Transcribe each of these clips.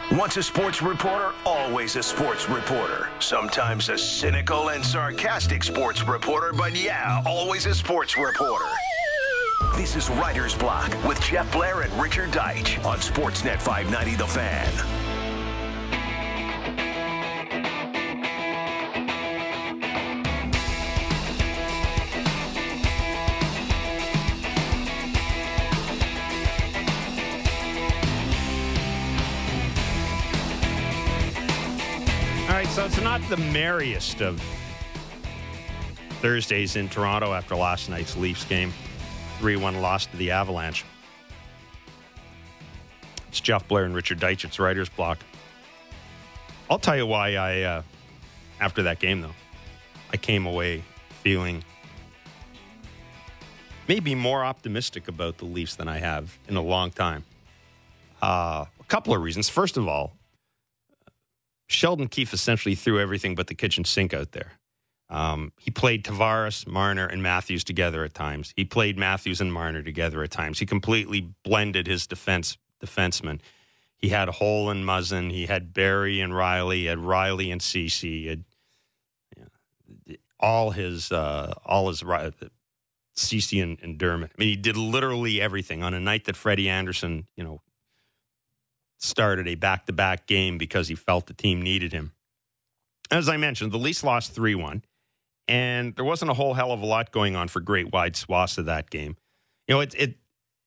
Once a sports reporter, always a sports reporter. Sometimes a cynical and sarcastic sports reporter, but yeah, always a sports reporter. This is Writer's Block with Jeff Blair and Richard Deitch on Sportsnet 590 The Fan. So it's not the merriest of Thursdays in Toronto after last night's Leafs game. 3-1 loss to the Avalanche. It's Jeff Blair and Richard Deitch. It's Writer's Block. I'll tell you why after that game, though, I came away feeling maybe more optimistic about the Leafs than I have in a long time. A couple of reasons. First of all, Sheldon Keefe essentially threw everything but the kitchen sink out there. He played Tavares, Marner, and Matthews together at times. He played Matthews and Marner together at times. He completely blended his defensemen. He had Hole and Muzzin. He had Barry and Riley. He had Riley and Ceci. He had all his Ceci and Dermott. I mean, he did literally everything on a night that Freddie Anderson, started a back-to-back game because he felt the team needed him. As I mentioned, the Leafs lost 3-1, and there wasn't a whole hell of a lot going on for great wide swaths of that game. It's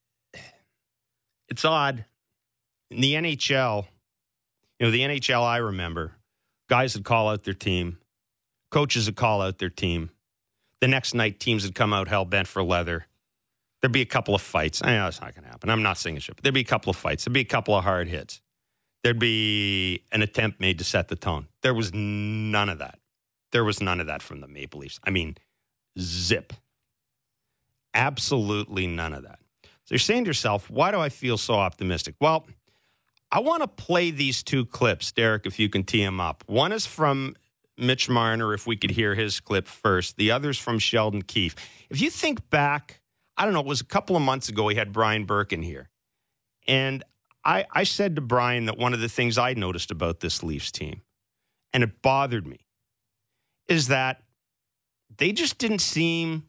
odd. In the NHL, the NHL I remember, guys would call out their team, coaches would call out their team. The next night, teams would come out hell-bent for leather. There'd be a couple of fights. I know it's not going to happen. I'm not saying it should, but there'd be a couple of fights. There'd be a couple of hard hits. There'd be an attempt made to set the tone. There was none of that. There was none of that from the Maple Leafs. I mean, zip. Absolutely none of that. So you're saying to yourself, why do I feel so optimistic? Well, I want to play these two clips, Derek, if you can tee them up. One is from Mitch Marner, if we could hear his clip first. The other's from Sheldon Keefe. If you think back, I don't know, it was a couple of months ago, he had Brian Burke in here. And I said to Brian that one of the things I noticed about this Leafs team, and it bothered me, is that they just didn't seem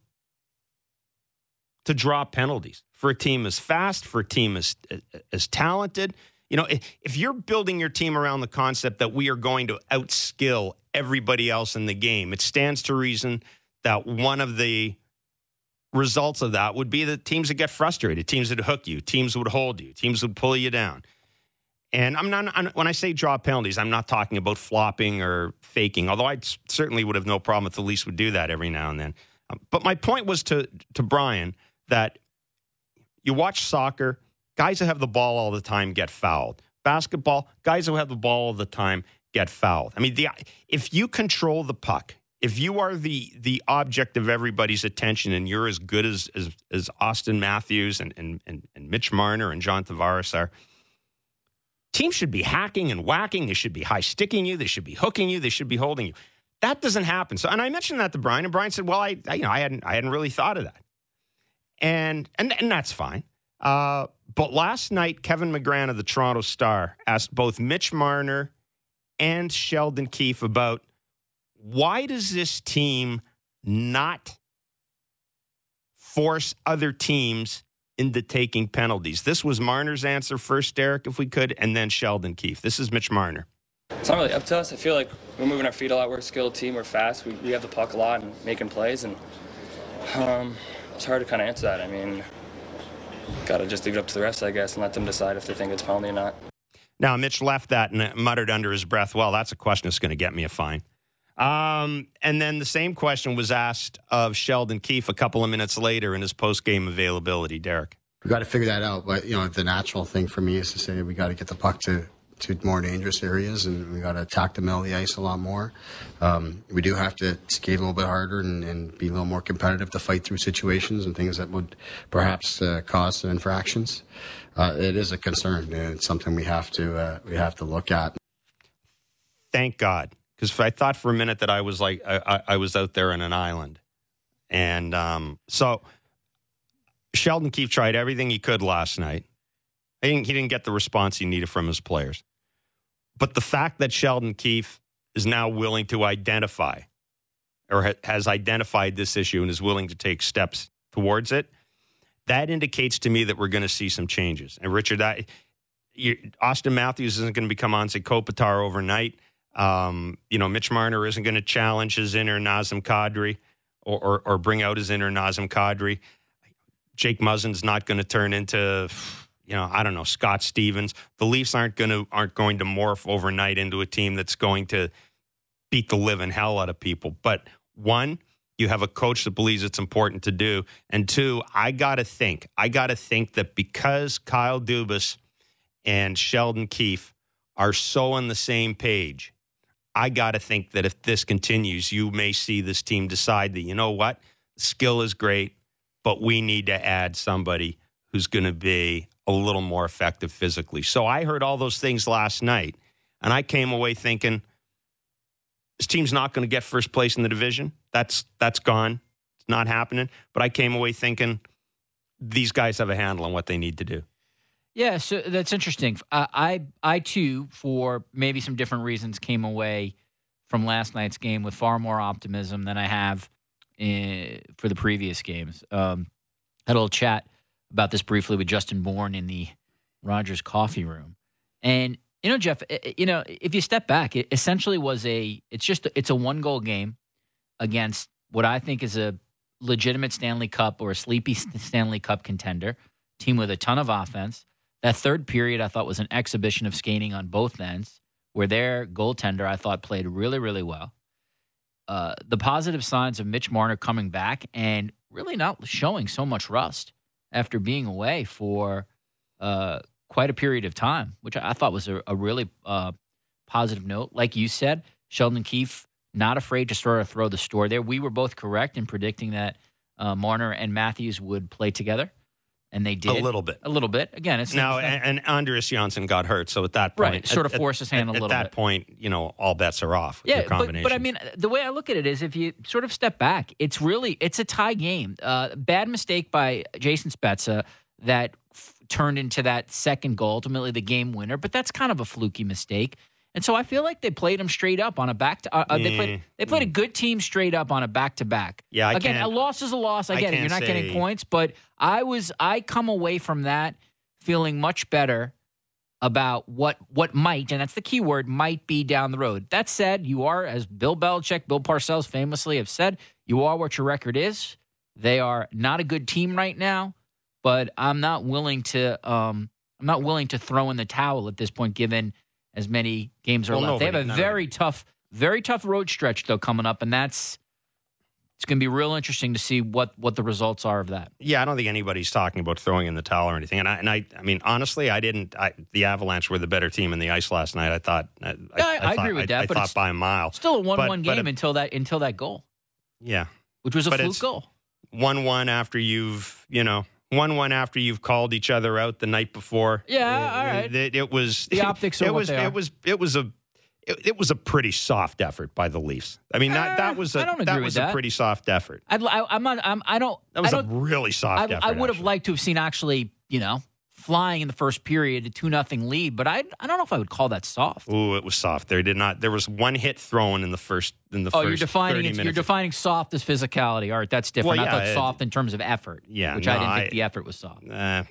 to draw penalties for a team as fast, for a team as talented. If you're building your team around the concept that we are going to outskill everybody else in the game, it stands to reason that one of the results of that would be that teams that get frustrated, teams that hook you, teams would hold you, teams would pull you down. And when I say draw penalties, I'm not talking about flopping or faking, although I certainly would have no problem if the Leafs would do that every now and then. But my point was to Brian that you watch soccer, guys that have the ball all the time get fouled. Basketball, guys who have the ball all the time get fouled. I mean, if you control the puck, if you are the object of everybody's attention and you're as good as Austin Matthews and Mitch Marner and John Tavares are, teams should be hacking and whacking. They should be high-sticking you. They should be hooking you. They should be holding you. That doesn't happen. So, and I mentioned that to Brian, and Brian said, well, I hadn't really thought of that. And that's fine. But last night, Kevin McGran of the Toronto Star asked both Mitch Marner and Sheldon Keefe about why does this team not force other teams into taking penalties? This was Marner's answer first, Derek, if we could, and then Sheldon Keefe. This is Mitch Marner. It's not really up to us. I feel like we're moving our feet a lot. We're a skilled team. We're fast. We have the puck a lot and making plays. And it's hard to kind of answer that. I mean, got to just leave it up to the rest, I guess, and let them decide if they think it's penalty or not. Now, Mitch left that and muttered under his breath, well, that's a question that's going to get me a fine. And then the same question was asked of Sheldon Keefe a couple of minutes later in his post-game availability. Derek. We got to figure that out. But, the natural thing for me is to say we got to get the puck to more dangerous areas, and we got to attack the middle of the ice a lot more. We do have to skate a little bit harder and be a little more competitive to fight through situations and things that would perhaps cause some infractions. It is a concern, and it's something we have to look at. Thank God. Because I thought for a minute that I was like I was out there on an island, and so Sheldon Keefe tried everything he could last night. He didn't get the response he needed from his players. But the fact that Sheldon Keefe is now willing to identify or has identified this issue and is willing to take steps towards it, that indicates to me that we're going to see some changes. And Richard, Austin Matthews isn't going to become Anze Kopitar overnight. Mitch Marner isn't going to challenge his inner Nazem Kadri or bring out his inner Nazem Kadri. Jake Muzzin's not going to turn into, Scott Stevens. The Leafs aren't going to morph overnight into a team that's going to beat the living hell out of people. But one, you have a coach that believes it's important to do. And two, I got to think that because Kyle Dubas and Sheldon Keefe are so on the same page, I got to think that if this continues, you may see this team decide that, you know what, skill is great, but we need to add somebody who's going to be a little more effective physically. So I heard all those things last night, and I came away thinking, this team's not going to get first place in the division. That's gone. It's not happening. But I came away thinking these guys have a handle on what they need to do. Yeah, so that's interesting. I too, for maybe some different reasons, came away from last night's game with far more optimism than I have for the previous games. Had a little chat about this briefly with Justin Bourne in the Rogers coffee room. And, Jeff, if you step back, it essentially was it's a one-goal game against what I think is a legitimate Stanley Cup or a sleepy Stanley Cup contender, team with a ton of offense. That third period I thought was an exhibition of skating on both ends, where their goaltender I thought played really, really well. The positive signs of Mitch Marner coming back and really not showing so much rust after being away for quite a period of time, which I thought was a really positive note. Like you said, Sheldon Keefe, not afraid to sort of throw the store there. We were both correct in predicting that Marner and Matthews would play together, and they did. A little bit. Again, it's now, and Andreas Janssen got hurt, so at that point, right, sort of forced his hand a little bit. At that point, all bets are off. With your combination. But I mean, the way I look at it is, if you sort of step back, it's a tie game. Bad mistake by Jason Spezza that turned into that second goal, ultimately the game winner. But that's kind of a fluky mistake. And so I feel like they played him straight up on a back to. They played a good team straight up on a back to back. Yeah, a loss is a loss. I get it. You're not getting points, but I come away from that feeling much better about what might, and that's the key word, might be down the road. That said, you are, as Bill Belichick, Bill Parcells famously have said, you are what your record is. They are not a good team right now, but I'm not willing to throw in the towel at this point, given as many games are left. They have a very tough road stretch, though, coming up, and it's going to be real interesting to see what the results are of that. Yeah, I don't think anybody's talking about throwing in the towel or anything. And I mean, honestly, the Avalanche were the better team in the ice last night. I thought. I agree with that. I but thought by a mile. Still a 1-1 game until that goal. Yeah, which was a fluke goal. 1-1 after you've 1-1 after you've called each other out the night before. Yeah, all right. It was the optics are what they are. It was a pretty soft effort by the Leafs. I mean, that was a pretty soft effort. That was a really soft effort. I would have liked to have seen actually, flying in the first period, a 2-0 lead, but I don't know if I would call that soft. Ooh, it was soft. There was one hit thrown in the first. You're defining soft as physicality. All right, that's different. Well, yeah, I thought soft in terms of effort. Yeah, which I didn't think the effort was soft.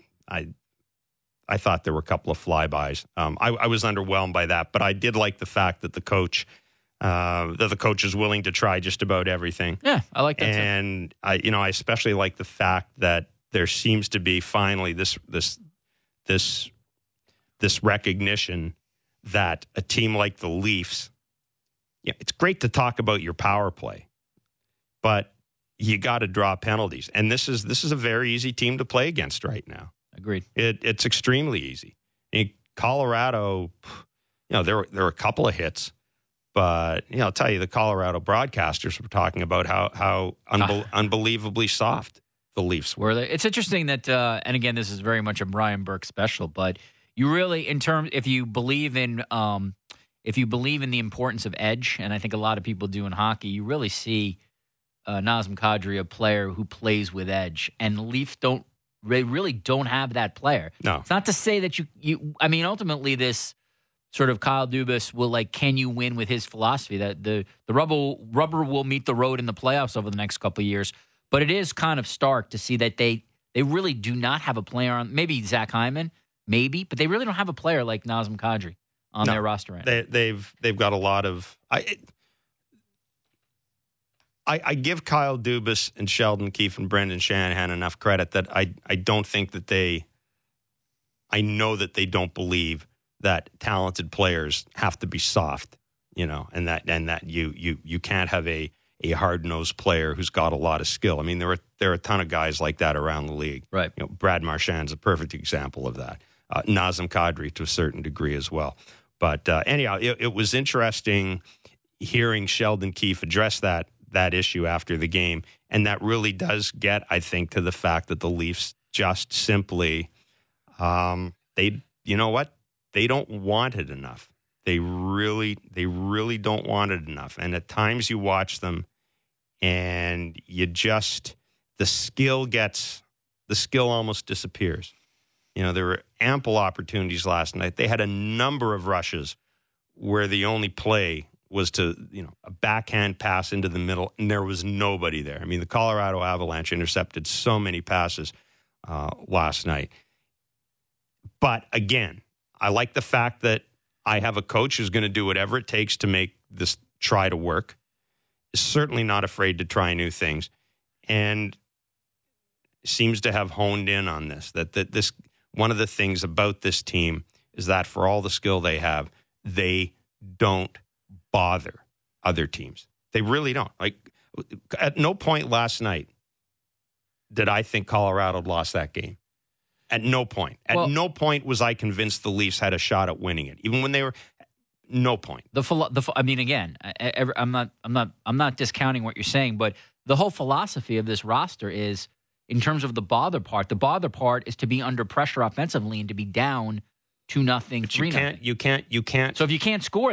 I thought there were a couple of flybys. I was underwhelmed by that, but I did like the fact that the coach is willing to try just about everything. Yeah, I like that. And too. I especially like the fact that there seems to be finally this recognition that a team like the Leafs, it's great to talk about your power play, but you got to draw penalties, and this is a very easy team to play against right now. Agreed. It's extremely easy. In Colorado, there were a couple of hits, but I'll tell you, the Colorado broadcasters were talking about how unbelievably soft the Leafs were. It's interesting that, and again, this is very much a Brian Burke special, but you really, if you believe in the importance of edge, and I think a lot of people do in hockey, you really see Nazem Kadri, a player who plays with edge, and the Leafs really don't have that player. No. It's not to say that you I mean, ultimately this sort of Kyle Dubas will, like, can you win with his philosophy that the rubber will meet the road in the playoffs over the next couple of years. But it is kind of stark to see that they really do not have a player on, maybe Zach Hyman, maybe, but they really don't have a player like Nazem Kadri on their roster right now. They've got a lot of. I give Kyle Dubas and Sheldon Keefe and Brendan Shanahan enough credit that I don't think that I know that they don't believe that talented players have to be soft, and that you can't have a hard-nosed player who's got a lot of skill. I mean, there are a ton of guys like that around the league. Right. Brad Marchand's a perfect example of that. Nazem Kadri to a certain degree as well. But anyhow, it was interesting hearing Sheldon Keefe address that issue after the game, and that really does get, I think, to the fact that the Leafs just simply, they don't want it enough. They really don't want it enough. And at times you watch them, and the skill almost disappears. There were ample opportunities last night. They had a number of rushes where the only play was to, a backhand pass into the middle, and there was nobody there. I mean, the Colorado Avalanche intercepted so many passes last night. But again, I like the fact that I have a coach who's going to do whatever it takes to make this try to work. Is certainly not afraid to try new things, and seems to have honed in on this. That this one of the things about this team is that for all the skill they have, they don't bother other teams. They really don't. Like, at no point last night did I think Colorado lost that game. At no point. At no point was I convinced the Leafs had a shot at winning it. Even when they were, no point. I mean, again, I'm not discounting what you're saying, but the whole philosophy of this roster is, in terms of the bother part is to be under pressure offensively and to be down 2-0, 3-0. You can't. So if you can't score,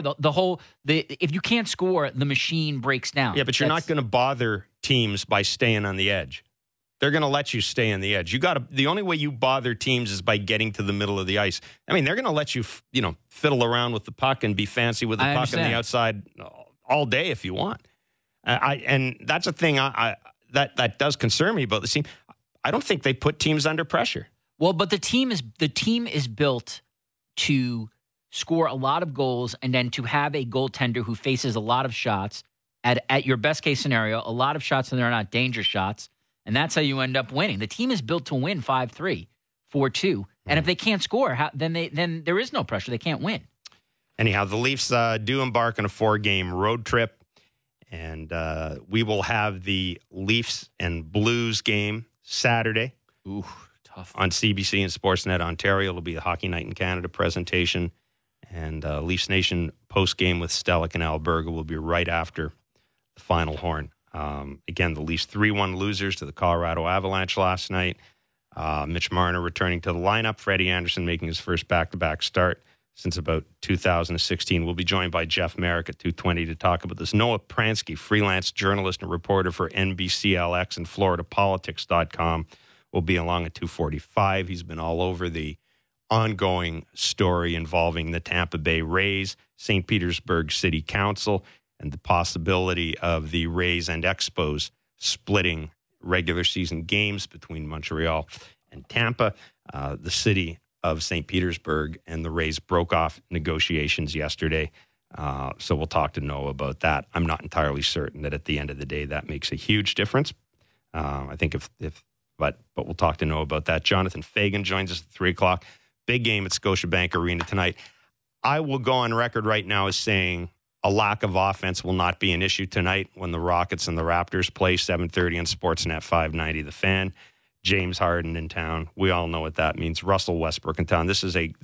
if you can't score, the machine breaks down. Yeah, but you're not going to bother teams by staying on the edge. They're going to let you stay on the edge. The only way you bother teams is by getting to the middle of the ice. I mean, they're going to let you, fiddle around with the puck and be fancy with the puck on the outside all day if you want. And that's a thing that does concern me about the team. I don't think they put teams under pressure. Well, but the team is built to score a lot of goals and then to have a goaltender who faces a lot of shots at your best case scenario, a lot of shots and they're not danger shots. And that's how you end up winning. The team is built to win 5-3, 4-2. And if they can't score, then there is no pressure. They can't win. Anyhow, the Leafs do embark on a 4-game road trip. And we will have the Leafs and Blues game Saturday. Ooh, tough. On CBC and Sportsnet Ontario. It'll be a Hockey Night in Canada presentation. And Leafs Nation post-game with Stellick and Alberga will be right after the final horn. Again, the Leafs 3-1 losers to the Colorado Avalanche last night. Mitch Marner returning to the lineup. Freddie Anderson making his first back-to-back start since about 2016. We'll be joined by Jeff Merrick at 2:20 to talk about this. Noah Pransky, freelance journalist and reporter for NBCLX and FloridaPolitics.com, will be along at 2:45. He's been all over the ongoing story involving the Tampa Bay Rays, St. Petersburg City Council, and the possibility of the Rays and Expos splitting regular season games between Montreal and Tampa. The city of St. Petersburg and the Rays broke off negotiations yesterday. So we'll talk to Noah about that. I'm not entirely certain that at the end of the day that makes a huge difference. I think but we'll talk to Noah about that. Jonathan Fagan joins us at 3:00. Big game at Scotiabank Arena tonight. I will go on record right now as saying a lack of offense will not be an issue tonight when the Rockets and the Raptors play 7:30 on Sportsnet 590 The Fan. James Harden in town. We all know what that means. Russell Westbrook in town. This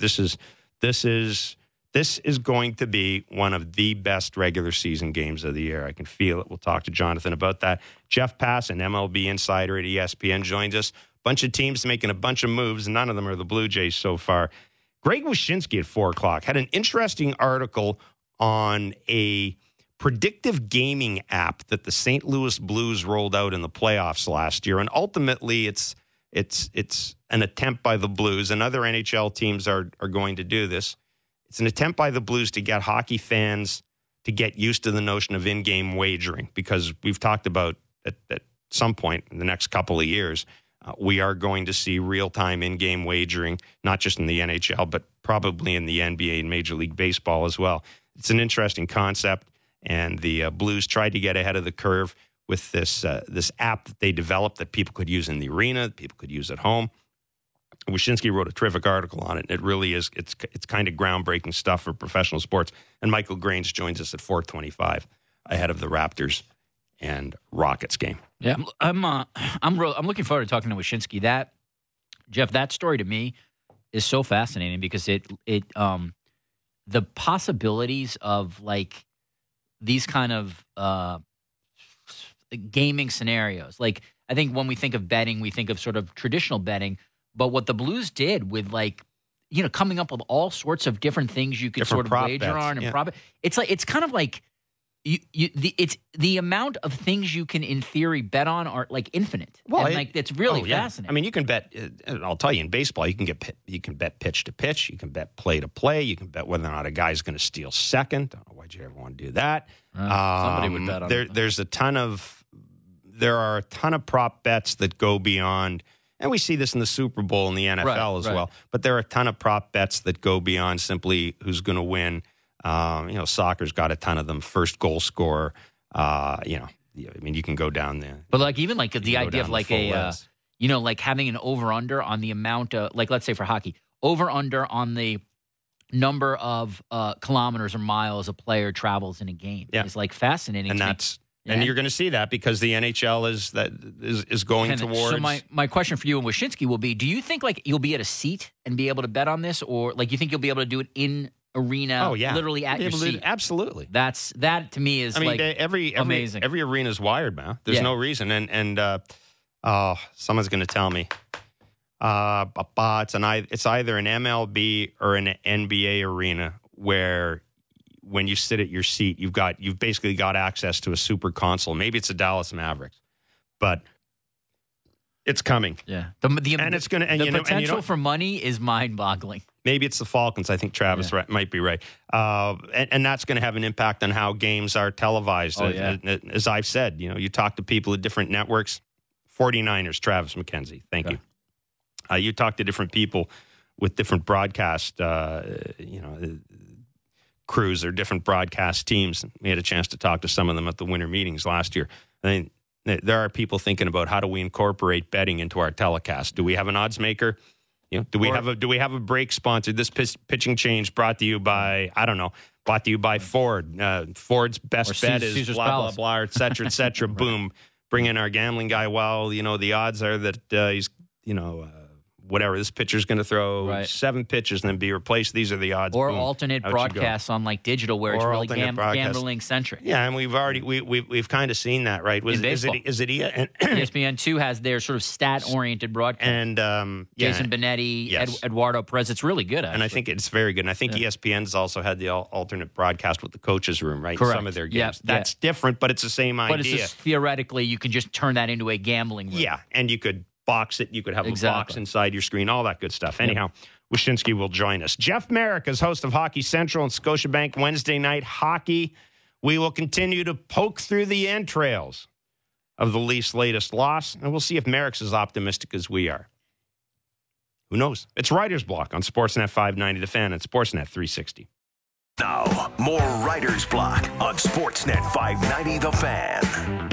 is going to be one of the best regular season games of the year. I can feel it. We'll talk to Jonathan about that. Jeff Pass, an MLB insider at ESPN, joins us. Bunch of teams making a bunch of moves. None of them are the Blue Jays so far. Greg Wyshynski at 4:00 had an interesting article on a predictive gaming app that the St. Louis Blues rolled out in the playoffs last year. And ultimately, it's an attempt by the Blues, and other NHL teams are going to do this. It's an attempt by the Blues to get hockey fans to get used to the notion of in-game wagering, because we've talked about at some point in the next couple of years, we are going to see real-time in-game wagering, not just in the NHL, but probably in the NBA and Major League Baseball as well. It's an interesting concept, and the Blues tried to get ahead of the curve with this app that they developed that people could use in the arena, that people could use at home. Wyshynski wrote a terrific article on it. It really is. It's kind of groundbreaking stuff for professional sports. And Michael Grange joins us at 4:25 ahead of the Raptors and Rockets game. Yeah, I'm looking forward to talking to Wyshynski. That story to me is so fascinating because the possibilities of like these kind of gaming scenarios. Like, I think when we think of betting, we think of sort of traditional betting. But what the Blues did with, like, you know, coming up with all sorts of different things you could sort of wager bets on and prop it. It's kind of like it's the amount of things you can in theory bet on are like infinite. Well, and, like, it's really fascinating. I mean, you can bet. I'll tell you, in baseball, you can bet pitch to pitch, you can bet play to play, you can bet whether or not a guy's going to steal second. I don't know why'd you ever want to do that. Somebody would bet on it. There are a ton of prop bets that go beyond. And we see this in the Super Bowl and the NFL as well. But there are a ton of prop bets that go beyond simply who's going to win. Soccer's got a ton of them. First goal scorer. I mean, you can go down there. But like even like the idea of like like having an over-under on the amount of, like, let's say for hockey, over-under on the number of kilometers or miles a player travels in a game is like fascinating. And that's... Yeah. And you're going to see that because the NHL is going towards. So my question for you and Wyshynski will be: do you think like you'll be at a seat and be able to bet on this, or like you think you'll be able to do it in arena? Oh yeah, literally at your seat. Absolutely. That to me is amazing. Every arena is wired, man. There's no reason, and someone's going to tell me. It's either an MLB or an NBA arena where, when you sit at your seat, you've basically got access to a super console. Maybe it's the Dallas Mavericks, but it's coming. Yeah, and it's going to. The potential for money is mind-boggling. Maybe it's the Falcons. I think Travis might be right, and that's going to have an impact on how games are televised. As I've said, you talk to people at different networks. 49ers, Travis McKenzie. Thank you. You talk to different people with different broadcast. Crews or different broadcast teams. We had a chance to talk to some of them at the winter meetings last year. I mean, there are people thinking about how do we incorporate betting into our telecast. Do we have an odds maker? Do we have a break sponsored? This pitching change brought to you by Ford. Ford's best bet is Caesar's blah Palace. blah blah, et cetera, et cetera. Boom, bring in our gambling guy. Well, the odds are that he's whatever, this pitcher's going to throw 7 pitches and then be replaced. These are the odds. Or boom, alternate broadcasts on like digital where it's really gambling centric. Yeah, and we've kind of seen that, right? Is it ESPN2 has their sort of stat oriented broadcast. And Jason Benetti, Eduardo Perez. It's really good, actually. And I think it's very good. And I think ESPN's also had the alternate broadcast with the coaches room, right? Correct. Some of their games. That's different, but it's the same idea. But it's just theoretically you can just turn that into a gambling room. Yeah, and you could box it. You could have a box inside your screen, all that good stuff. Anyhow, Wyshynski will join us. Jeff Marek is host of Hockey Central and Scotiabank Wednesday Night Hockey. We will continue to poke through the entrails of the Leafs' latest loss, and we'll see if Marek's as optimistic as we are. Who knows? It's Writer's Block on Sportsnet 590 The Fan and Sportsnet 360. Now, more Writer's Block on Sportsnet 590 The Fan.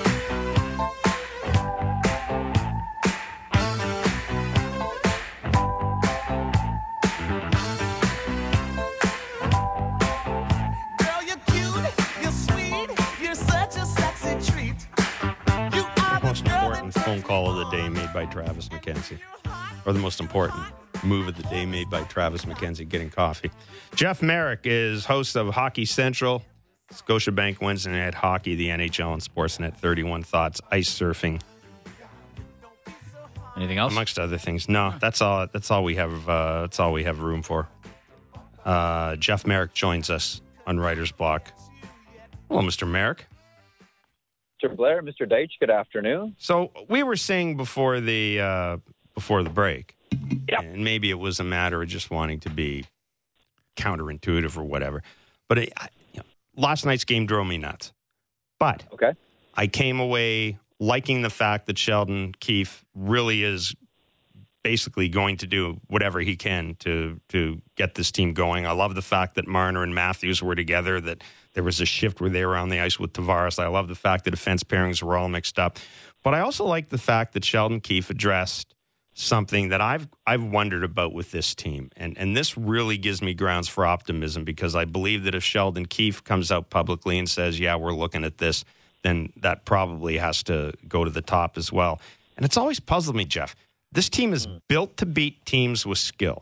Phone call of the day made by Travis McKenzie, or the most important move of the day made by Travis McKenzie, getting coffee. Jeff Marek is host of Hockey Central, Scotiabank Wednesday Night Hockey, the NHL, and Sportsnet 31 Thoughts, ice surfing. Anything else? Amongst other things. No, that's all. That's all we have. That's all we have room for. Jeff Marek joins us on Writer's Block. Hello, Mr. Marek. Mr. Blair, Mr. Deitch, good afternoon. So we were saying before the break, yeah, and maybe it was a matter of just wanting to be counterintuitive or whatever. But last night's game drove me nuts. But Okay. I came away liking the fact that Sheldon Keefe really is basically going to do whatever he can to get this team going. I love the fact that Marner and Matthews were together, that there was a shift where they were on the ice with Tavares. I love the fact that defense pairings were all mixed up. But I also like the fact that Sheldon Keefe addressed something that I've wondered about with this team. And this really gives me grounds for optimism, because I believe that if Sheldon Keefe comes out publicly and says, yeah, we're looking at this, then that probably has to go to the top as well. And it's always puzzled me, Jeff. This team is built to beat teams with skill.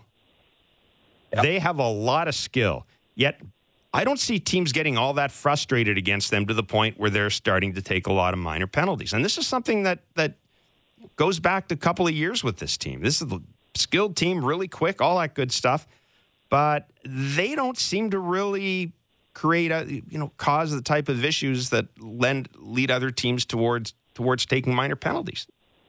Yep. They have a lot of skill, yet I don't see teams getting all that frustrated against them to the point where they're starting to take a lot of minor penalties. And this is something that goes back to a couple of years with this team. This is a skilled team, really quick, all that good stuff. But they don't seem to really create cause the type of issues that lead other teams towards taking minor penalties.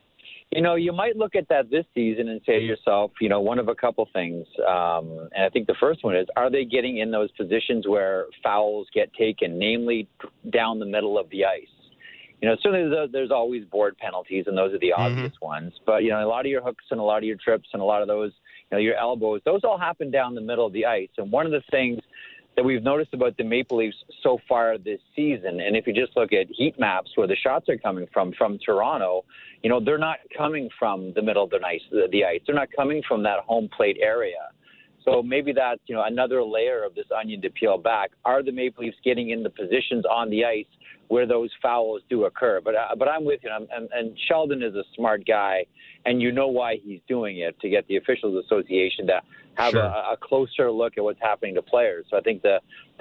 You might look at that this season and say to yourself, one of a couple things. And I think the first one is, are they getting in those positions where fouls get taken, namely down the middle of the ice? Certainly there's always board penalties, and those are the obvious ones. But, a lot of your hooks and a lot of your trips and a lot of those, your elbows, those all happen down the middle of the ice. And one of the things that we've noticed about the Maple Leafs so far this season, and if you just look at heat maps where the shots are coming from Toronto, they're not coming from the middle of the ice. They're not coming from that home plate area. So maybe that's, another layer of this onion to peel back. Are the Maple Leafs getting in the positions on the ice where those fouls do occur? But I'm with you, and Sheldon is a smart guy, and you know why he's doing it, to get the Officials Association to have a closer look at what's happening to players. So I think the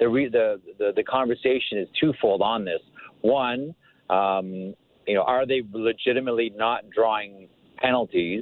conversation is twofold on this. One, are they legitimately not drawing penalties?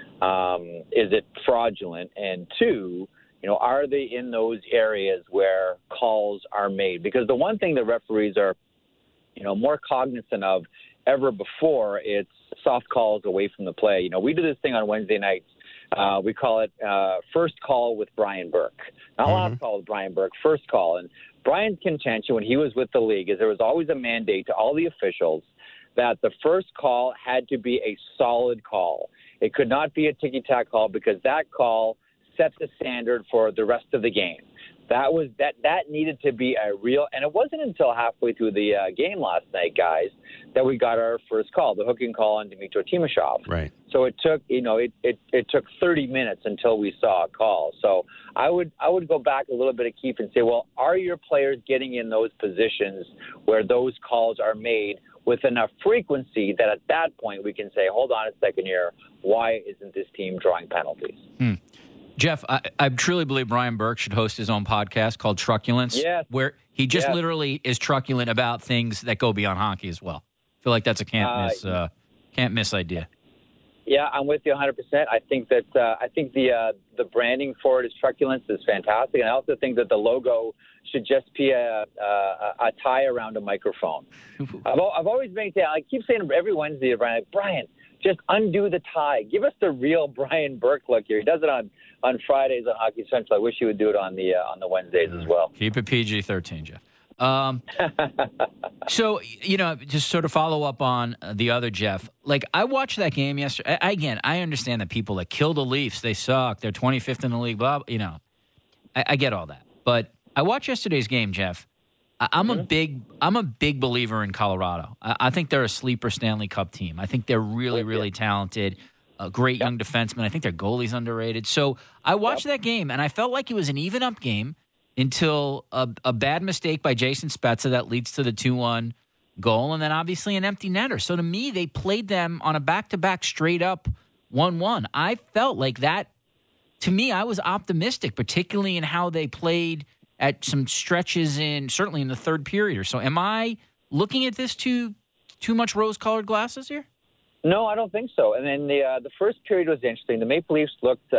Is it fraudulent? And two, are they in those areas where calls are made? Because the one thing the referees are, more cognizant of ever before, it's soft calls away from the play. We do this thing on Wednesday nights. We call it first call with Brian Burke. Not last call with Brian Burke, first call. And Brian's contention when he was with the league is there was always a mandate to all the officials that the first call had to be a solid call. It could not be a ticky-tack call, because that call set the standard for the rest of the game. That needed to be a real, and it wasn't until halfway through the game last night, guys, that we got our first call, the hooking call on Dmytro Timashov. Right. So it took, it took 30 minutes until we saw a call. So I would go back a little bit of Keefe and say, well, are your players getting in those positions where those calls are made with enough frequency that at that point we can say, hold on a second here, why isn't this team drawing penalties? Jeff, I truly believe Brian Burke should host his own podcast called Truculence, yes. where he just literally is truculent about things that go beyond hockey as well. I feel like that's a can't miss idea. Yeah, I'm with you 100%. I think that the branding for it is Truculence is fantastic, and I also think that the logo should just be a tie around a microphone. I've always maintained. I keep saying every Wednesday to Brian, just undo the tie. Give us the real Brian Burke look here. He does it on Fridays on Hockey Central. I wish he would do it on the Wednesdays as well. Keep it PG-13, Jeff. So, just sort of follow up on the other Jeff. Like, I watched that game yesterday. Again, I understand that people that kill the Leafs, they suck. They're 25th in the league, blah, I get all that. But I watched yesterday's game, Jeff. I'm a big believer in Colorado. I think they're a sleeper Stanley Cup team. I think they're really, really talented. A great young defenseman. I think their goalie's underrated. So I watched that game, and I felt like it was an even-up game until a bad mistake by Jason Spezza that leads to the 2-1 goal, and then obviously an empty netter. So to me, they played them on a back-to-back straight-up 1-1. I felt like that. To me, I was optimistic, particularly in how they played at some stretches certainly in the third period or so. Am I looking at this too much rose-colored glasses here? No, I don't think so. And then the first period was interesting. The Maple Leafs looked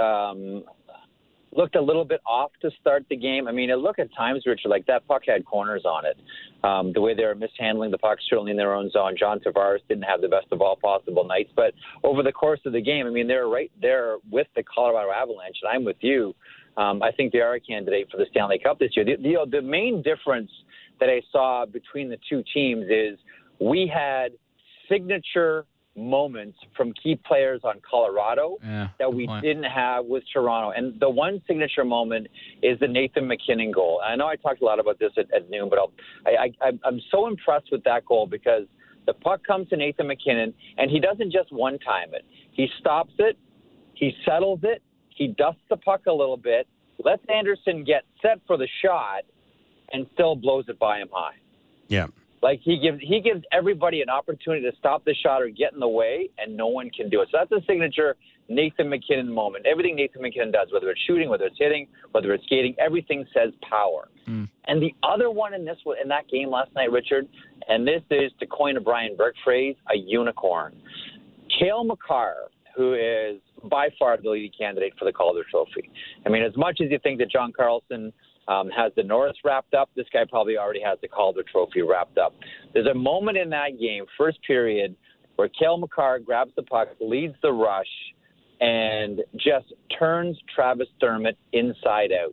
a little bit off to start the game. I mean, it looked at times, Richard, like that puck had corners on it. The way they were mishandling the puck, certainly in their own zone. John Tavares didn't have the best of all possible nights. But over the course of the game, I mean, they were right there with the Colorado Avalanche. And I'm with you. I think they are a candidate for the Stanley Cup this year. The main difference that I saw between the two teams is we had signature moments from key players on Colorado that we didn't have with Toronto. And the one signature moment is the Nathan MacKinnon goal. I know I talked a lot about this at noon, but I'm so impressed with that goal because the puck comes to Nathan MacKinnon, and he doesn't just one-time it. He stops it, he settles it, he dusts the puck a little bit, lets Anderson get set for the shot, and still blows it by him high. Yeah. Like he gives everybody an opportunity to stop the shot or get in the way, and no one can do it. So that's a signature Nathan MacKinnon moment. Everything Nathan MacKinnon does, whether it's shooting, whether it's hitting, whether it's skating, everything says power. And the other one in that game last night, Richard, and this is, to coin a Brian Burke phrase, a unicorn. Cale Makar, who is by far the leading candidate for the Calder Trophy. I mean, as much as you think that John Carlson has the Norris wrapped up, this guy probably already has the Calder Trophy wrapped up. There's a moment in that game, first period, where Cale Makar grabs the puck, leads the rush, and just turns Travis Dermott inside out.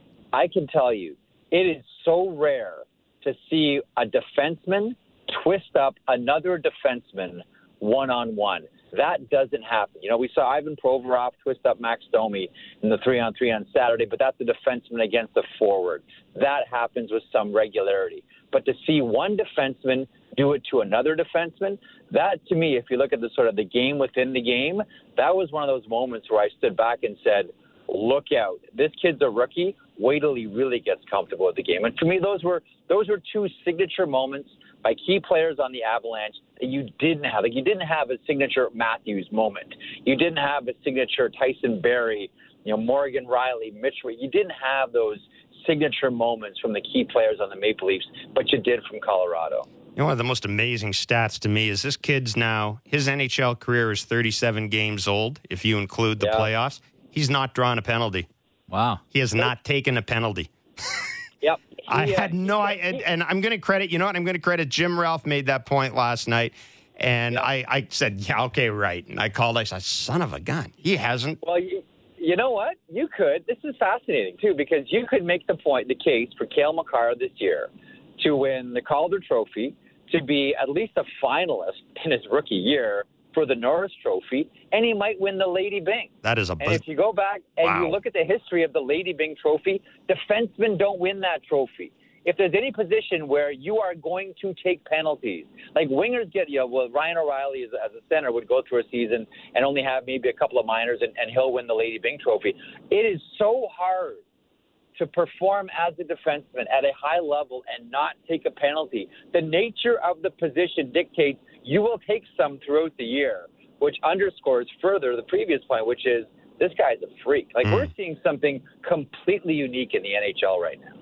I can tell you, it is so rare to see a defenseman twist up another defenseman one-on-one. That doesn't happen. You know, we saw Ivan Provorov twist up Max Domi in the 3-on-3 on Saturday, but that's a defenseman against a forward. That happens with some regularity. But to see one defenseman do it to another defenseman, that to me, if you look at the sort of the game within the game, that was one of those moments where I stood back and said, look out. This kid's a rookie. Wait till he really gets comfortable with the game. And for me, those were two signature moments by key players on the Avalanche that you didn't have. Like, you didn't have a signature Matthews moment. You didn't have a signature Tyson Barrie, Morgan Riley, Mitch. You didn't have those signature moments from the key players on the Maple Leafs, but you did from Colorado. One of the most amazing stats to me is this kid's now, his NHL career is 37 games old, if you include the playoffs. He's not drawn a penalty. Wow. He has not taken a penalty. Yep. I had no idea. And I'm going to credit, I'm going to credit Jim Ralph made that point last night. And I said, yeah, okay, right. And I called, I said, son of a gun. He hasn't. Well, you know what? You could. This is fascinating, too, because you could make the case for Cale Makar this year to win the Calder Trophy, to be at least a finalist in his rookie year for the Norris Trophy, and he might win the Lady Byng. That is And if you go back and you look at the history of the Lady Byng Trophy, defensemen don't win that trophy. If there's any position where you are going to take penalties, like wingers get, Ryan O'Reilly as a center would go through a season and only have maybe a couple of minors, and he'll win the Lady Byng Trophy. It is so hard to perform as a defenseman at a high level and not take a penalty. The nature of the position dictates you will take some throughout the year, which underscores further the previous point, which is this guy's a freak. Like, we're seeing something completely unique in the NHL right now.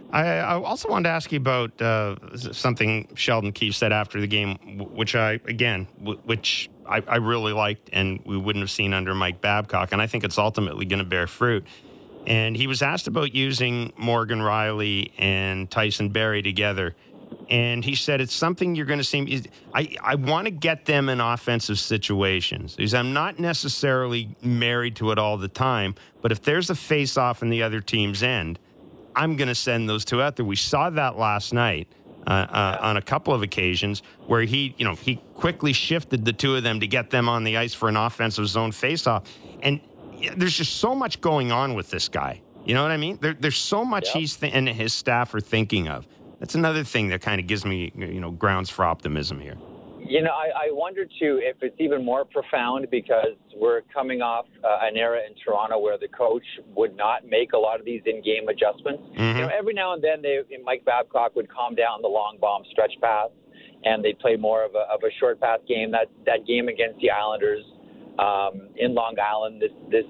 I also wanted to ask you about something Sheldon Keefe said after the game, which I really liked and we wouldn't have seen under Mike Babcock, and I think it's ultimately going to bear fruit. And he was asked about using Morgan Riley and Tyson Barrie together. And he said, it's something you're going to see. I want to get them in offensive situations. He said, I'm not necessarily married to it all the time, but if there's a face-off in the other team's end, I'm going to send those two out there. We saw that last night on a couple of occasions where he quickly shifted the two of them to get them on the ice for an offensive zone face-off. And there's just so much going on with this guy. You know what I mean? There's so much and his staff are thinking of. That's another thing that kind of gives me, grounds for optimism here. I wonder, too, if it's even more profound because we're coming off an era in Toronto where the coach would not make a lot of these in-game adjustments. Mm-hmm. Every now and then Mike Babcock would calm down the long bomb stretch pass, and they'd play more of a short pass game. That game against the Islanders in Long Island this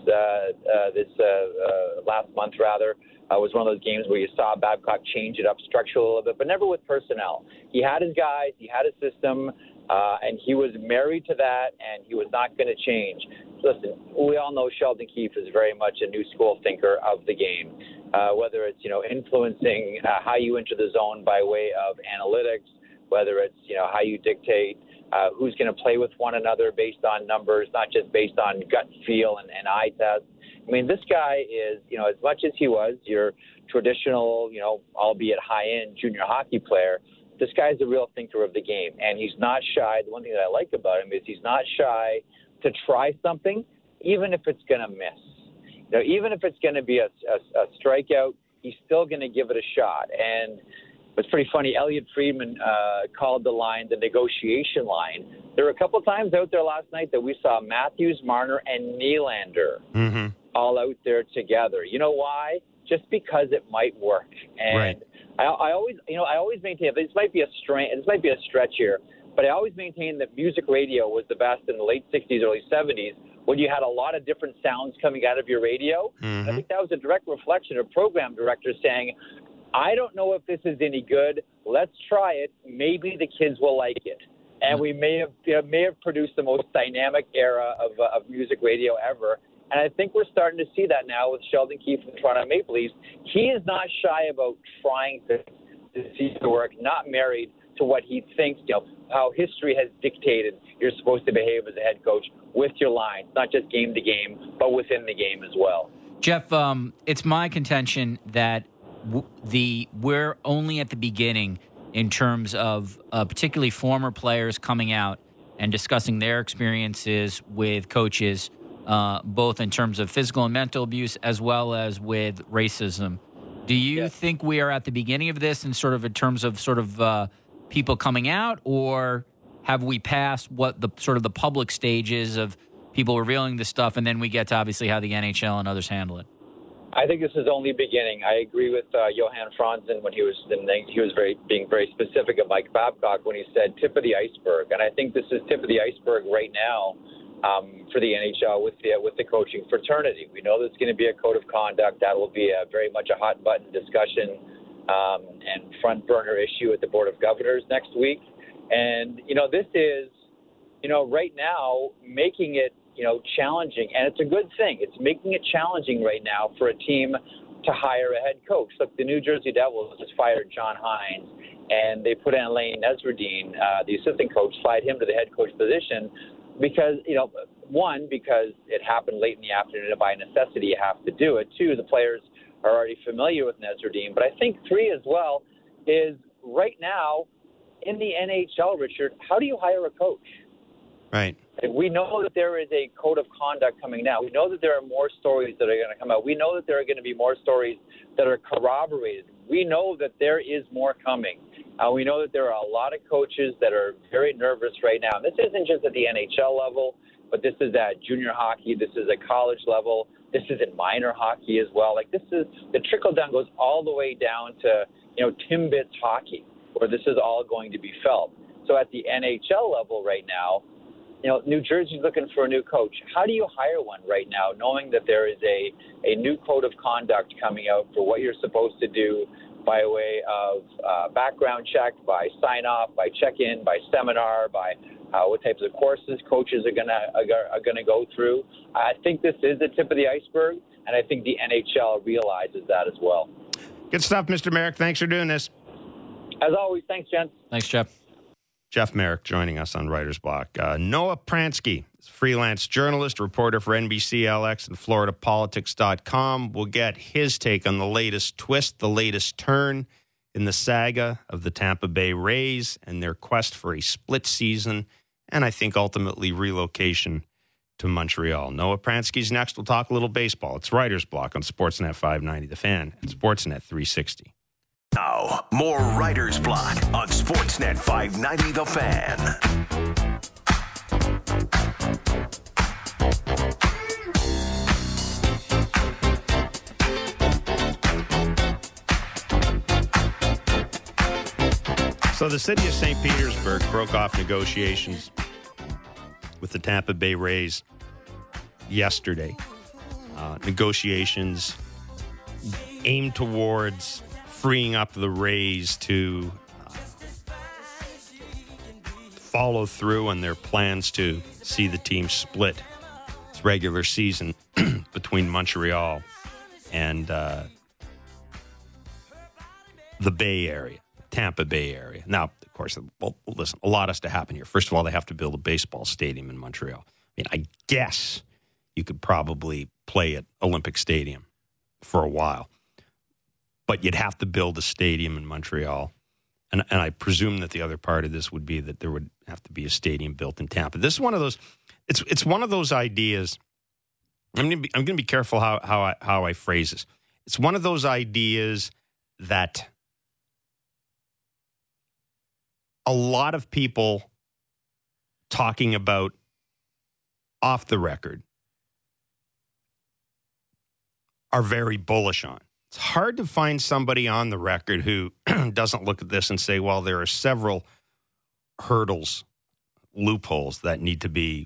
last month, rather, was one of those games where you saw Babcock change it up structurally a little bit, but never with personnel. He had his guys, he had a system, and he was married to that, and he was not going to change. Listen, we all know Sheldon Keefe is very much a new school thinker of the game, whether it's influencing how you enter the zone by way of analytics, whether it's, how you dictate who's going to play with one another based on numbers, not just based on gut feel and eye test. I mean, this guy is, as much as he was your traditional, albeit high-end junior hockey player, this guy's a real thinker of the game, and he's not shy. The one thing that I like about him is he's not shy to try something, even if it's going to miss. Even if it's going to be a strikeout, he's still going to give it a shot. And it's pretty funny. Elliot Friedman called the line the negotiation line. There were a couple times out there last night that we saw Matthews, Marner, and Nylander all out there together. You know why? Just because it might work. And right. I always maintain, this might be a stretch here, but I always maintain that music radio was the best in the late 60s, early 70s, when you had a lot of different sounds coming out of your radio. Mm-hmm. I think that was a direct reflection of program directors saying, I don't know if this is any good. Let's try it. Maybe the kids will like it. And we may have produced the most dynamic era of music radio ever. And I think we're starting to see that now with Sheldon Keefe from the Toronto Maple Leafs. He is not shy about trying to see the work, not married to what he thinks, how history has dictated you're supposed to behave as a head coach with your lines, not just game to game, but within the game as well. Jeff, it's my contention that we're only at the beginning in terms of particularly former players coming out and discussing their experiences with coaches, both in terms of physical and mental abuse as well as with racism. Do you think we are at the beginning of this in terms of people coming out, or have we passed what the public stages of people revealing this stuff, and then we get to obviously how the NHL and others handle it? I think this is only beginning. I agree with Johan Franzen when he was being very specific of Mike Babcock when he said tip of the iceberg, and I think this is tip of the iceberg right now for the NHL with the coaching fraternity. We know there's going to be a code of conduct that will be very much a hot button discussion and front burner issue at the Board of Governors next week, and this is right now making it challenging, and it's a good thing. It's making it challenging right now for a team to hire a head coach. Look, the New Jersey Devils just fired John Hines, and they put in Alain Nesradine, the assistant coach, slide him to the head coach position because, one, because it happened late in the afternoon and by necessity you have to do it. Two, the players are already familiar with Nesradine. But I think three as well is right now in the NHL, Richard, how do you hire a coach? Right. We know that there is a code of conduct coming now. We know that there are more stories that are going to come out. We know that there are going to be more stories that are corroborated. We know that there is more coming. We know that there are a lot of coaches that are very nervous right now. And this isn't just at the NHL level, but this is at junior hockey. This is at college level. This is at minor hockey as well. This is the trickle down goes all the way down to Timbits hockey, where this is all going to be felt. So at the NHL level right now, New Jersey's looking for a new coach. How do you hire one right now, knowing that there is a new code of conduct coming out for what you're supposed to do by way of background check, by sign-off, by check-in, by seminar, by what types of courses coaches are gonna go through? I think this is the tip of the iceberg, and I think the NHL realizes that as well. Good stuff, Mr. Merrick. Thanks for doing this. As always, thanks, gents. Thanks, Jeff. Jeff Merrick joining us on Writer's Block. Noah Pransky, freelance journalist, reporter for NBCLX and FloridaPolitics.com. We'll get his take on the latest twist, the latest turn in the saga of the Tampa Bay Rays and their quest for a split season and I think ultimately relocation to Montreal. Noah Pransky's next. We'll talk a little baseball. It's Writer's Block on Sportsnet 590 The Fan and Sportsnet 360. Now, more Writer's Block on Sportsnet 590 The Fan. So the city of St. Petersburg broke off negotiations with the Tampa Bay Rays yesterday. Negotiations aimed towards freeing up the Rays to follow through on their plans to see the team split its regular season between Montreal and the Bay Area. Tampa Bay area. Now, of course, well, listen, a lot has to happen here. First of all, they have to build a baseball stadium in Montreal. I mean, I guess you could probably play at Olympic Stadium for a while, but you'd have to build a stadium in Montreal. And I presume that the other part of this would be that there would have to be a stadium built in Tampa. This is one of those. It's one of those ideas. I'm going to be careful how I phrase this. It's one of those ideas that a lot of people talking about off the record are very bullish on. It's hard to find somebody on the record who doesn't look at this and say, well, there are several hurdles, loopholes that need to be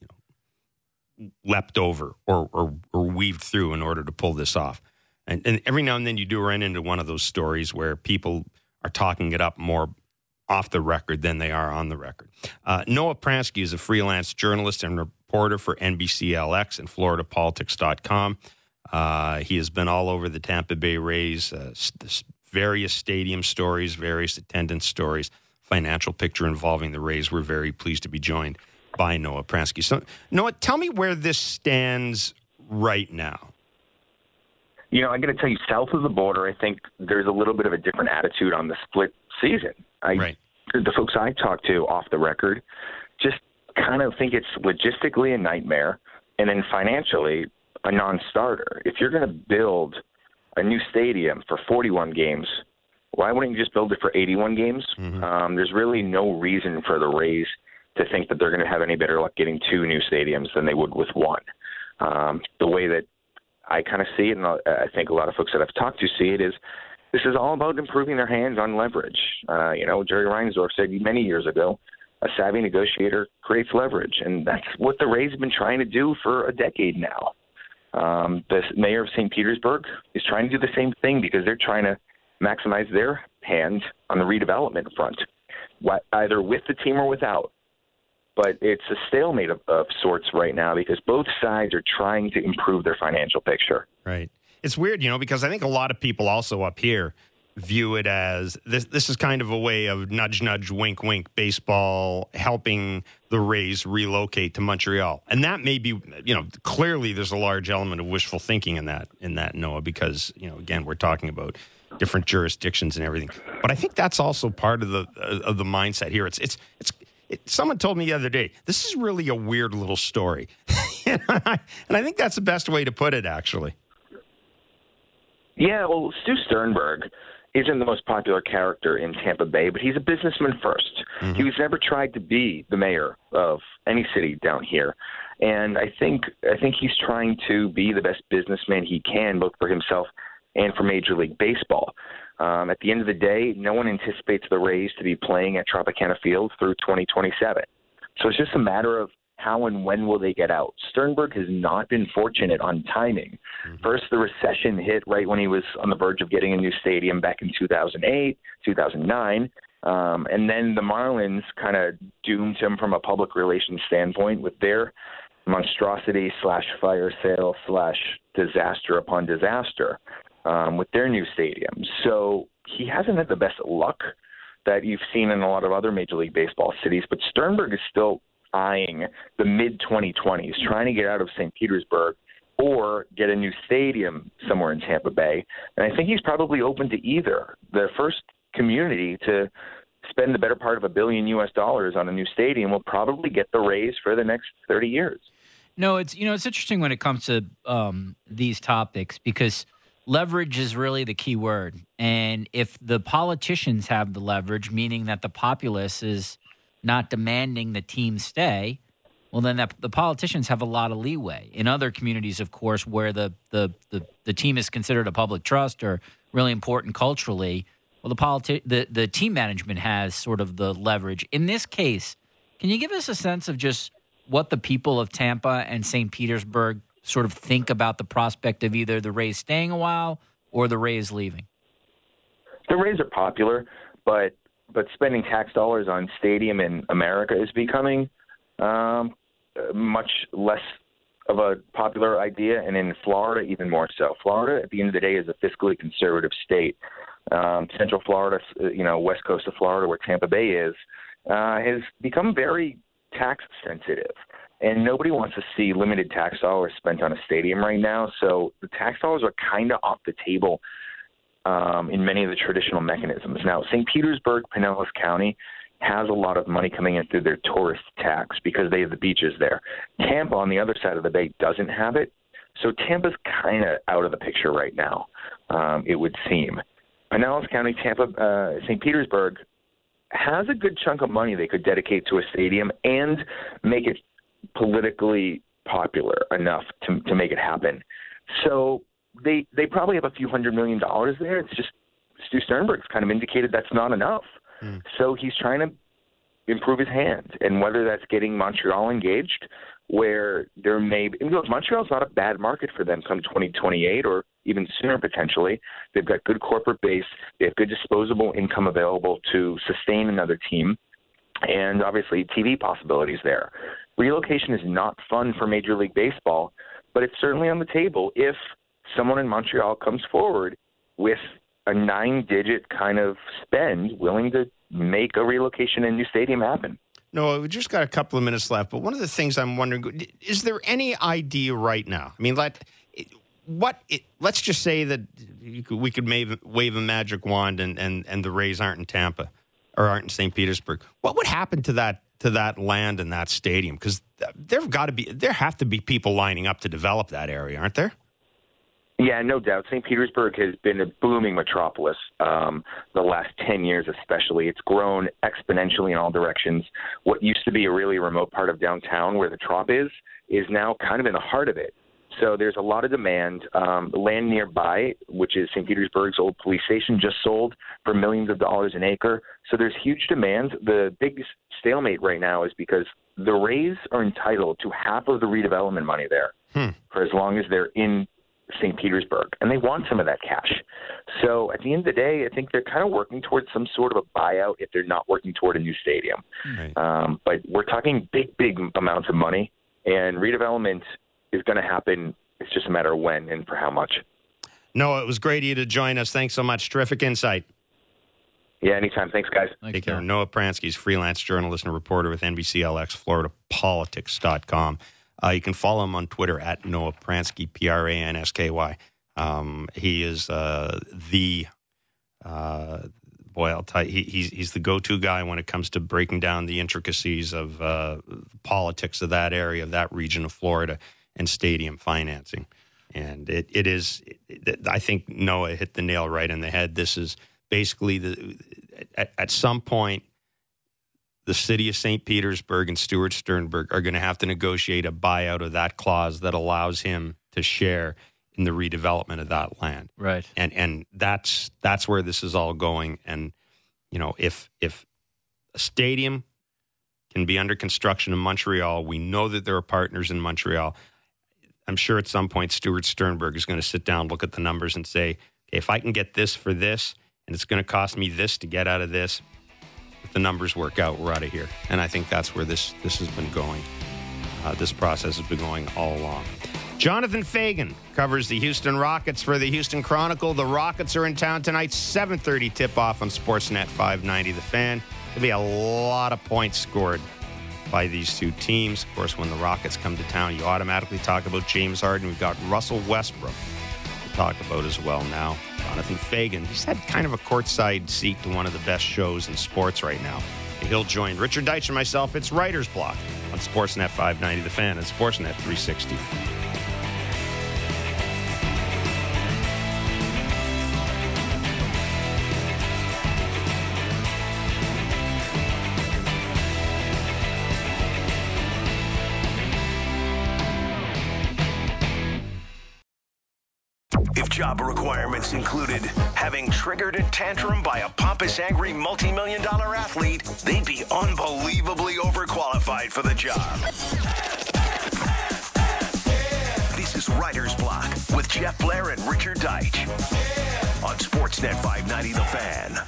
leapt over or weaved through in order to pull this off. And every now and then you do run into one of those stories where people are talking it up more off the record than they are on the record. Noah Pransky is a freelance journalist and reporter for NBCLX and FloridaPolitics.com. He has been all over the Tampa Bay Rays, various stadium stories, various attendance stories, financial picture involving the Rays. We're very pleased to be joined by Noah Pransky. So, Noah, tell me where this stands right now. I got to tell you, south of the border, I think there's a little bit of a different attitude on the split season. The folks I talk to off the record just kind of think it's logistically a nightmare and then financially a non-starter. If you're going to build a new stadium for 41 games, why wouldn't you just build it for 81 games? Mm-hmm. There's really no reason for the Rays to think that they're going to have any better luck getting 2 new stadiums than they would with 1. The way that I kind of see it, and I think a lot of folks that I've talked to see it, is this is all about improving their hands on leverage. Jerry Reinsdorf said many years ago, a savvy negotiator creates leverage, and that's what the Rays have been trying to do for a decade now. The mayor of St. Petersburg is trying to do the same thing because they're trying to maximize their hand on the redevelopment front, either with the team or without. But it's a stalemate of sorts right now because both sides are trying to improve their financial picture. Right. It's weird, because I think a lot of people also up here view it as this is kind of a way of nudge, nudge, wink, wink baseball helping the Rays relocate to Montreal. And that may be, clearly there's a large element of wishful thinking in that, Noah, because, again, we're talking about different jurisdictions and everything. But I think that's also part of the mindset here. Someone told me the other day, this is really a weird little story. And I think that's the best way to put it, actually. Yeah, well, Stu Sternberg isn't the most popular character in Tampa Bay, but he's a businessman first. Mm-hmm. He was never tried to be the mayor of any city down here. And I think he's trying to be the best businessman he can, both for himself and for Major League Baseball. At the end of the day, no one anticipates the Rays to be playing at Tropicana Field through 2027. So it's just a matter of how and when will they get out. Sternberg has not been fortunate on timing. Mm-hmm. First, the recession hit right when he was on the verge of getting a new stadium back in 2008, 2009. And then the Marlins kind of doomed him from a public relations standpoint with their monstrosity / fire sale / disaster upon disaster with their new stadium. So he hasn't had the best luck that you've seen in a lot of other Major League Baseball cities, but Sternberg is still eyeing the mid-2020s, trying to get out of St. Petersburg or get a new stadium somewhere in Tampa Bay. And I think he's probably open to either. The first community to spend the better part of $1 billion on a new stadium will probably get the Rays for the next 30 years. No, it's interesting when it comes to these topics because leverage is really the key word. And if the politicians have the leverage, meaning that the populace is not demanding the team stay, well, then the politicians have a lot of leeway. In other communities, of course, where the team is considered a public trust or really important culturally, well, the team management has sort of the leverage. In this case, can you give us a sense of just what the people of Tampa and St. Petersburg sort of think about the prospect of either the Rays staying a while or the Rays leaving? The Rays are popular, but spending tax dollars on stadium in America is becoming much less of a popular idea, and in Florida even more so. Florida, at the end of the day, is a fiscally conservative state. Central Florida, west coast of Florida, where Tampa Bay is, has become very tax sensitive. And nobody wants to see limited tax dollars spent on a stadium right now. So the tax dollars are kind of off the table in many of the traditional mechanisms. Now, St. Petersburg, Pinellas County, has a lot of money coming in through their tourist tax because they have the beaches there. Tampa, on the other side of the bay, doesn't have it. So Tampa's kind of out of the picture right now, it would seem. Pinellas County, Tampa, St. Petersburg has a good chunk of money they could dedicate to a stadium and make it politically popular enough to make it happen. So they probably have a few $100 million there. It's just Stu Sternberg's kind of indicated that's not enough. So he's trying to improve his hand, and whether that's getting Montreal engaged, where there may be, Montreal's not a bad market for them come 2028 or even sooner potentially. They've got good corporate base. They have good disposable income available to sustain another team, and obviously TV possibilities there. Relocation is not fun for Major League Baseball, but it's certainly on the table if someone in Montreal comes forward with a 9-digit kind of spend willing to make a relocation and new stadium happen. No, we just got a couple of minutes left, but one of the things I'm wondering, is there any idea right now? I mean, let's just say that we could wave a magic wand and the Rays aren't in Tampa or aren't in St. Petersburg. What would happen to that land and that stadium? Because there have to be people lining up to develop that area, aren't there? Yeah, no doubt. St. Petersburg has been a booming metropolis the last 10 years especially. It's grown exponentially in all directions. What used to be a really remote part of downtown where the Trop is now kind of in the heart of it. So there's a lot of demand. Land nearby, which is St. Petersburg's old police station, just sold for millions of dollars an acre. So there's huge demand. The big stalemate right now is because the Rays are entitled to half of the redevelopment money there for as long as they're in St. Petersburg, and they want some of that cash. So at the end of the day, I think they're kind of working towards some sort of a buyout if they're not working toward a new stadium. Right. But we're talking big amounts of money, and redevelopment is going to happen. It's just a matter of when and for how much. Noah, it was great of you to join us. Thanks so much. Terrific insight. Yeah, anytime. Thanks, guys. Take care. Noah Pransky's freelance journalist and reporter with NBCLX, FloridaPolitics.com. You can follow him on Twitter at Noah Pransky, Pransky. He is I'll tell you, he's the go-to guy when it comes to breaking down the intricacies of politics of that area, of that region of Florida, and stadium financing. And it is, I think Noah hit the nail right in the head. This is basically at some point, the city of St. Petersburg and Stuart Sternberg are going to have to negotiate a buyout of that clause that allows him to share in the redevelopment of that land. Right. And that's where this is all going. And, if a stadium can be under construction in Montreal, we know that there are partners in Montreal. I'm sure at some point Stuart Sternberg is going to sit down, look at the numbers and say, okay, if I can get this for this, and it's going to cost me this to get out of this, if the numbers work out, we're out of here. And I think that's where this has been going. This process has been going all along. Jonathan Fagan covers the Houston Rockets for the Houston Chronicle. The Rockets are in town tonight, 7:30 tip-off on Sportsnet 590 The Fan. There'll be a lot of points scored by these two teams. Of course, when the Rockets come to town, you automatically talk about James Harden. We've got Russell Westbrook to talk about as well now. Jonathan Fagan, he's had kind of a courtside seat to one of the best shows in sports right now. And he'll join Richard Deitch and myself. It's Writer's Block on Sportsnet 590 The Fan and Sportsnet 360. If job requirements included having triggered a tantrum by a pompous, angry, multi-million-dollar athlete, they'd be unbelievably overqualified for the job. This is Writer's Block with Jeff Blair and Richard Deitch on Sportsnet 590 The Fan.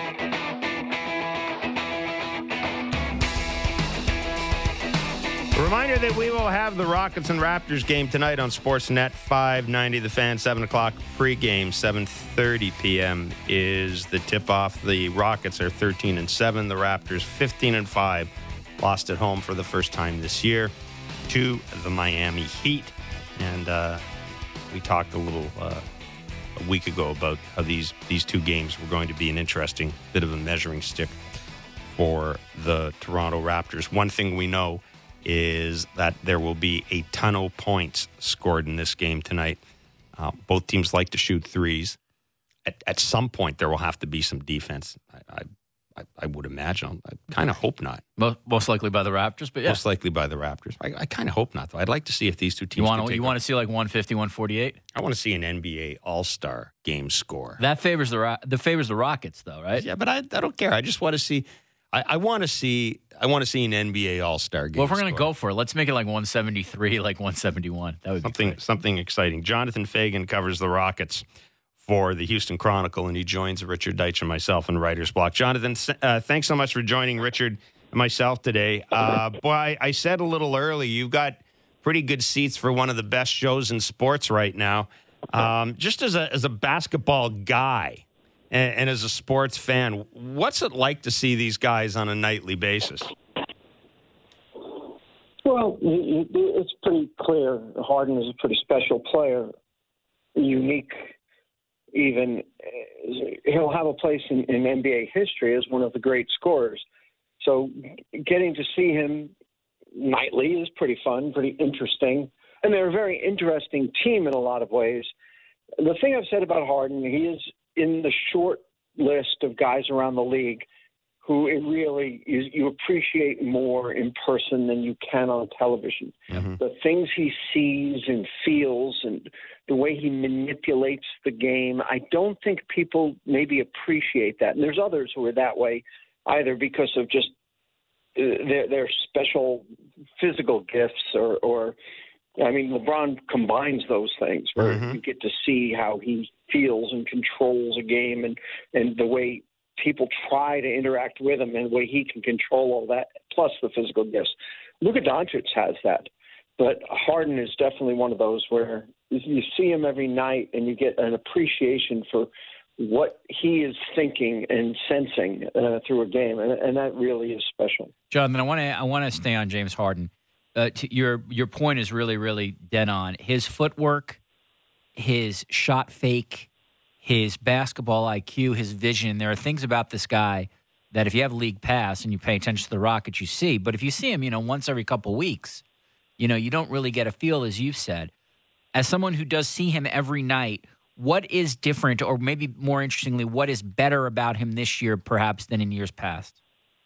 A Reminder that we will have the Rockets and Raptors game tonight on Sportsnet 590 The Fan, 7 o'clock pregame. 7:30 p.m. is the tip-off. The Rockets are 13-7. The Raptors 15-5. Lost at home for the first time this year to the Miami Heat. And we talked a little a week ago about how these two games were going to be an interesting bit of a measuring stick for the Toronto Raptors. One thing we know is that there will be a ton of points scored in this game tonight. Both teams like to shoot threes. At some point, there will have to be some defense. I would imagine. I kind of hope not. Most likely by the Raptors, but yeah. Most likely by the Raptors. I kind of hope not, though. I'd like to see if these two teams You want to see like 150, 148? I want to see an NBA All-Star game score. That favors the Rockets, though, right? Yeah, but I don't care. I just want to see. I want to see an NBA All-Star game. Well, if we're going to go for it, let's make it like 173, like 171. That would be something exciting. Jonathan Fagan covers the Rockets for the Houston Chronicle, and he joins Richard Deitch and myself in Writer's Block. Jonathan, thanks so much for joining Richard and myself today. Boy, I said a little early, you've got pretty good seats for one of the best shows in sports right now. Just as a basketball guy and as a sports fan, what's it like to see these guys on a nightly basis? Well, it's pretty clear Harden is a pretty special player, unique. Even he'll have a place in NBA history as one of the great scorers. So getting to see him nightly is pretty fun, pretty interesting. And they're a very interesting team in a lot of ways. The thing I've said about Harden, he is in the short list of guys around the league who it really is, you appreciate more in person than you can on television. Mm-hmm. The things he sees and feels and the way he manipulates the game, I don't think people maybe appreciate that. And there's others who are that way, either because of just their special physical gifts or I mean, LeBron combines those things where you get to see how he feels and controls a game and the way people try to interact with him and the way he can control all that, plus the physical gifts. Luka Doncic has that. But Harden is definitely one of those where you see him every night and you get an appreciation for what he is thinking and sensing through a game, and that really is special. Jonathan, I want to stay on James Harden. Your point is really, really dead on. His footwork, his shot fake, his basketball IQ, his vision. There are things about this guy that if you have league pass and you pay attention to the Rockets, you see. But if you see him, once every couple of weeks, you don't really get a feel, as you've said. As someone who does see him every night, what is different, or maybe more interestingly, what is better about him this year perhaps than in years past?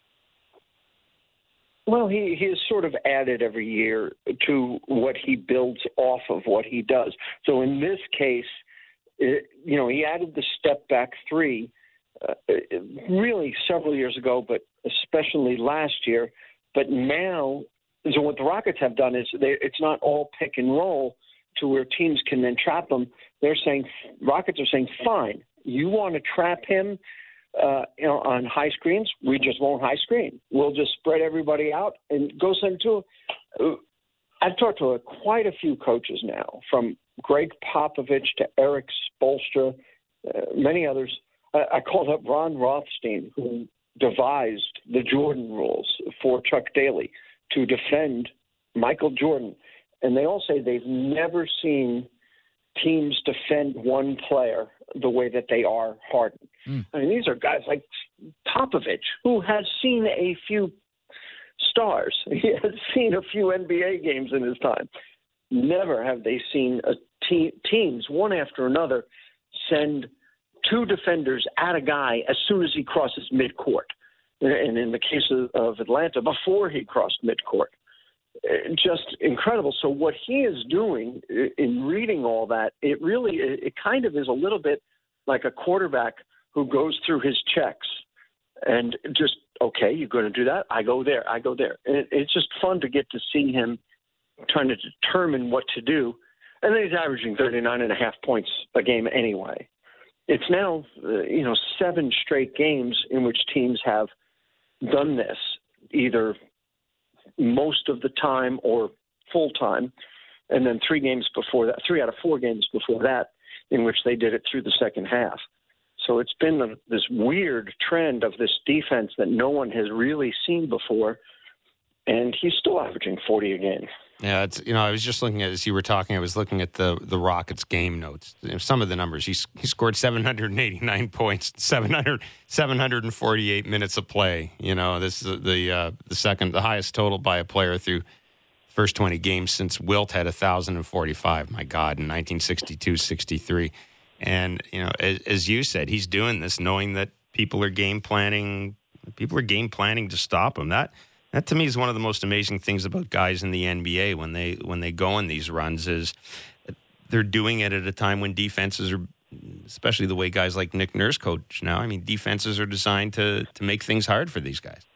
Well, he has sort of added every year to what he builds off of what he does. So in this case, he added the step-back three really several years ago, but especially last year. But now, so what the Rockets have done is it's not all pick and roll to where teams can then trap them. Rockets are saying, fine, you want to trap him on high screens? We just won't high screen. We'll just spread everybody out and go send to him. I've talked to quite a few coaches now, from Greg Popovich to Eric Spoelstra, many others. I called up Ron Rothstein, who devised the Jordan rules for Chuck Daly to defend Michael Jordan. And they all say they've never seen teams defend one player the way that they are Harden. I mean, these are guys like Popovich, who has seen a few stars. He has seen a few NBA games in his time. Never have they seen teams, one after another, send two defenders at a guy as soon as he crosses midcourt. And in the case of Atlanta, before he crossed midcourt. Just incredible. So what he is doing in reading all that, it kind of is a little bit like a quarterback who goes through his checks and just, okay, you're going to do that? I go there. And it's just fun to get to see him trying to determine what to do. And then he's averaging 39.5 points a game anyway. It's now, 7 straight games in which teams have done this, either most of the time or full time, and then 3 out of 4 games before that, in which they did it through the second half. So it's been this weird trend of this defense that no one has really seen before, and he's still averaging 40 a game. Yeah, it's I was just looking at, as you were talking, I was looking at the Rockets game notes. Some of the numbers. He scored 789 points, 748 minutes of play. This is the highest total by a player through first 20 games since Wilt had 1,045. My God, in 1962-63. And as you said, he's doing this knowing that people are game planning. People are game planning to stop him. That to me is one of the most amazing things about guys in the NBA when they go on these runs is they're doing it at a time when defenses are, especially the way guys like Nick Nurse coach now. I mean, defenses are designed to make things hard for these guys.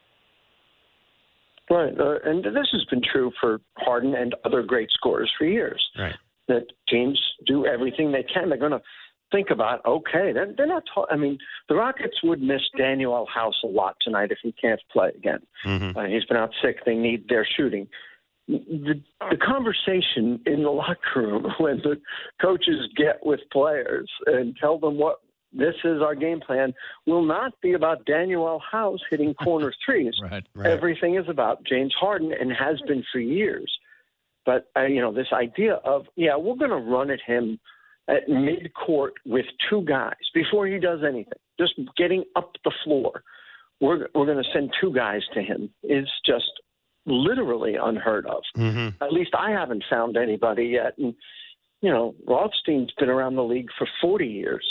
Right, and this has been true for Harden and other great scorers for years. Right, that teams do everything they can. They're going to think about, okay, they're not the Rockets would miss Daniel House a lot tonight if he can't play again. Mm-hmm. He's been out sick. They need their shooting. The conversation in the locker room when the coaches get with players and tell them what this is our game plan will not be about Daniel House hitting corner threes. Right. Everything is about James Harden and has been for years. But, this idea of, we're going to run at him at mid-court with 2 guys before he does anything, just getting up the floor. We're going to send 2 guys to him is just literally unheard of. Mm-hmm. At least I haven't found anybody yet. And, Rothstein's been around the league for 40 years.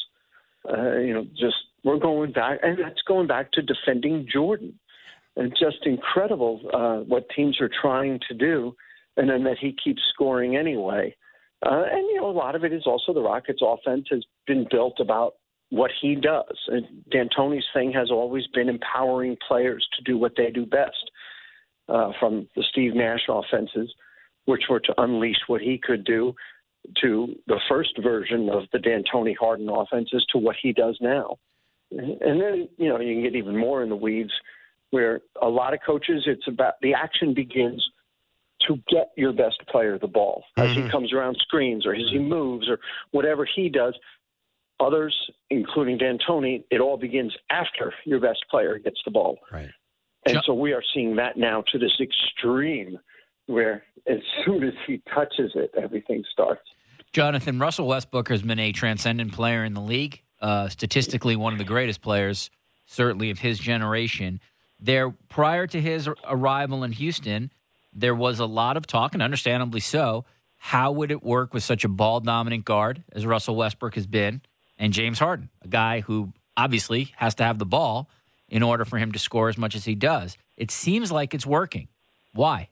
We're going back, and that's going back to defending Jordan. And it's just incredible what teams are trying to do, and then that he keeps scoring anyway. A lot of it is also the Rockets' offense has been built about what he does. And D'Antoni's thing has always been empowering players to do what they do best, from the Steve Nash offenses, which were to unleash what he could do, to the first version of the D'Antoni Harden offenses to what he does now. And then, you can get even more in the weeds where a lot of coaches, it's about the action begins to get your best player the ball as he comes around screens or as he moves or whatever he does. Others, including D'Antoni, it all begins after your best player gets the ball. Right. And so we are seeing that now to this extreme where as soon as he touches it, everything starts. Jonathan, Russell Westbrook has been a transcendent player in the league, statistically one of the greatest players, certainly of his generation. Prior to his arrival in Houston, there was a lot of talk, and understandably so, how would it work with such a ball-dominant guard as Russell Westbrook has been, and James Harden, a guy who obviously has to have the ball in order for him to score as much as he does. It seems like it's working. Why?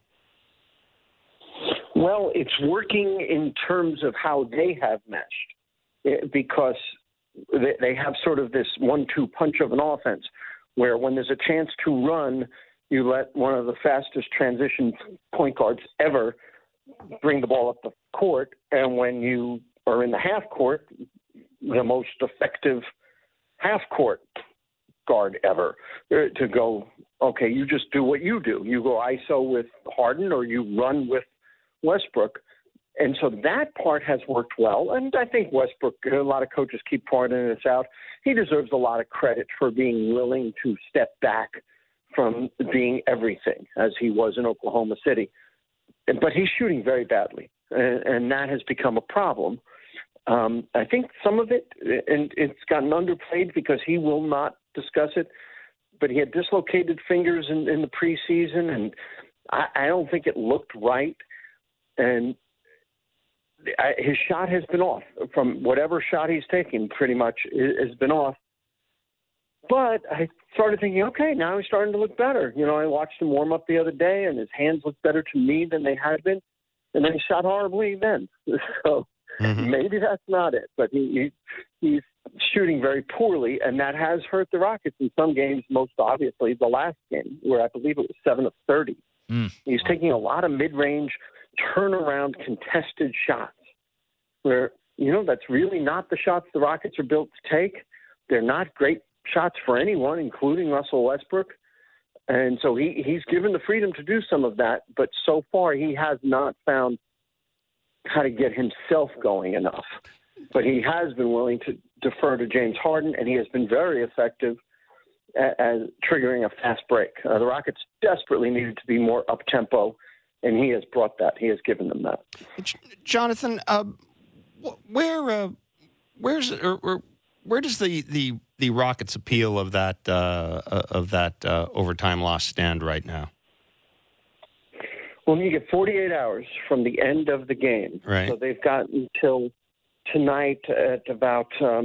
Well, it's working in terms of how they have meshed, because they have sort of this 1-2 punch of an offense where when there's a chance to run, you let one of the fastest transition point guards ever bring the ball up the court, and when you are in the half court, the most effective half court guard ever to go, okay, you just do what you do. You go ISO with Harden or you run with Westbrook. And so that part has worked well. And I think Westbrook, a lot of coaches keep pointing this out, he deserves a lot of credit for being willing to step back from being everything as he was in Oklahoma City. But he's shooting very badly, and that has become a problem. I think some of it, and it's gotten underplayed because he will not discuss it, but he had dislocated fingers in the preseason, and I don't think it looked right. And his shot has been off. From whatever shot he's taken, pretty much has been off. But I started thinking, okay, now he's starting to look better. I watched him warm up the other day, and his hands look better to me than they had been. And then he shot horribly then. So maybe that's not it. But he's shooting very poorly, and that has hurt the Rockets in some games, most obviously the last game, where I believe it was 7 of 30. He's taking a lot of mid-range, turnaround, contested shots where, that's really not the shots the Rockets are built to take. They're not great shots for anyone, including Russell Westbrook. And so he's given the freedom to do some of that, but so far he has not found how to get himself going enough. But he has been willing to defer to James Harden, and he has been very effective at triggering a fast break. The Rockets desperately needed to be more up-tempo, and he has brought that. He has given them that. Jonathan, where does the Rockets' appeal of that overtime loss stand right now? Well, you get 48 hours from the end of the game. Right. So they've got until tonight at about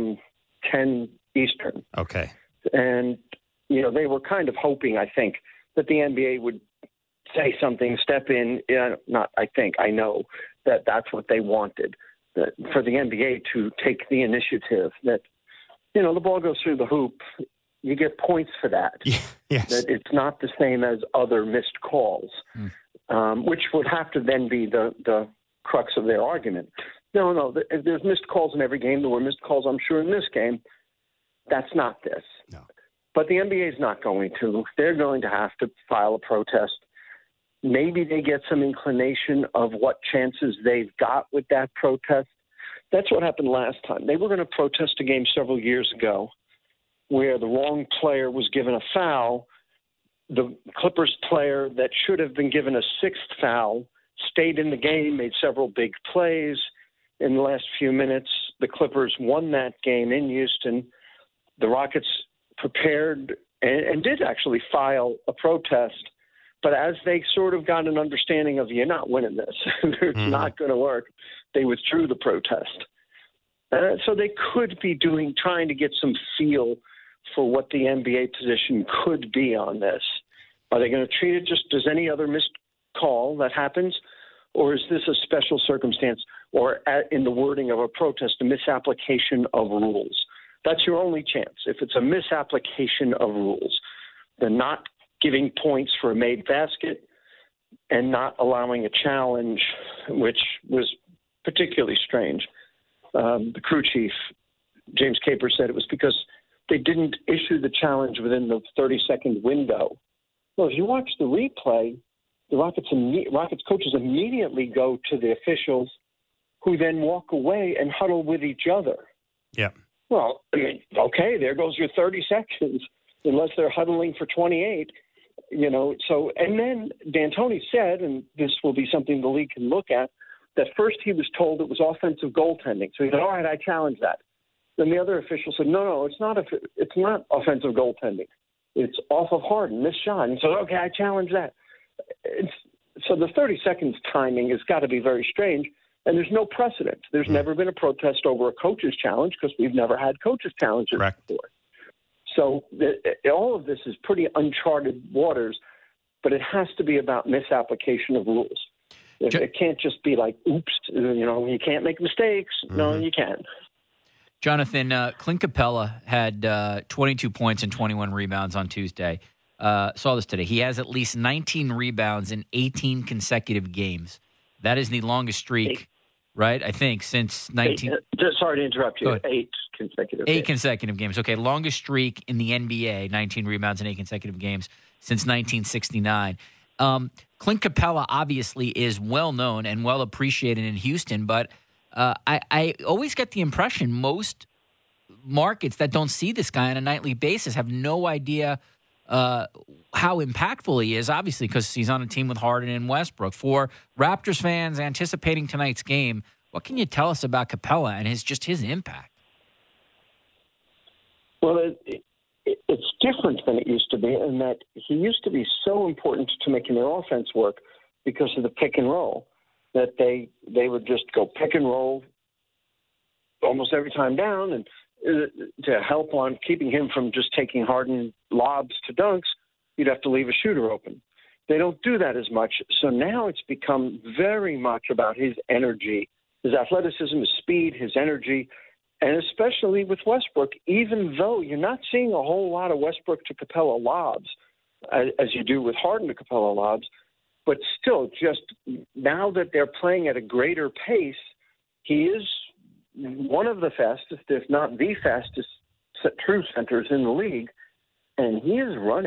10 Eastern. Okay. And, they were kind of hoping, I think, that the NBA would say something, step in. Not I think, I know that that's what they wanted, that for the NBA to take the initiative, that, the ball goes through the hoop. You get points for that. Yes. That it's not the same as other missed calls, which would have to then be the crux of their argument. No, there's missed calls in every game. There were missed calls, I'm sure, in this game. That's not this. No. But the NBA is not going to. They're going to have to file a protest. Maybe they get some inclination of what chances they've got with that protest. That's what happened last time. They were going to protest a game several years ago where the wrong player was given a foul. The Clippers player that should have been given a sixth foul stayed in the game, made several big plays. In the last few minutes, the Clippers won that game in Houston. The Rockets prepared and did actually file a protest. But as they sort of got an understanding of, you're not winning this, it's not going to work, they withdrew the protest. So they could be trying to get some feel for what the NBA position could be on this. Are they going to treat it just as any other missed call that happens? Or is this a special circumstance, or in the wording of a protest, a misapplication of rules? That's your only chance. If it's a misapplication of rules, then not giving points for a made basket and not allowing a challenge, which was particularly strange. The crew chief, James Capers, said it was because they didn't issue the challenge within the 30-second window. Well, if you watch the replay, the Rockets coaches immediately go to the officials, who then walk away and huddle with each other. Yeah. Well, okay, there goes your 30 seconds, unless they're huddling for 28. So, and then D'Antoni said, and this will be something the league can look at, that first he was told it was offensive goaltending. So he said, all right, I challenge that. Then the other official said, no, it's not offensive goaltending. It's off of Harden, missed shot. And so, okay, I challenge that. So the 30 seconds timing has got to be very strange, and there's no precedent. There's never been a protest over a coach's challenge because we've never had coaches' challenges before. So all of this is pretty uncharted waters, but it has to be about misapplication of rules. It can't just be like, oops, you can't make mistakes. No, you can. Jonathan, Clint Capella had 22 points and 21 rebounds on Tuesday. Saw this today. He has at least 19 rebounds in 18 consecutive games. That is the longest streak, right? I think since 19. Sorry to interrupt you. 8 consecutive. 8 consecutive games. Okay, longest streak in the NBA, 19 rebounds in 8 consecutive games since 1969. Clint Capella obviously is well known and well appreciated in Houston, but I always get the impression most markets that don't see this guy on a nightly basis have no idea how impactful he is, obviously, because he's on a team with Harden and Westbrook. For Raptors fans anticipating tonight's game, what can you tell us about Capella and his impact? Well, it's different than it used to be in that he used to be so important to making their offense work because of the pick and roll, that they would just go pick and roll almost every time down, and to help on keeping him from just taking Harden lobs to dunks, you'd have to leave a shooter open. They don't do that as much. So now it's become very much about his energy, his athleticism, his speed, his energy, and especially with Westbrook, even though you're not seeing a whole lot of Westbrook to Capella lobs as you do with Harden to Capella lobs, but still, just now that they're playing at a greater pace, he is one of the fastest, if not the fastest, true centers in the league, and he is running.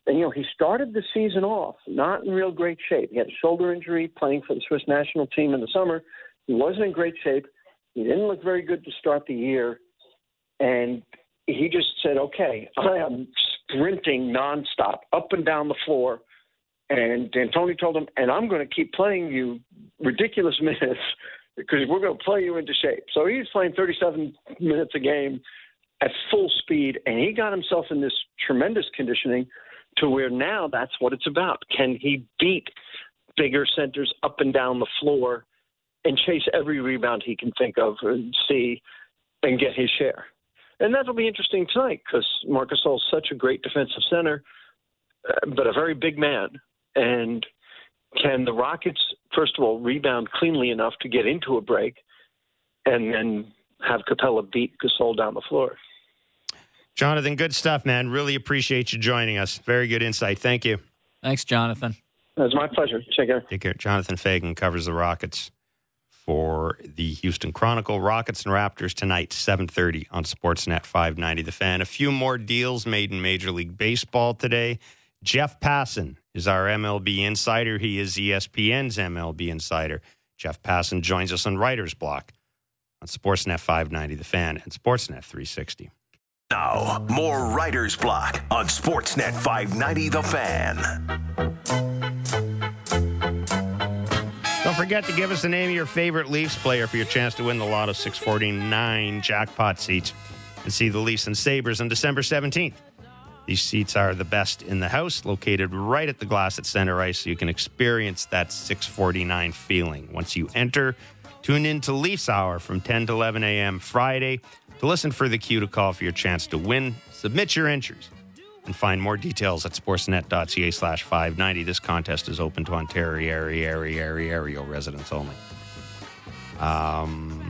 And, he started the season off not in real great shape. He had a shoulder injury playing for the Swiss national team in the summer. He wasn't in great shape. He didn't look very good to start the year. And he just said, okay, I am sprinting nonstop up and down the floor. And D'Antoni told him, and I'm going to keep playing you ridiculous minutes because we're going to play you into shape. So he's playing 37 minutes a game at full speed, and he got himself in this tremendous conditioning to where now that's what it's about. Can he beat bigger centers up and down the floor and chase every rebound he can think of and see and get his share? And that'll be interesting tonight because Marc Gasol's such a great defensive center, but a very big man. And can the Rockets, first of all, rebound cleanly enough to get into a break and then have Capella beat Gasol down the floor? Jonathan, good stuff, man. Really appreciate you joining us. Very good insight. Thank you. Thanks, Jonathan. It was my pleasure. Take care. Take care. Jonathan Fagan covers the Rockets for the Houston Chronicle. Rockets and Raptors tonight, 7:30 on Sportsnet 590 The Fan. A few more deals made in Major League Baseball today. Jeff Passan is our MLB insider. He is ESPN's MLB insider. Jeff Passan joins us on Writer's Block on Sportsnet 590 The Fan and Sportsnet 360. Now, more Writer's Block on Sportsnet 590 The Fan. Don't forget to give us the name of your favorite Leafs player for your chance to win the Lotto 649 jackpot seats and see the Leafs and Sabres on December 17th. These seats are the best in the house, located right at the glass at center ice, so you can experience that 649 feeling. Once you enter, tune in to Leafs Hour from 10 to 11 a.m. Friday to listen for the cue to call for your chance to win. Submit your entries and find more details at sportsnet.ca/590. This contest is open to Ontario residents only. A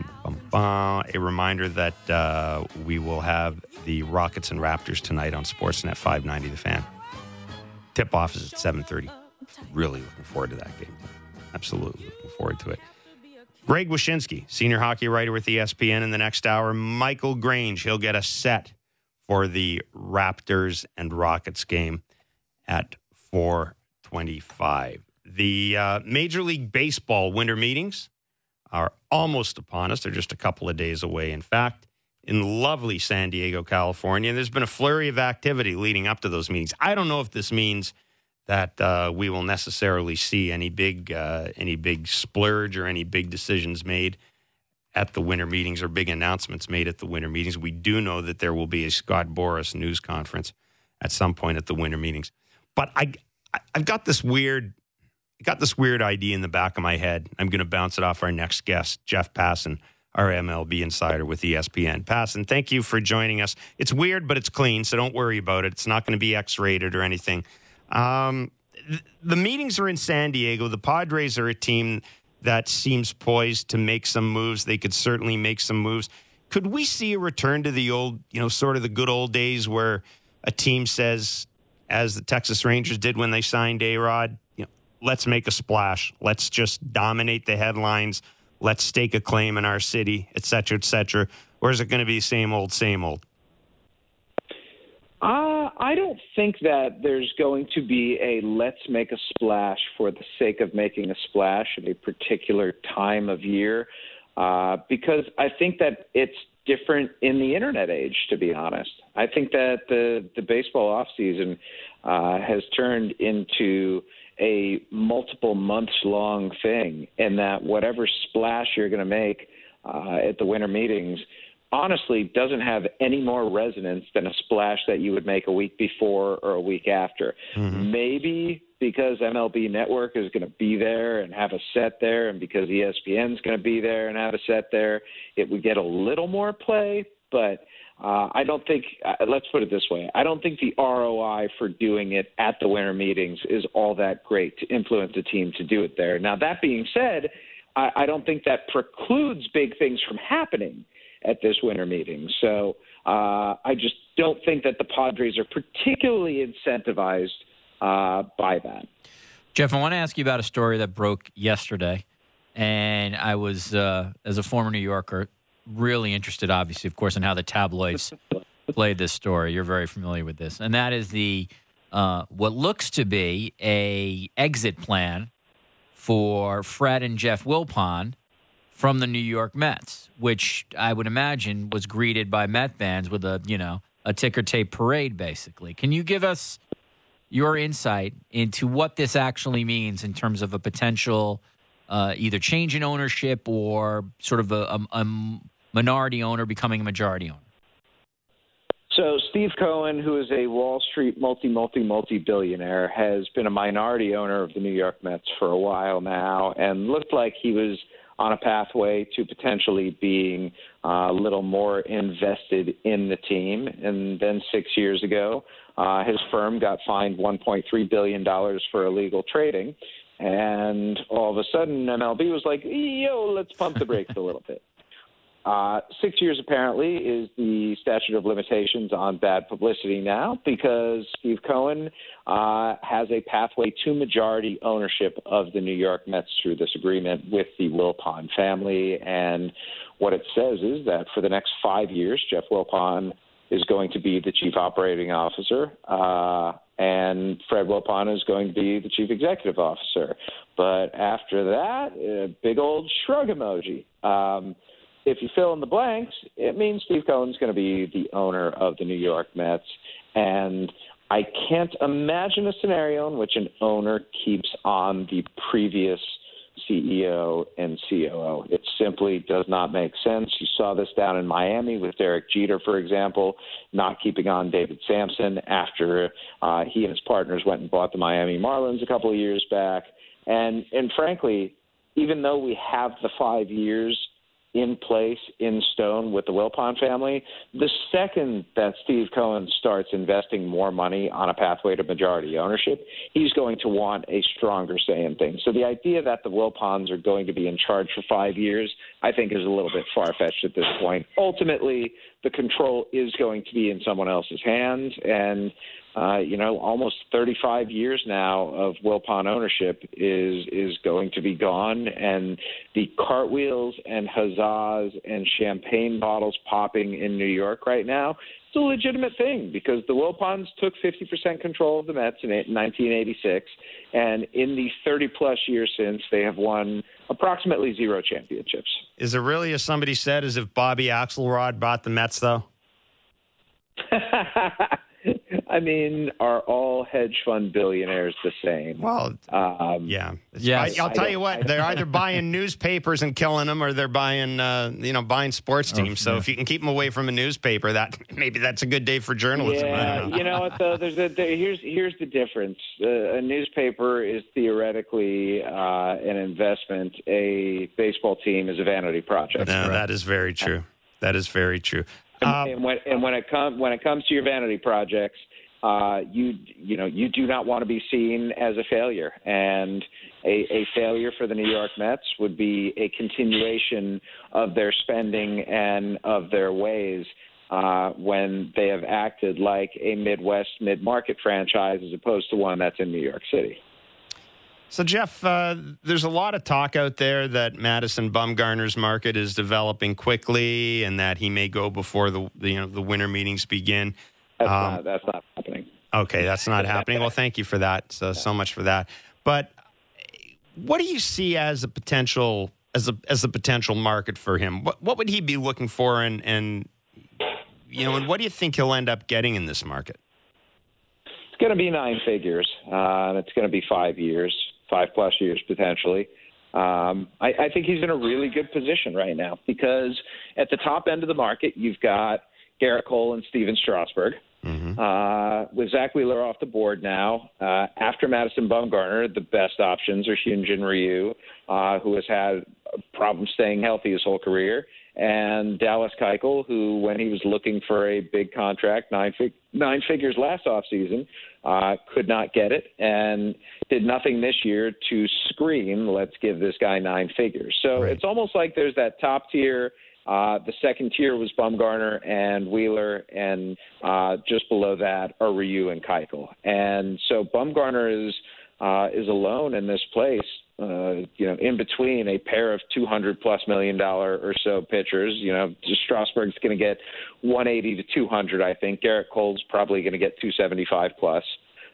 reminder that we will have the Rockets and Raptors tonight on Sportsnet 590 The Fan. Tip-off is at 7:30. Really looking forward to that game. Absolutely looking forward to it. Greg Wyshynski, senior hockey writer with ESPN in the next hour. Michael Grange, he'll get us set for the Raptors and Rockets game at 4:25. The Major League Baseball winter meetings are almost upon us. They're just a couple of days away. In fact, in lovely San Diego, California, there's been a flurry of activity leading up to those meetings. I don't know if this means that we will necessarily see any big splurge or any big decisions made at the winter meetings or big announcements made at the winter meetings. We do know that there will be a Scott Boras news conference at some point at the winter meetings. But I've got this weird idea in the back of my head. I'm going to bounce it off our next guest, Jeff Passan, our MLB insider with ESPN. Passan, thank you for joining us. It's weird, but it's clean, so don't worry about it. It's not going to be X-rated or anything. The meetings are in San Diego. The Padres are a team that seems poised to make some moves. They could certainly make some moves. Could we see a return to the old, sort of the good old days where a team says, as the Texas Rangers did when they signed A-Rod, let's make a splash. Let's just dominate the headlines. Let's stake a claim in our city, et cetera, et cetera. Or is it going to be same old, same old? I don't think that there's going to be a let's make a splash for the sake of making a splash at a particular time of year, because I think that it's different in the internet age, to be honest. I think that the baseball offseason has turned into a multiple months long thing, and that whatever splash you're going to make at the winter meetings honestly doesn't have any more resonance than a splash that you would make a week before or a week after. Mm-hmm. Maybe because MLB Network is going to be there and have a set there, and because ESPN is going to be there and have a set there, it would get a little more play. But I don't think let's put it this way. I don't think the ROI for doing it at the winter meetings is all that great to influence a team to do it there. Now, that being said, I don't think that precludes big things from happening at this winter meeting. So I just don't think that the Padres are particularly incentivized by that. Jeff, I want to ask you about a story that broke yesterday. And I was, as a former New Yorker, really interested, obviously, of course, in how the tabloids played this story. You're very familiar with this. And that is the what looks to be a exit plan for Fred and Jeff Wilpon from the New York Mets, which I would imagine was greeted by Met fans with a ticker tape parade, basically. Can you give us your insight into what this actually means in terms of a potential either change in ownership or sort of a minority owner becoming a majority owner? So Steve Cohen, who is a Wall Street multi-billionaire, has been a minority owner of the New York Mets for a while now and looked like he was on a pathway to potentially being a little more invested in the team. And then 6 years ago, his firm got fined $1.3 billion for illegal trading. And all of a sudden, MLB was like, yo, let's pump the brakes a little bit. 6 years apparently is the statute of limitations on bad publicity now because Steve Cohen has a pathway to majority ownership of the New York Mets through this agreement with the Wilpon family. And what it says is that for the next 5 years, Jeff Wilpon is going to be the chief operating officer, and Fred Wilpon is going to be the chief executive officer. But after that, a big old shrug emoji. If you fill in the blanks, it means Steve Cohen's going to be the owner of the New York Mets. And I can't imagine a scenario in which an owner keeps on the previous CEO and COO. It simply does not make sense. You saw this down in Miami with Derek Jeter, for example, not keeping on David Sampson after he and his partners went and bought the Miami Marlins a couple of years back. And frankly, even though we have the 5 years in place, in stone with the Wilpon family, the second that Steve Cohen starts investing more money on a pathway to majority ownership, he's going to want a stronger say in things. So the idea that the Wilpons are going to be in charge for 5 years, I think is a little bit far-fetched at this point. Ultimately, the control is going to be in someone else's hands, and almost 35 years now of Wilpon ownership is going to be gone, and the cartwheels and huzzas and champagne bottles popping in New York right now, it's a legitimate thing because the Wilpons took 50% control of the Mets in 1986, and in the 30-plus years since, they have won approximately 0 championships. Is it really, as somebody said, as if Bobby Axelrod bought the Mets, though? I mean, are all hedge fund billionaires the same? Well, yeah. Yes. I'll tell you what, they're either buying newspapers and killing them, or they're buying, buying sports teams. So if you can keep them away from a newspaper, maybe that's a good day for journalism. Yeah, I don't know. You know what, though? Here's the difference. A newspaper is theoretically an investment. A baseball team is a vanity project. No, that is very true. That is very true. And when it comes to your vanity projects, you do not want to be seen as a failure, and a failure for the New York Mets would be a continuation of their spending and of their ways when they have acted like a Midwest mid-market franchise as opposed to one that's in New York City. So, Jeff, there's a lot of talk out there that Madison Bumgarner's market is developing quickly, and that he may go before the winter meetings begin. That's not happening. Okay, that's not happening. Well, thank you for that. So much for that. But what do you see as a potential potential market for him? What would he be looking for, and what do you think he'll end up getting in this market? It's going to be 9 figures, and it's going to be 5 years. 5+ years potentially. I think he's in a really good position right now because at the top end of the market, you've got Garrett Cole and Steven Strasburg. Mm-hmm. With Zach Wheeler off the board now, after Madison Bumgarner, the best options are Hyunjin Ryu, who has had problems staying healthy his whole career, and Dallas Keuchel, who, when he was looking for a big contract, nine figures last offseason, could not get it and did nothing this year to scream, let's give this guy 9 figures. So It's almost like there's that top tier. The second tier was Bumgarner and Wheeler, and just below that are Ryu and Keuchel. And so Bumgarner is alone in this place, in between a pair of $200+ million or so pitchers. Strasburg's going to get 180 to 200, I think. Garrett Cole's probably going to get 275+.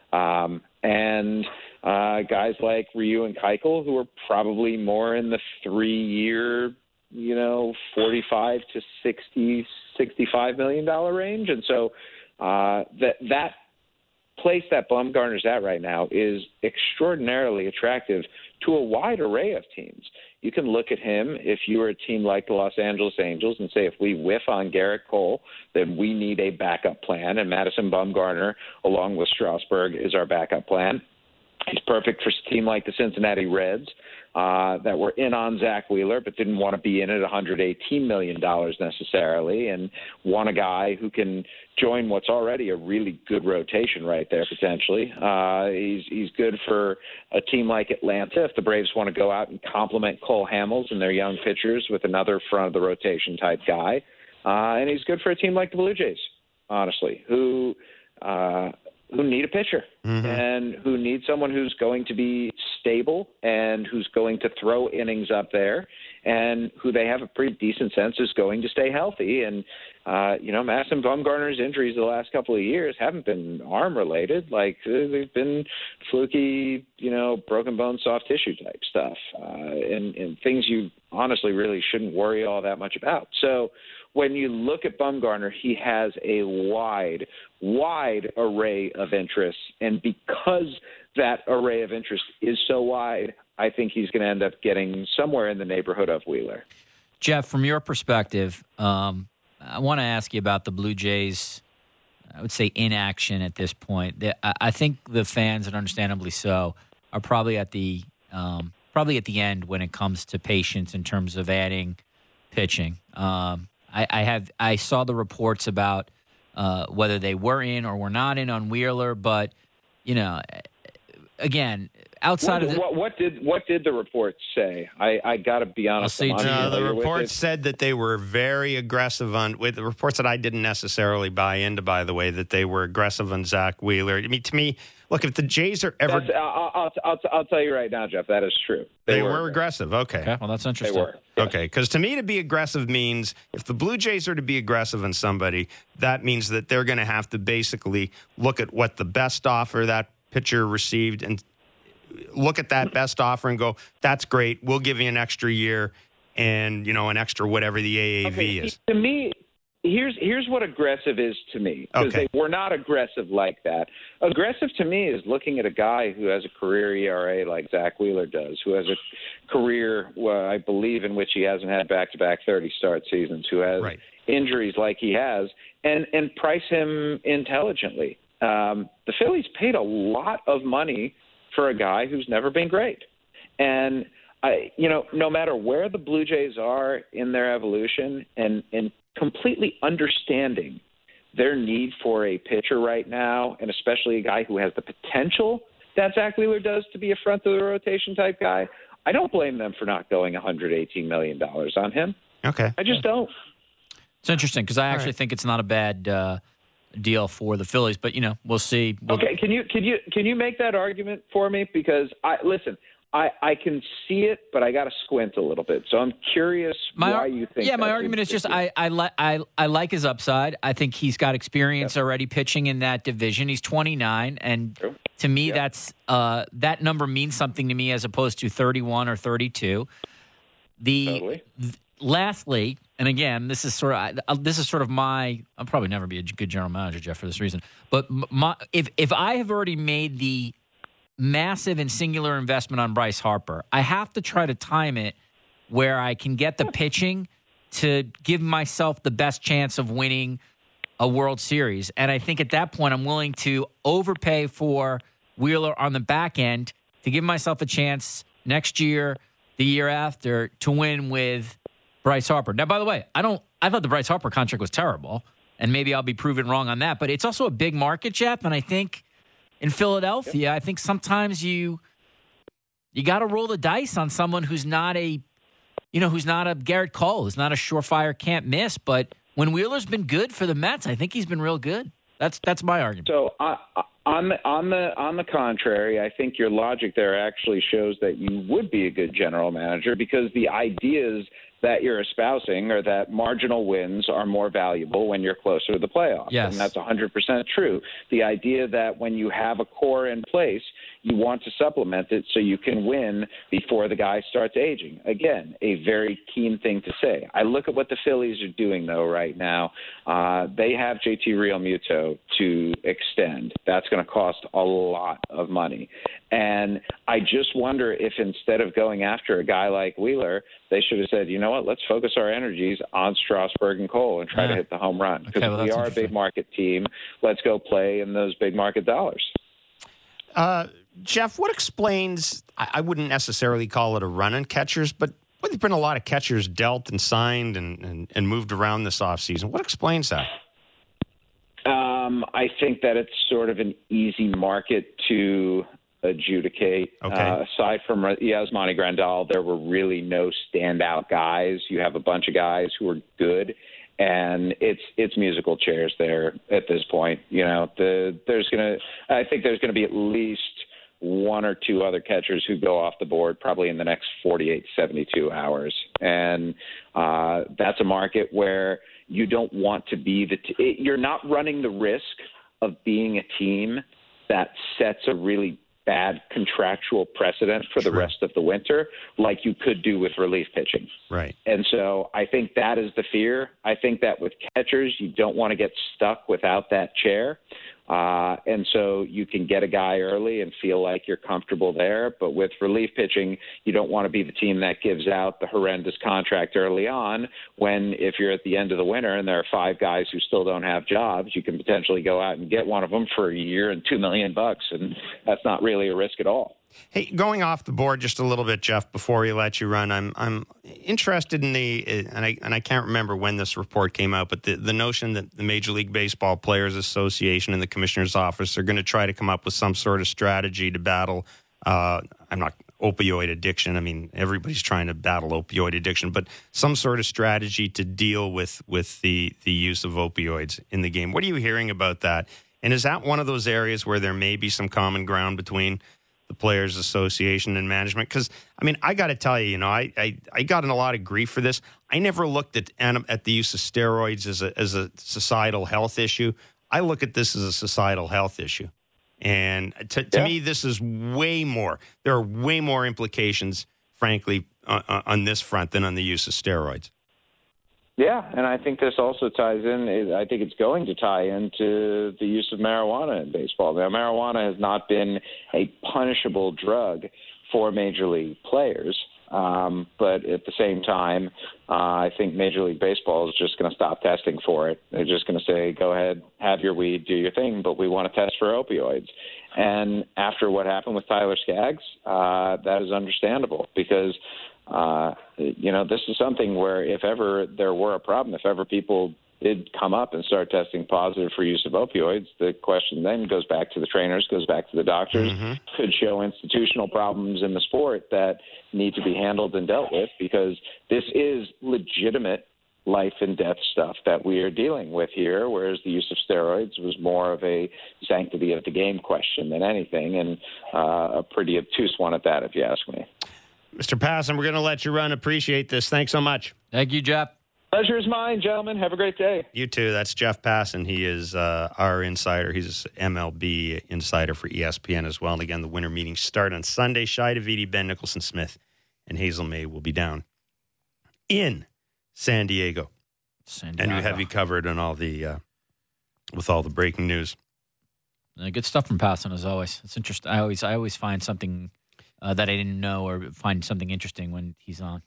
And guys like Ryu and Keuchel, who are probably more in the 3-year, 45 to 60, $65 million range. And so that place that Bumgarner's at right now is extraordinarily attractive to a wide array of teams. You can look at him if you were a team like the Los Angeles Angels and say, if we whiff on Garrett Cole, then we need a backup plan, and Madison Bumgarner, along with Strasburg, is our backup plan. He's perfect for a team like the Cincinnati Reds that were in on Zach Wheeler but didn't want to be in at $118 million necessarily, and want a guy who can join what's already a really good rotation right there potentially. He's good for a team like Atlanta if the Braves want to go out and complement Cole Hamels and their young pitchers with another front-of-the-rotation type guy. And he's good for a team like the Blue Jays, honestly, who need a pitcher and who need someone who's going to be stable and who's going to throw innings up there and who they have a pretty decent sense is going to stay healthy. And, Madison Bumgarner's injuries the last couple of years haven't been arm-related. Like, they've been fluky, broken bone, soft tissue type stuff and things you honestly really shouldn't worry all that much about. So when you look at Bumgarner, he has a wide array of interests. And because that array of interest is so wide, I think he's going to end up getting somewhere in the neighborhood of Wheeler. Jeff, from your perspective, I want to ask you about the Blue Jays, I would say, inaction at this point. I think the fans, and understandably so, are probably at the end when it comes to patience in terms of adding pitching. I saw the reports about whether they were in or were not in on Wheeler, but again, outside of what did the reports say? I got to be honest. The reports said that they were very aggressive with the reports that I didn't necessarily buy into, by the way, that they were aggressive on Zach Wheeler. I mean, to me, look, if the Jays are ever, I'll tell you right now, Jeff, that is true. They were aggressive. Okay, well, that's interesting. They were. Okay, because to me, to be aggressive means if the Blue Jays are to be aggressive on somebody, that means that they're going to have to basically look at what the best offer that pitcher received and look at that best offer and go, that's great. We'll give you an extra year and, an extra whatever the AAV is. To me, here's what aggressive is to me. Because they were not aggressive like that. Aggressive to me is looking at a guy who has a career ERA like Zach Wheeler does, who has a career, I believe, in which he hasn't had back-to-back 30-start seasons, who has injuries like he has, and price him intelligently. The Phillies paid a lot of money for a guy who's never been great. And, no matter where the Blue Jays are in their evolution and completely understanding their need for a pitcher right now, and especially a guy who has the potential that Zach Wheeler does to be a front-of-the-rotation type guy, I don't blame them for not going $118 million on him. Okay. I just don't. It's interesting because I actually think it's not a bad deal for the Phillies, but we'll see. Okay, can you make that argument for me? Because I can see it, but I got to squint a little bit. So I'm curious why you think. Yeah, my argument is just I like his upside. I think he's got experience already pitching in that division. He's 29, and to me, that's that number means something to me as opposed to 31 or 32. Lastly, and again, this is sort of my. I'll probably never be a good general manager, Jeff, for this reason. But if I have already made the massive and singular investment on Bryce Harper, I have to try to time it where I can get the pitching to give myself the best chance of winning a World Series. And I think at that point, I'm willing to overpay for Wheeler on the back end to give myself a chance next year, the year after, to win with Bryce Harper. Now, by the way, I thought the Bryce Harper contract was terrible, and maybe I'll be proven wrong on that. But it's also a big market, Jeff, and I think in Philadelphia, I think sometimes you got to roll the dice on someone who's not a Garrett Cole, who's not a surefire can't miss. But when Wheeler's been good for the Mets, I think he's been real good. That's my argument. So on the contrary, I think your logic there actually shows that you would be a good general manager because the ideas that you're espousing are that marginal wins are more valuable when you're closer to the playoffs. Yes. And that's 100% true. The idea that when you have a core in place, you want to supplement it so you can win before the guy starts aging. Again, a very keen thing to say. I look at what the Phillies are doing, though, right now. They have JT Realmuto to extend. That's going to cost a lot of money. And I just wonder if instead of going after a guy like Wheeler, they should have said, you know what, let's focus our energies on Strasburg and Cole and try to hit the home run. Because we are a big market team. Let's go play in those big market dollars. Jeff, what explains, I wouldn't necessarily call it a run on catchers, but there's been a lot of catchers dealt and signed and moved around this offseason. What explains that? I think that it's sort of an easy market to adjudicate. Okay. Aside from Yasmani Grandal, there were really no standout guys. You have a bunch of guys who are good, and it's musical chairs there at this point. You know, I think there's gonna be at least one or two other catchers who go off the board probably in the next 48, 72 hours. And that's a market where you don't want to be you're not running the risk of being a team that sets a really bad contractual precedent for the rest of the winter, like you could do with relief pitching. Right. And so I think that is the fear. I think that with catchers, you don't want to get stuck without that chair. And so you can get a guy early and feel like you're comfortable there. But with relief pitching, you don't want to be the team that gives out the horrendous contract early on when, if you're at the end of the winter and there are 5 guys who still don't have jobs, you can potentially go out and get one of them for a year and $2 million. And that's not really a risk at all. Hey, going off the board just a little bit, Jeff, before we let you run, I'm interested in and I can't remember when this report came out, but the notion that the Major League Baseball Players Association and the Commissioner's Office are going to try to come up with some sort of strategy to battle, opioid addiction. I mean, everybody's trying to battle opioid addiction, but some sort of strategy to deal with the use of opioids in the game. What are you hearing about that? And is that one of those areas where there may be some common ground between the Players Association and management? Because, I mean, I got to tell you, I got in a lot of grief for this. I never looked at the use of steroids as a societal health issue. I look at this as a societal health issue. And to me, this is way more. There are way more implications, frankly, on this front than on the use of steroids. Yeah, and I think this also ties in, I think it's going to tie into the use of marijuana in baseball. Now, marijuana has not been a punishable drug for Major League players, but at the same time, I think Major League Baseball is just going to stop testing for it. They're just going to say, go ahead, have your weed, do your thing, but we want to test for opioids. And after what happened with Tyler Skaggs, that is understandable because this is something where if ever there were a problem, if ever people did come up and start testing positive for use of opioids, the question then goes back to the trainers, goes back to the doctors, could show institutional problems in the sport that need to be handled and dealt with because this is legitimate life and death stuff that we are dealing with here, whereas the use of steroids was more of a sanctity of the game question than anything, and a pretty obtuse one at that, if you ask me. Mr. Passan, we're going to let you run. Appreciate this. Thanks so much. Thank you, Jeff. Pleasure is mine, gentlemen. Have a great day. You too. That's Jeff Passan. He is our insider. He's an MLB insider for ESPN as well. And again, the winter meetings start on Sunday. Shi Davidi, Ben Nicholson Smith, and Hazel May will be down in San Diego. And we have you covered on all the with all the breaking news. Good stuff from Passan as always. It's interesting. I always find something that I didn't know or find something interesting when he's on.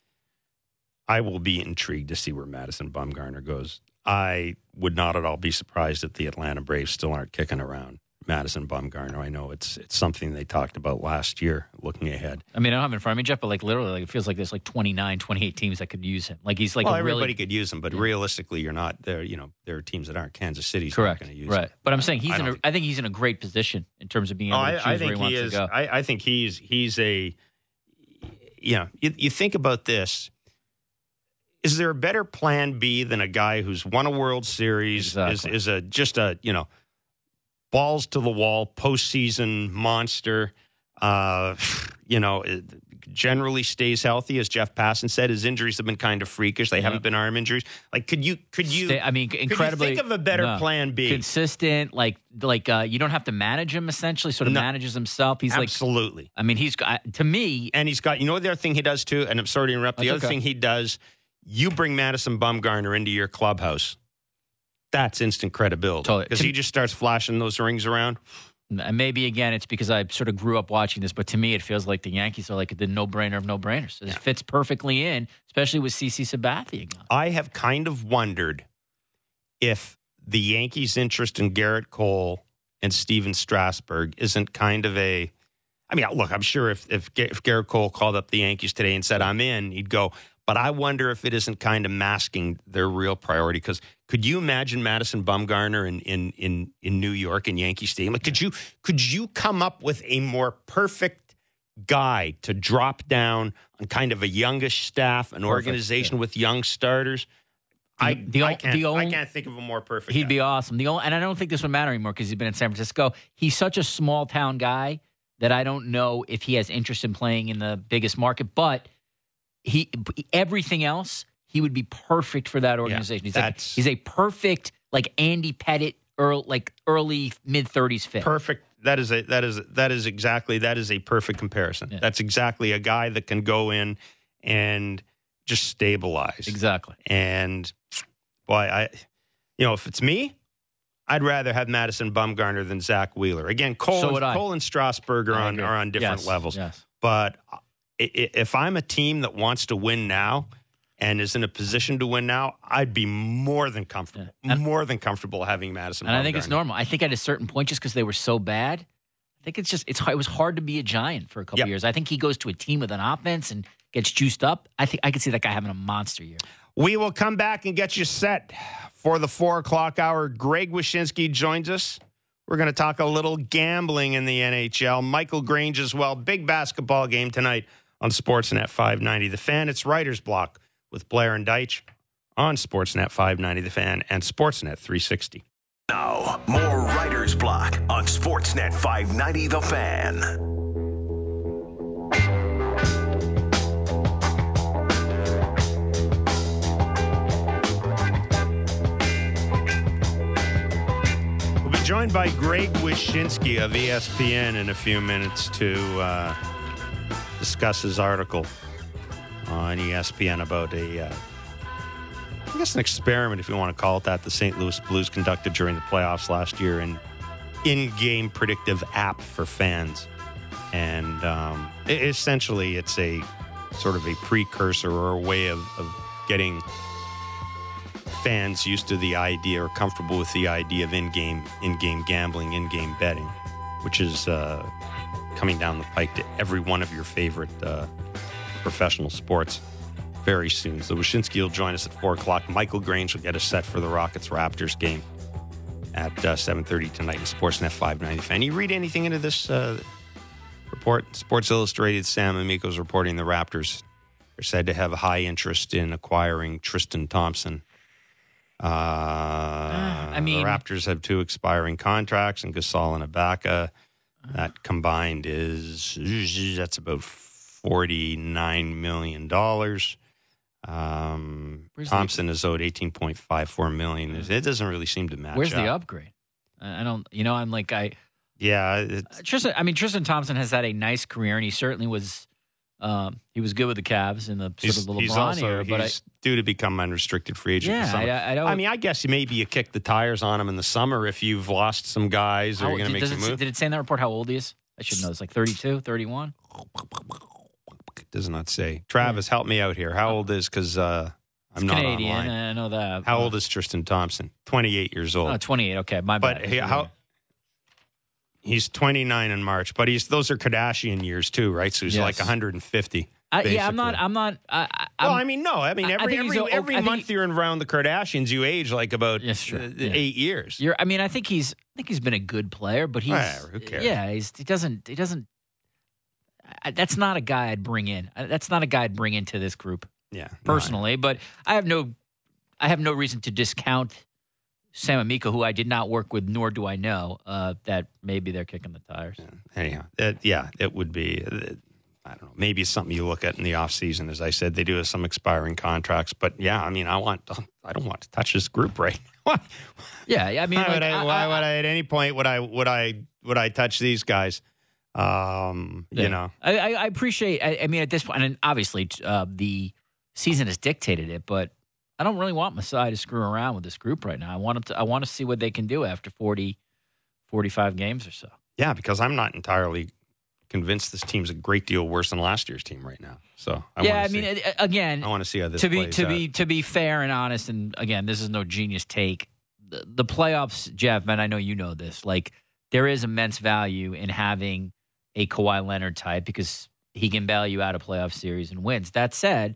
I will be intrigued to see where Madison Bumgarner goes. I would not at all be surprised if the Atlanta Braves still aren't kicking around Madison Bumgarner. I know it's something they talked about last year, looking ahead. I mean, I don't have it in front of me, Jeff, but literally, it feels like there's 29, 28 teams that could use him. He's everybody could use him, but realistically, you're not there. There are teams that aren't. Kansas City's correct, not going to use him. But I'm saying I think he's in a great position in terms of being able to choose where he wants to go. I think he's a. You think about this. Is there a better plan B than a guy who's won a World Series, exactly. is just a balls to the wall postseason monster, generally stays healthy, as Jeff Passan said. His injuries have been kind of freakish. They haven't been arm injuries. Like, could you? Incredibly. Could you think of a better plan B? Consistent, like you don't have to manage him. Essentially, sort of manages himself. He's absolutely. He's to me, and he's got. The other thing he does too. And I'm sorry to interrupt. The other thing he does, you bring Madison Bumgarner into your clubhouse. That's instant credibility because he just starts flashing those rings around. And maybe, again, it's because I sort of grew up watching this, but to me, it feels like the Yankees are like the no-brainer of no-brainers. It fits perfectly in, especially with CeCe Sabathia. I have kind of wondered if the Yankees' interest in Garrett Cole and Steven Strasburg isn't kind of a... look, I'm sure if Garrett Cole called up the Yankees today and said, I'm in, he'd go... But I wonder if it isn't kind of masking their real priority. Because could you imagine Madison Bumgarner in New York in Yankee Stadium? Like, could you come up with a more perfect guy to drop down on kind of a youngish staff, an organization with young starters? I can't think of a more perfect. He'd guy. be awesome. And I don't think this would matter anymore because he's been in San Francisco. He's such a small town guy that I don't know if he has interest in playing in the biggest market, but. Everything else, he would be perfect for that organization. He's a perfect Andy Pettitte, early mid-30s fit. Perfect. That is a perfect comparison. Yeah. That's exactly a guy that can go in and just stabilize. Exactly. And boy, if it's me, I'd rather have Madison Bumgarner than Zach Wheeler. Again, Cole and Strasburg are on different levels. Yes. But if I'm a team that wants to win now and is in a position to win now, I'd be more than comfortable having Madison Bumgarner. And I think it's normal. I think at a certain point, just because they were so bad, I think it was hard to be a Giant for a couple years. I think he goes to a team with an offense and gets juiced up. I think I could see that guy having a monster year. We will come back and get you set for the 4 o'clock hour. Greg Wyshynski joins us. We're going to talk a little gambling in the NHL. Michael Grange as well. Big basketball game tonight on Sportsnet 590 The Fan. It's Writer's Block with Blair and Deitch on Sportsnet 590 The Fan and Sportsnet 360. Now, more Writer's Block on Sportsnet 590 The Fan. We'll be joined by Greg Wyshynski of ESPN in a few minutes to discuss his article on ESPN about an experiment, if you want to call it that, the St. Louis Blues conducted during the playoffs last year, an in-game predictive app for fans. And essentially, it's a sort of a precursor or a way of getting fans used to the idea or comfortable with the idea of in-game gambling, in-game betting, which is coming down the pike to every one of your favorite professional sports very soon. So Wyshynski will join us at 4 o'clock. Michael Grange will get us set for the Rockets-Raptors game at 7:30 tonight in Sportsnet 590 Fan. You read anything into this report? Sports Illustrated, Sam Amico's reporting the Raptors are said to have a high interest in acquiring Tristan Thompson. The Raptors have 2 expiring contracts, and Gasol and Ibaka. That combined that's about $49 million. Thompson is owed $18.54 million. It doesn't really seem to match. Where's the upgrade? I don't. Tristan Thompson has had a nice career, and he certainly was. He was good with the Cavs in the sort of the LeBron era, but he's due to become unrestricted free agent. Yeah, this summer. I guess maybe you kick the tires on him in the summer if you've lost some guys or you're going to make some moves. Did it say in that report how old he is? I should know. It's like 32, 31? It does not say. Travis, help me out here. How old is, because I'm not Canadian, online. I know that. How old is Tristan Thompson? 28 years old. Oh, 28, okay. My bad. But he's 29 in March, but those are Kardashian years too, right? So he's like 150. Every month you're around the Kardashians, you age like about 8 years. I think he's been a good player, but who cares? Yeah, he doesn't. That's not a guy I'd bring in. That's not a guy I'd bring into this group. Yeah, personally, but I have no reason to discount Sam Amico, who I did not work with, nor do I know that maybe they're kicking the tires. Yeah. Anyhow, it would be. I don't know. Maybe it's something you look at in the offseason. As I said, they do have some expiring contracts. But, yeah, I mean, I don't want to touch this group right now. Yeah, I mean, why would I at any point would I touch these guys? You know. I appreciate, I mean, at this point, and obviously the season has dictated it, but I don't really want Masai to screw around with this group right now. I want to see what they can do after 40, 45 games or so. Yeah, because I'm not entirely convinced this team's a great deal worse than last year's team right now. So again, I want to see how this plays out. To be fair and honest, and again, this is no genius take. The playoffs, Jeff, and I know you know this, like there is immense value in having a Kawhi Leonard type because he can bail you out of playoff series and wins. That said,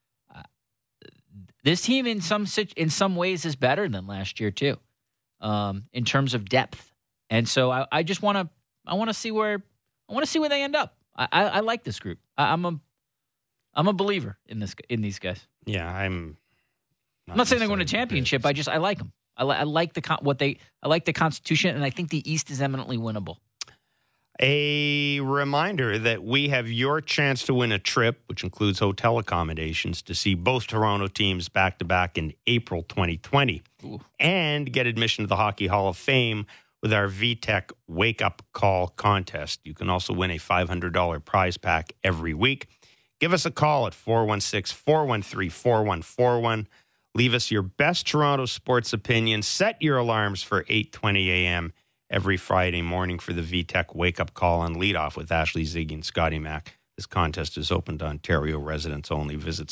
this team in some ways is better than last year too, in terms of depth. And so I just want to see where they end up. I like this group. I'm a believer in these guys. Yeah, I'm not saying they're going to championship. I like them. I like the Constitution, and I think the East is eminently winnable. A reminder that we have your chance to win a trip, which includes hotel accommodations, to see both Toronto teams back-to-back in April 2020. Ooh. And get admission to the Hockey Hall of Fame with our VTech Wake Up Call contest. You can also win a $500 prize pack every week. Give us a call at 416-413-4141. Leave us your best Toronto sports opinion. Set your alarms for 8:20 a.m. every Friday morning for the VTech Wake Up Call on leadoff with Ashley Ziggy and Scotty Mack. This contest is open to Ontario residents only. Visit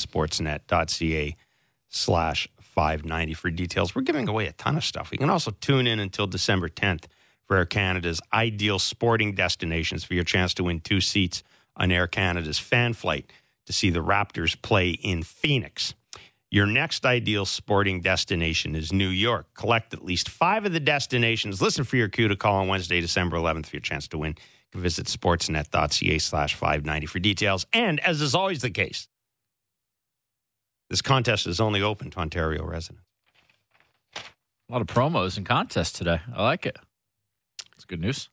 sportsnet.ca/590 for details. We're giving away a ton of stuff. You can also tune in until December 10th for Air Canada's ideal sporting destinations for your chance to win 2 seats on Air Canada's fan flight to see the Raptors play in Phoenix. Your next ideal sporting destination is New York. Collect at least 5 of the destinations. Listen for your cue to call on Wednesday, December 11th for your chance to win. You can visit sportsnet.ca/590 for details. And as is always the case, this contest is only open to Ontario residents. A lot of promos and contests today. I like it. It's good news.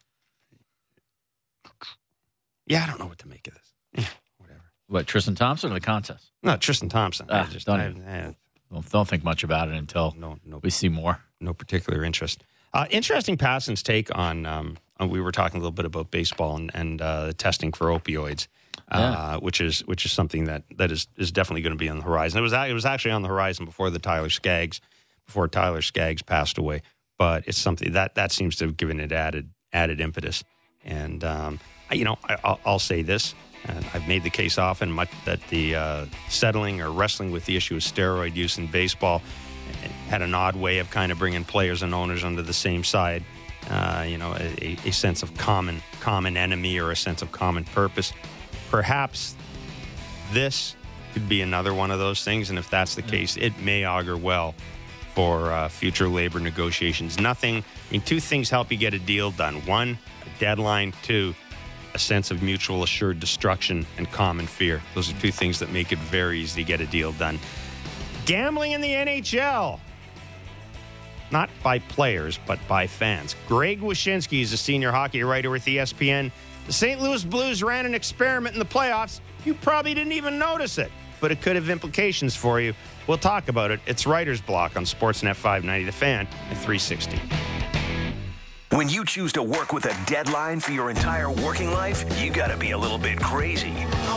Yeah, I don't know what to make of this. Whatever. What, Tristan Thompson or the contest? No, Tristan Thompson. Don't think much about it until we see more. No particular interest. Interesting Passon's take on we were talking a little bit about baseball and testing for opioids, which is something that is definitely going to be on the horizon. It was actually on the horizon before Tyler Skaggs passed away, but it's something that seems to have given it added impetus. And I'll say this. And I've made the case often that the settling or wrestling with the issue of steroid use in baseball had an odd way of kind of bringing players and owners under the same side. A sense of common enemy or a sense of common purpose. Perhaps this could be another one of those things, and if that's the case, it may augur well for future labor negotiations. 2 things help you get a deal done. 1, a deadline. 2, a sense of mutual assured destruction and common fear. Those are 2 things that make it very easy to get a deal done. Gambling in the NHL. Not by players, but by fans. Greg Wyshynski is a senior hockey writer with ESPN. The St. Louis Blues ran an experiment in the playoffs. You probably didn't even notice it, but it could have implications for you. We'll talk about it. It's Writer's Block on Sportsnet 590 The Fan at 360. When you choose to work with a deadline for your entire working life, you gotta be a little bit crazy.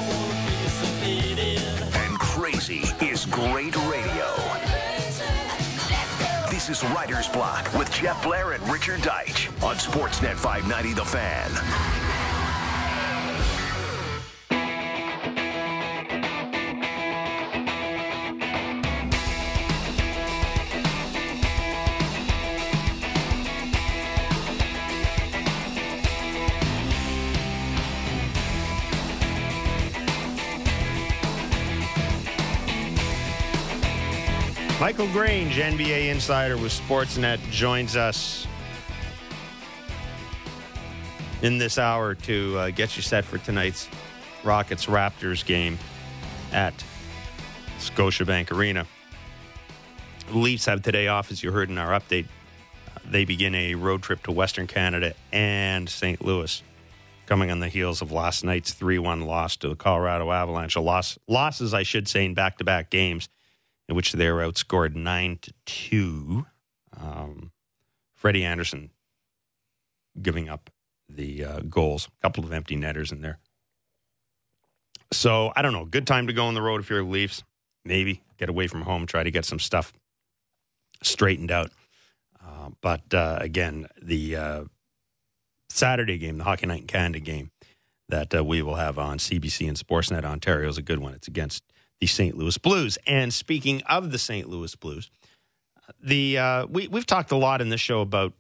And crazy is great radio. This is Writer's Block with Jeff Blair and Richard Deitch on Sportsnet 590 The Fan. Michael Grange, NBA insider with Sportsnet, joins us in this hour to get you set for tonight's Rockets-Raptors game at Scotiabank Arena. The Leafs have today off, as you heard in our update. They begin a road trip to Western Canada and St. Louis coming on the heels of last night's 3-1 loss to the Colorado Avalanche. Losses, I should say, in back-to-back games in which they were outscored 9-2. Freddie Anderson giving up the goals. A couple of empty netters in there. So, I don't know. Good time to go on the road if you're the Leafs. Maybe get away from home, try to get some stuff straightened out. But again, the Saturday game, the Hockey Night in Canada game that we will have on CBC and Sportsnet Ontario is a good one. It's against the St. Louis Blues. And speaking of the St. Louis Blues, we've talked a lot in this show about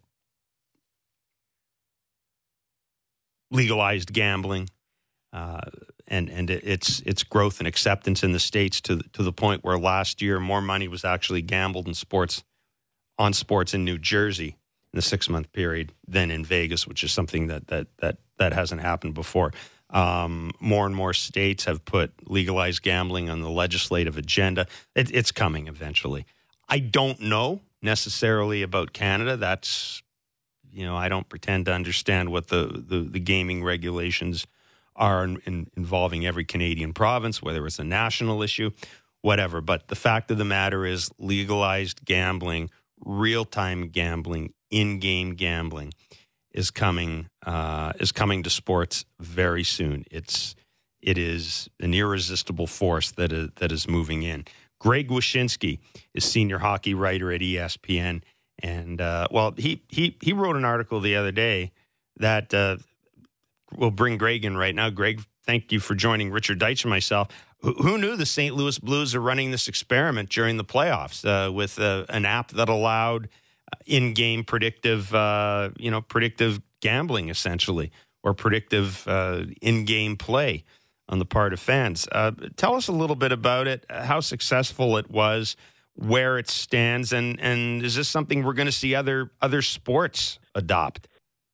legalized gambling and its growth and acceptance in the States to the point where last year more money was actually gambled in sports in New Jersey in the 6-month period than in Vegas, which is something that hasn't happened before. More and more states have put legalized gambling on the legislative agenda. It's coming eventually. I don't know necessarily about Canada. That's, I don't pretend to understand what the gaming regulations are involving every Canadian province, whether it's a national issue, whatever. But the fact of the matter is legalized gambling, real-time gambling, in-game gambling is coming to sports very soon. It is an irresistible force that is moving in. Greg Wyshynski is senior hockey writer at ESPN, and he wrote an article the other day that we'll bring Greg in right now. Greg, thank you for joining Richard Deitch and myself. Who knew the St. Louis Blues are running this experiment during the playoffs with an app that allowed in-game predictive gambling, essentially, or predictive in-game play on the part of fans. Tell us a little bit about it, how successful it was, where it stands, and is this something we're going to see other sports adopt?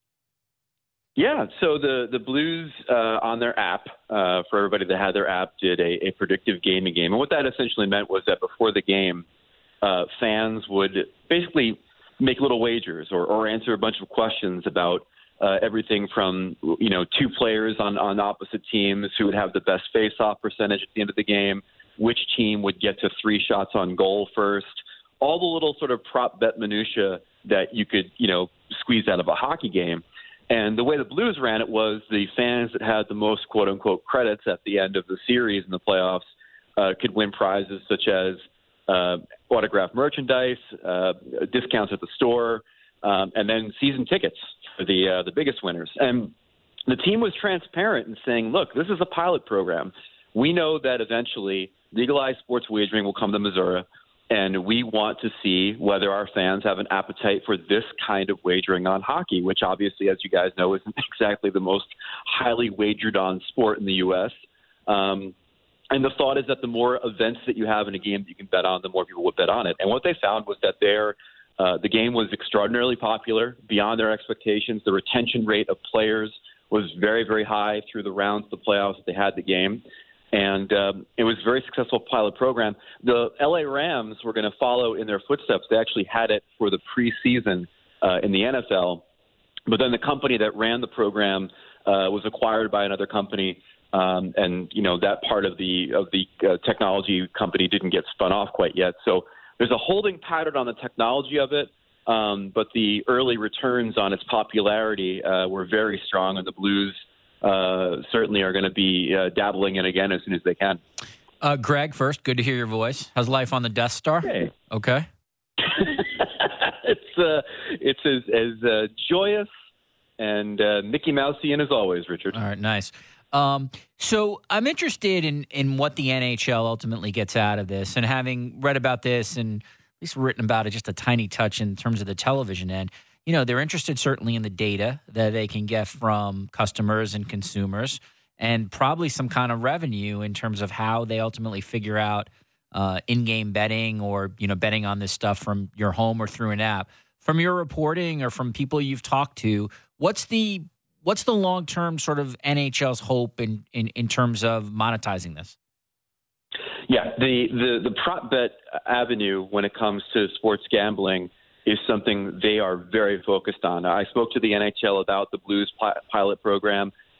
Yeah, so the Blues on their app, for everybody that had their app, did a predictive gaming game. And what that essentially meant was that before the game, fans would basically make little wagers or answer a bunch of questions about everything from, two players on opposite teams who would have the best face-off percentage at the end of the game, which team would get to 3 shots on goal first, all the little sort of prop bet minutia that you could, squeeze out of a hockey game. And the way the Blues ran it was the fans that had the most quote-unquote credits at the end of the series in the playoffs could win prizes such as autographed merchandise, discounts at the store, and then season tickets for the biggest winners. And the team was transparent in saying, look, this is a pilot program. We know that eventually legalized sports wagering will come to Missouri, and we want to see whether our fans have an appetite for this kind of wagering on hockey, which obviously, as you guys know, isn't exactly the most highly wagered on sport in the U.S. And the thought is that the more events that you have in a game that you can bet on, the more people would bet on it. And what they found was that the game was extraordinarily popular, beyond their expectations. The retention rate of players was very, very high through the rounds of the playoffs that they had the game. And it was a very successful pilot program. The LA Rams were going to follow in their footsteps. They actually had it for the preseason in the NFL. But then the company that ran the program was acquired by another company. And, that part of the technology company didn't get spun off quite yet. So there's a holding pattern on the technology of it. But the early returns on its popularity were very strong, and the Blues certainly are going to be dabbling in again as soon as they can. Greg, first, good to hear your voice. How's life on the Death Star? Hey. Okay. It's as joyous and Mickey Mousey as always, Richard. All right, nice. So I'm interested in what the NHL ultimately gets out of this, and having read about this and at least written about it just a tiny touch in terms of the television end. They're interested certainly in the data that they can get from customers and consumers, and probably some kind of revenue in terms of how they ultimately figure out in-game betting or, betting on this stuff from your home or through an app. From your reporting or from people you've talked to, what's the long-term sort of NHL's hope in terms of monetizing this? Yeah, the prop bet avenue when it comes to sports gambling is something they are very focused on. I spoke to the NHL about the Blues pilot program,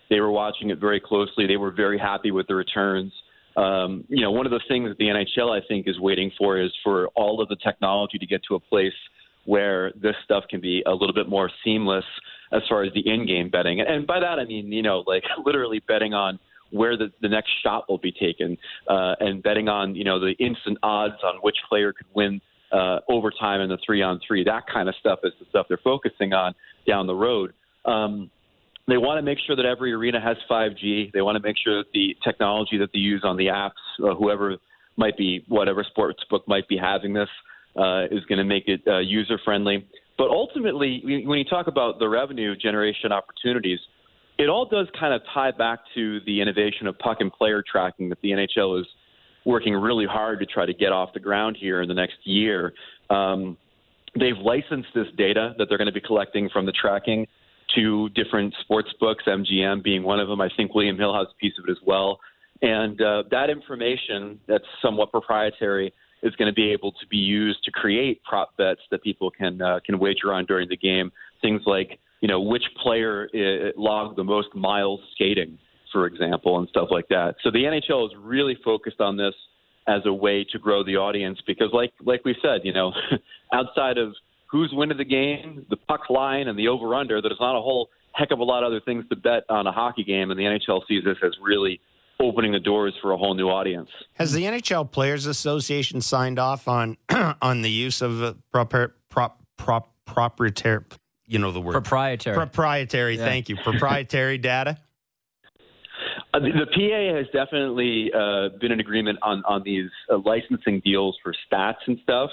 They were watching it very closely. They were very happy with the returns. One of the things that the NHL, I think, is waiting for is for all of the technology to get to a place where this stuff can be a little bit more seamless as far as the in-game betting. And by that, I mean, literally betting on where the next shot will be taken, and betting on, the instant odds on which player could win overtime in the 3-on-3. That kind of stuff is the stuff they're focusing on down the road. They want to make sure that every arena has 5G. They want to make sure that the technology that they use on the apps, whatever sports book might be having this, is going to make it user-friendly. But ultimately, when you talk about the revenue generation opportunities, it all does kind of tie back to the innovation of puck and player tracking that the NHL is working really hard to try to get off the ground here in the next year. They've licensed this data that they're going to be collecting from the tracking to different sports books, MGM being one of them. I think William Hill has a piece of it as well. And that information that's somewhat proprietary is going to be able to be used to create prop bets that people can wager on during the game. Things like, which player logged the most miles skating, for example, and stuff like that. So the NHL is really focused on this as a way to grow the audience because, like we said, outside of who's winning the game, the puck line, and the over-under, there's not a whole heck of a lot of other things to bet on a hockey game, and the NHL sees this as really opening the doors for a whole new audience. Has the NHL Players Association signed off on the use of proprietary, the word? Proprietary, yeah. Thank you. Proprietary data? The PA has definitely been in agreement on these licensing deals for stats and stuff.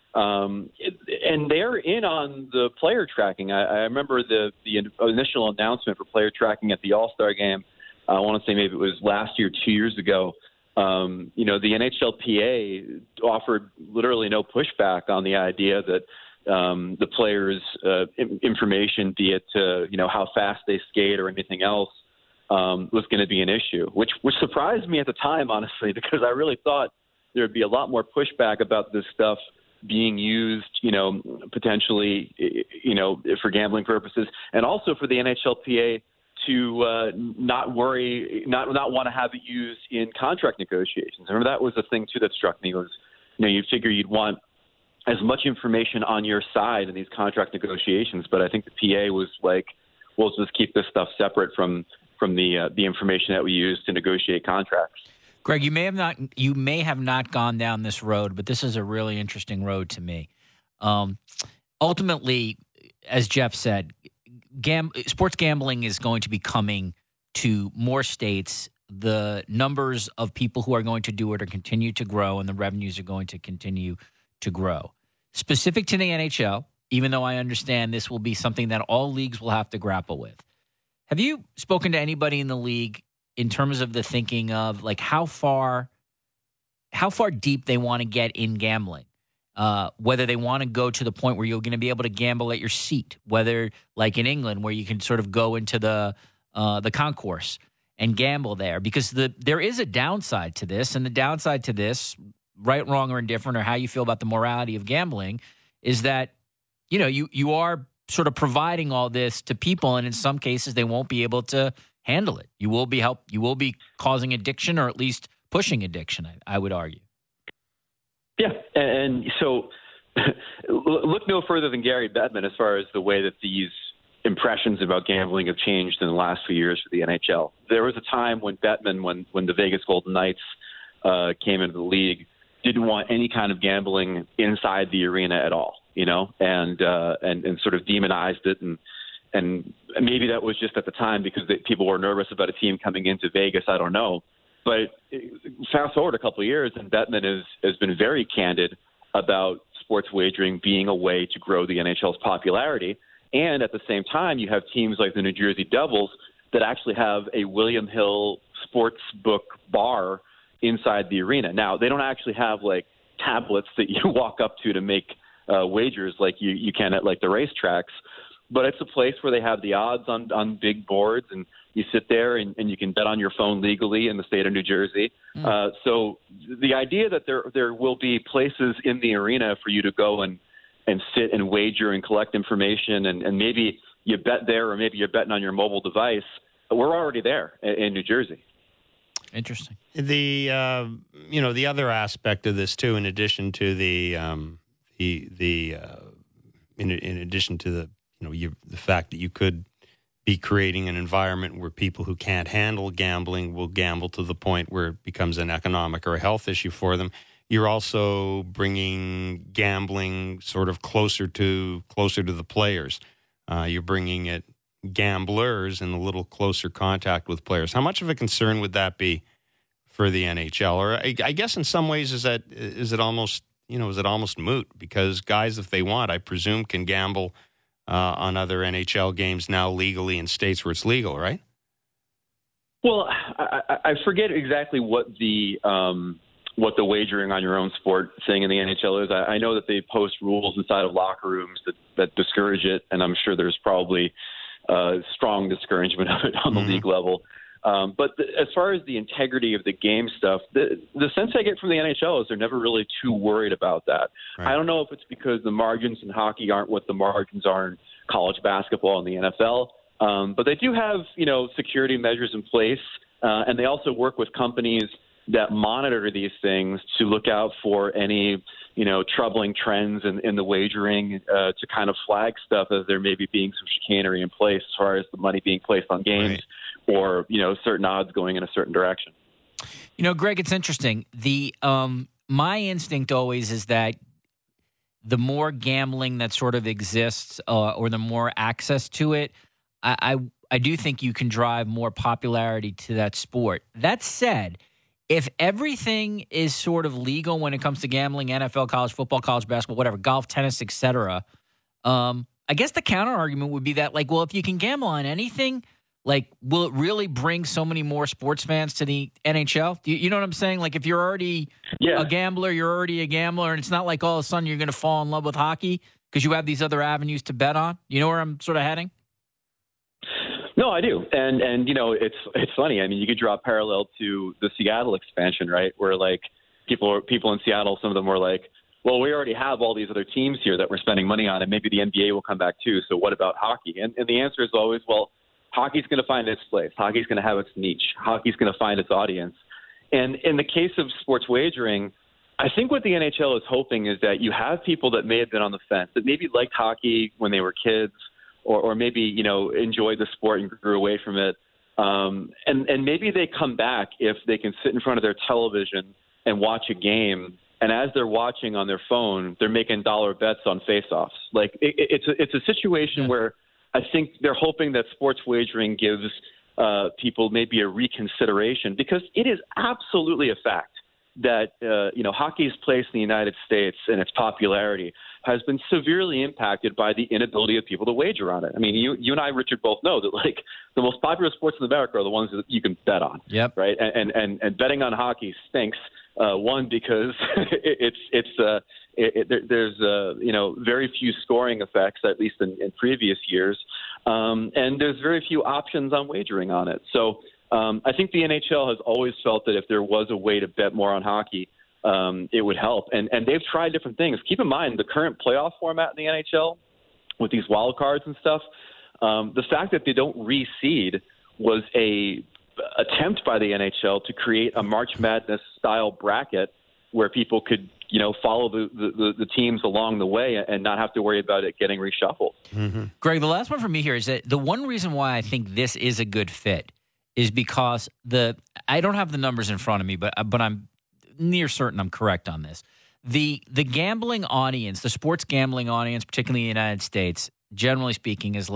And they're in on the player tracking. I remember the initial announcement for player tracking at the All-Star game. I want to say maybe it was last year, 2 years ago. The NHLPA offered literally no pushback on the idea that the players' information, be it how fast they skate or anything else, was going to be an issue, which surprised me at the time, honestly, because I really thought there would be a lot more pushback about this stuff being used, potentially, for gambling purposes, and also for the NHLPA to not want to have it used in contract negotiations. I remember that was the thing too that struck me was, you figure you'd want as much information on your side in these contract negotiations, but I think the PA was like, we'll just keep this stuff separate from the information that we use to negotiate contracts. Greg, you may have not gone down this road, but this is a really interesting road to me. Ultimately, as Jeff said, sports gambling is going to be coming to more states. The numbers of people who are going to do it are continue to grow, and the revenues are going to continue to grow. Specific to the NHL, even though I understand this will be something that all leagues will have to grapple with. Have you spoken to anybody in the league in terms of the thinking of like how far deep they want to get in gambling? Whether they want to go to the point where you're going to be able to gamble at your seat, whether like in England where you can sort of go into the concourse and gamble there, because there is a downside to this, and the downside to this, right, wrong, or indifferent, or how you feel about the morality of gambling, is that you are sort of providing all this to people, and in some cases they won't be able to handle it. You will be causing addiction, or at least pushing addiction, I would argue. Yeah, and so look no further than Gary Bettman as far as the way that these impressions about gambling have changed in the last few years for the NHL. There was a time when Bettman, when the Vegas Golden Knights came into the league, didn't want any kind of gambling inside the arena at all, and sort of demonized it, and maybe that was just at the time because people were nervous about a team coming into Vegas. I don't know. But fast forward a couple of years, and Bettman has been very candid about sports wagering being a way to grow the NHL's popularity. And at the same time, you have teams like the New Jersey Devils that actually have a William Hill sports book bar inside the arena. Now, they don't actually have like tablets that you walk up to make wagers like you can at like the racetracks, but it's a place where they have the odds on big boards, and you sit there and you can bet on your phone legally in the state of New Jersey. So the idea that there will be places in the arena for you to go and sit and wager and collect information, and maybe you bet there, or maybe you're betting on your mobile device, we're already there in New Jersey. Interesting. The the other aspect of this too, in addition to in addition to the fact that you could be creating an environment where people who can't handle gambling will gamble to the point where it becomes an economic or a health issue for them. You're also bringing gambling sort of closer to the players. You're bringing it gamblers in a little closer contact with players. How much of a concern would that be for the NHL? Or I guess in some ways is it almost moot, because guys, if they want, I presume, can gamble on other NHL games now legally in states where it's legal, right? Well, I forget exactly what the wagering on your own sport thing in the NHL is. I know that they post rules inside of locker rooms that discourage it, and I'm sure there's probably strong discouragement of it on the league level. But as far as the integrity of the game stuff, the sense I get from the NHL is they're never really too worried about that. Right. I don't know if it's because the margins in hockey aren't what the margins are in college basketball and the NFL, but they do have security measures in place, and they also work with companies that monitor these things to look out for any troubling trends in the wagering, to kind of flag stuff as there may be being some chicanery in place as far as the money being placed on games. Right. Or certain odds going in a certain direction. Greg, it's interesting. The my instinct always is that the more gambling that sort of exists, or the more access to it, I do think you can drive more popularity to that sport. That said, if everything is sort of legal when it comes to gambling, NFL, college football, college basketball, whatever, golf, tennis, etc., I guess the counter argument would be that, if you can gamble on anything, will it really bring so many more sports fans to the NHL? You know what I'm saying? If you're already a gambler, you're already a gambler, and it's not like all of a sudden you're going to fall in love with hockey because you have these other avenues to bet on. You know where I'm sort of heading? No, I do. And it's funny. I mean, you could draw a parallel to the Seattle expansion, right? Where people in Seattle, some of them were like, well, we already have all these other teams here that we're spending money on, and maybe the NBA will come back too. So what about hockey? And the answer is always, well, hockey's going to find its place. Hockey's going to have its niche. Hockey's going to find its audience. And in the case of sports wagering, I think what the NHL is hoping is that you have people that may have been on the fence, that maybe liked hockey when they were kids, or maybe, enjoyed the sport and grew away from it. And maybe they come back if they can sit in front of their television and watch a game. And as they're watching on their phone, they're making dollar bets on face-offs. It's a situation where I think they're hoping that sports wagering gives people maybe a reconsideration, because it is absolutely a fact that hockey's place in the United States and its popularity has been severely impacted by the inability of people to wager on it. I mean, you and I, Richard, both know that the most popular sports in America are the ones that you can bet on. Yep. Right. And betting on hockey stinks. One, because there's very few scoring effects, at least in previous years, and there's very few options on wagering on it. So I think the NHL has always felt that if there was a way to bet more on hockey, it would help. And they've tried different things. Keep in mind the current playoff format in the NHL with these wild cards and stuff. The fact that they don't reseed was a attempt by the NHL to create a March Madness style bracket where people could, follow the teams along the way and not have to worry about it getting reshuffled. Mm-hmm. Greg, the last one for me here is that the one reason why I think this is a good fit is because I don't have the numbers in front of me, but I'm near certain I'm correct on this. The gambling audience, the sports gambling audience, particularly in the United States, generally speaking, is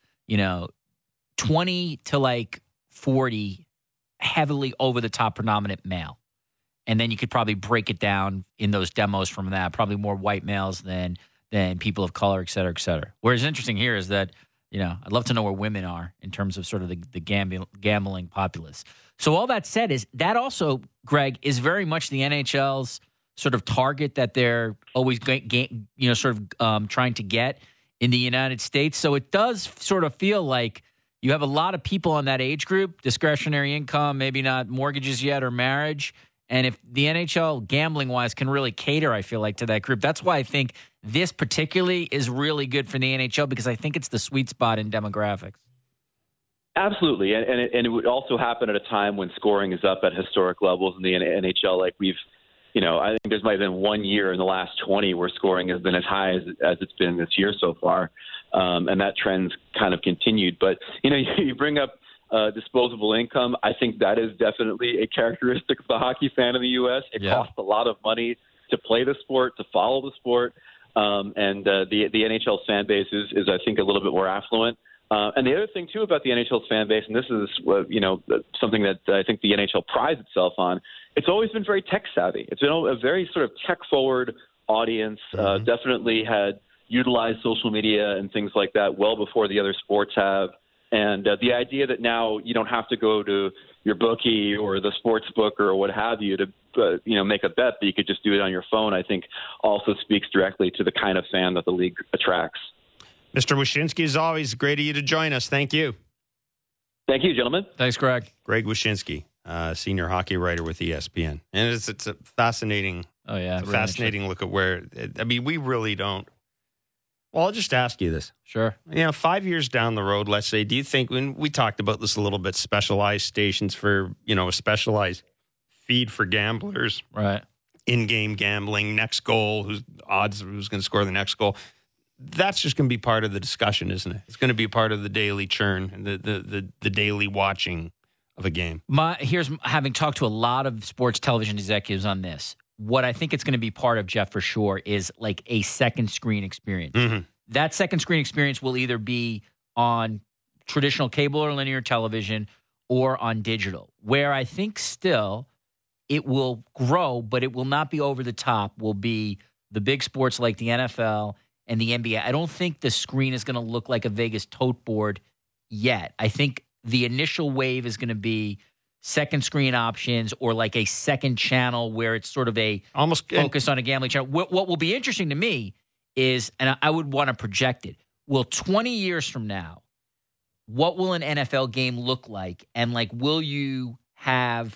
20 to 40 heavily over the top predominant male. And then you could probably break it down in those demos from that, probably more white males than people of color, et cetera, et cetera. Whereas interesting here is that, I'd love to know where women are in terms of sort of the gambling populace. So all that said is that also, Greg, is very much the NHL's sort of target that they're always trying to get in the United States. So it does sort of feel like you have a lot of people in that age group, discretionary income, maybe not mortgages yet or marriage. And if the NHL, gambling-wise, can really cater, I feel like, to that group, that's why I think this particularly is really good for the NHL, because I think it's the sweet spot in demographics. Absolutely, and it would also happen at a time when scoring is up at historic levels in the NHL. Like I think there's might have been 1 year in the last 20 where scoring has been as high as it's been this year so far, and that trend's kind of continued. But you bring up disposable income. I think that is definitely a characteristic of the hockey fan in the U.S. It costs a lot of money to play the sport, to follow the sport, and the NHL's fan base is I think a little bit more affluent. And the other thing too about the NHL's fan base, and this is something that I think the NHL prides itself on, it's always been very tech savvy. It's been a very sort of tech forward audience. Definitely had utilized social media and things like that well before the other sports have. And the idea that now you don't have to go to your bookie or the sports book or what have you to make a bet, but you could just do it on your phone, I think also speaks directly to the kind of fan that the league attracts. Mr. Wyshynski, as always, great of you to join us. Thank you. Thank you, gentlemen. Thanks, Greg. Greg Wyshynski, senior hockey writer with ESPN. And it's a fascinating, fascinating look at where, we really don't. Well, I'll just ask you this. Sure. 5 years down the road, let's say, do you think, when we talked about this a little bit, specialized stations for, a specialized feed for gamblers, right? In-game gambling, next goal, who's going to score the next goal. That's just going to be part of the discussion, isn't it? It's going to be part of the daily churn and the daily watching of a game. Having talked to a lot of sports television executives on this, what I think it's going to be part of, Jeff, for sure, is like a second screen experience. Mm-hmm. That second screen experience will either be on traditional cable or linear television or on digital, where I think still it will grow, but it will not be over the top, will be the big sports like the NFL and the NBA. I don't think the screen is going to look like a Vegas tote board yet. I think the initial wave is going to be second screen options or like a second channel where it's sort of a almost focus on a gambling channel. What will be interesting to me is, and I would want to project it, will 20 years from now, what will an NFL game look like? And will you have,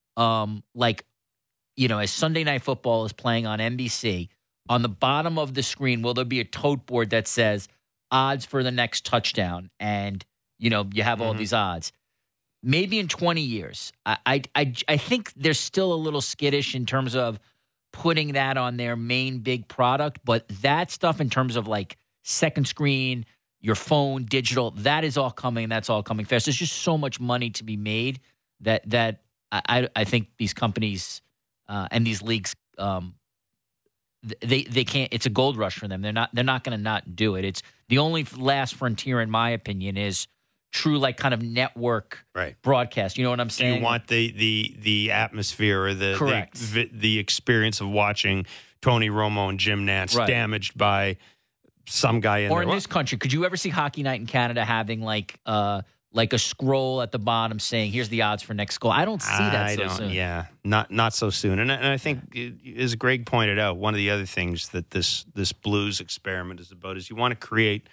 as Sunday Night Football is playing on NBC, on the bottom of the screen, will there be a tote board that says odds for the next touchdown? And, you have all these odds. Maybe in 20 years. I think they're still a little skittish in terms of putting that on their main big product. But that stuff in terms of second screen, your phone, digital, that is all coming. That's all coming fast. There's just so much money to be made that I think these companies and these leagues they can't. It's a gold rush for them. They're not going to not do it. It's the only last frontier, in my opinion, is true kind of network broadcast. You know what I'm saying? You want the atmosphere or the experience of watching Tony Romo and Jim Nantz damaged by some guy in there. Or in this country, could you ever see Hockey Night in Canada having a scroll at the bottom saying, here's the odds for next goal? I don't see that soon. Yeah, not so soon. And I think, as Greg pointed out, one of the other things that this Blues experiment is about is you want to create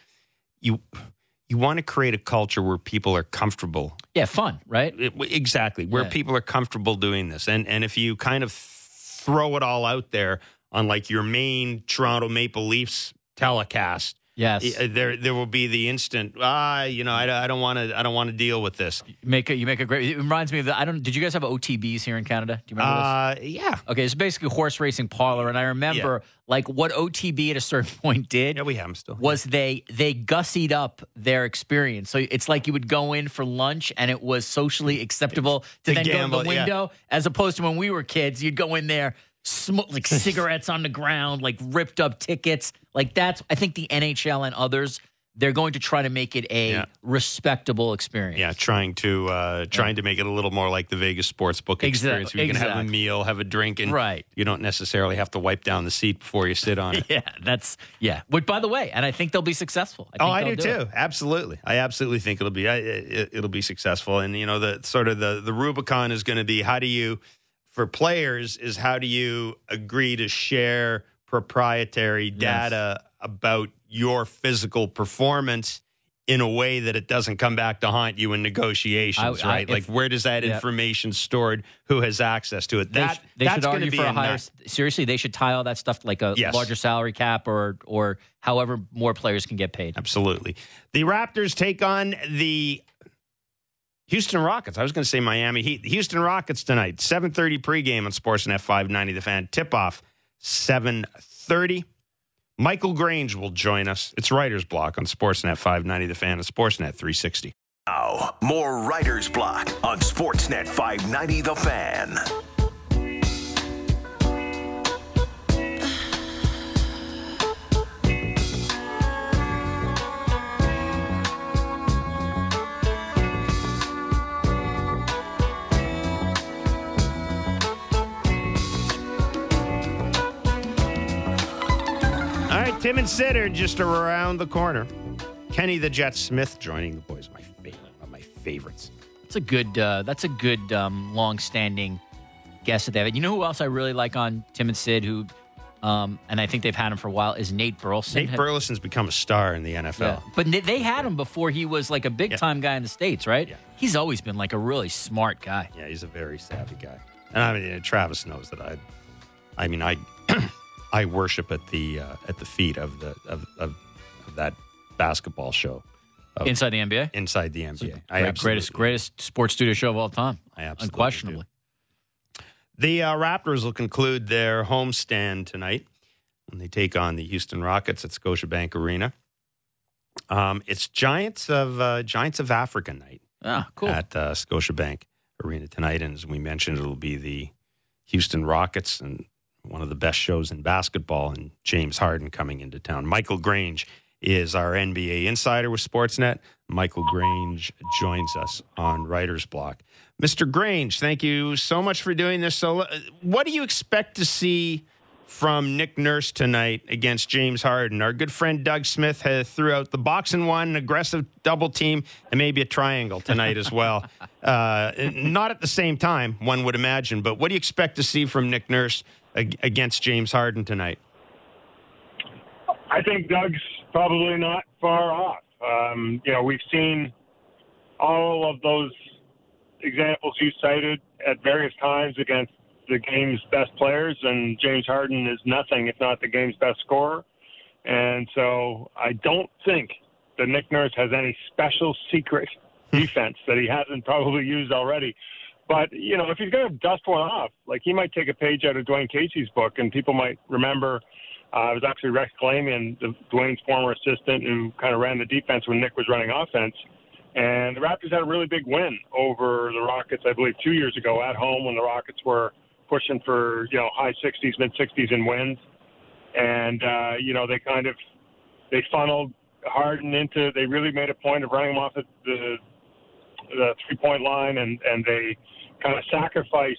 a culture where people are comfortable. Yeah, fun, right? Exactly, where people are comfortable doing this. And if you kind of throw it all out there on your main Toronto Maple Leafs telecast, yes, there will be the instant. I don't want to deal with this. You make a great. It reminds me of Did you guys have OTBs here in Canada? Do you remember this? Yeah. Okay, it's basically horse racing parlor, and I remember what OTB at a certain point did. Yeah, we have them still. Was they gussied up their experience? So it's like you would go in for lunch, and it was socially acceptable to then gamble, go to the window, as opposed to when we were kids, you'd go in there. Cigarettes on the ground, ripped up tickets. That's, I think the NHL and others, they're going to try to make it a respectable experience. Yeah, trying to make it a little more like the Vegas Sportsbook experience. Where you can have a meal, have a drink, and you don't necessarily have to wipe down the seat before you sit on it. Which, by the way, and I think they'll be successful. I do too. Absolutely. I absolutely think it'll be successful. And, the sort of the Rubicon is going to be, how do you agree to share proprietary data about your physical performance in a way that it doesn't come back to haunt you in negotiations, right? Where does that information stored? Who has access to it? They should argue for a higher. Seriously, they should tie all that stuff like a larger salary cap or however more players can get paid. Absolutely. The Raptors take on the Houston Rockets. I was going to say Miami Heat. The Houston Rockets tonight, 7:30 pregame on Sportsnet 590 The Fan. Tip-off, 7:30. Michael Grange will join us. It's Writer's Block on Sportsnet 590 The Fan and Sportsnet 360. Now, more Writer's Block on Sportsnet 590 The Fan. Tim and Sid are just around the corner. Kenny the Jet Smith joining the boys. My favorite, one of my favorites. That's a good long-standing guest that they have. You know who else I really like on Tim and Sid, who, and I think they've had him for a while, is Nate Burleson. Nate Burleson's become a star in the NFL. Yeah. But they had him before he was like a big-time guy in the States, right? Yeah. He's always been like a really smart guy. Yeah, he's a very savvy guy. And I mean, Travis knows that I worship at the feet of that basketball show. Inside the NBA? Inside the NBA. Greatest sports studio show of all time. I absolutely unquestionably. Do. The Raptors will conclude their homestand tonight when they take on the Houston Rockets at Scotiabank Arena. It's Giants of Africa night. Ah, cool. At Scotiabank Arena tonight. And as we mentioned, it'll be the Houston Rockets and one of the best shows in basketball, and James Harden coming into town. Michael Grange is our NBA insider with Sportsnet. Michael Grange joins us on Writer's Block. Mr. Grange, thank you so much for doing this. So what do you expect to see from Nick Nurse tonight against James Harden? Our good friend Doug Smith threw out the box and one, aggressive double team, and maybe a triangle tonight as well. Not at the same time, one would imagine, but what do you expect to see from Nick Nurse against James Harden tonight? I think Doug's probably not far off. We've seen all of those examples you cited at various times against the game's best players, and James Harden is nothing if not the game's best scorer. And so I don't think that Nick Nurse has any special secret defense that he hasn't probably used already. But, if he's going to dust one off, like he might take a page out of Dwayne Casey's book, and people might remember it was actually Rex Kalamian, Dwayne's former assistant, who kind of ran the defense when Nick was running offense. And the Raptors had a really big win over the Rockets, I believe, 2 years ago at home when the Rockets were pushing for, high 60s, mid 60s in wins. And, they funneled Harden they really made a point of running him off the 3-point line, and they kind of sacrificed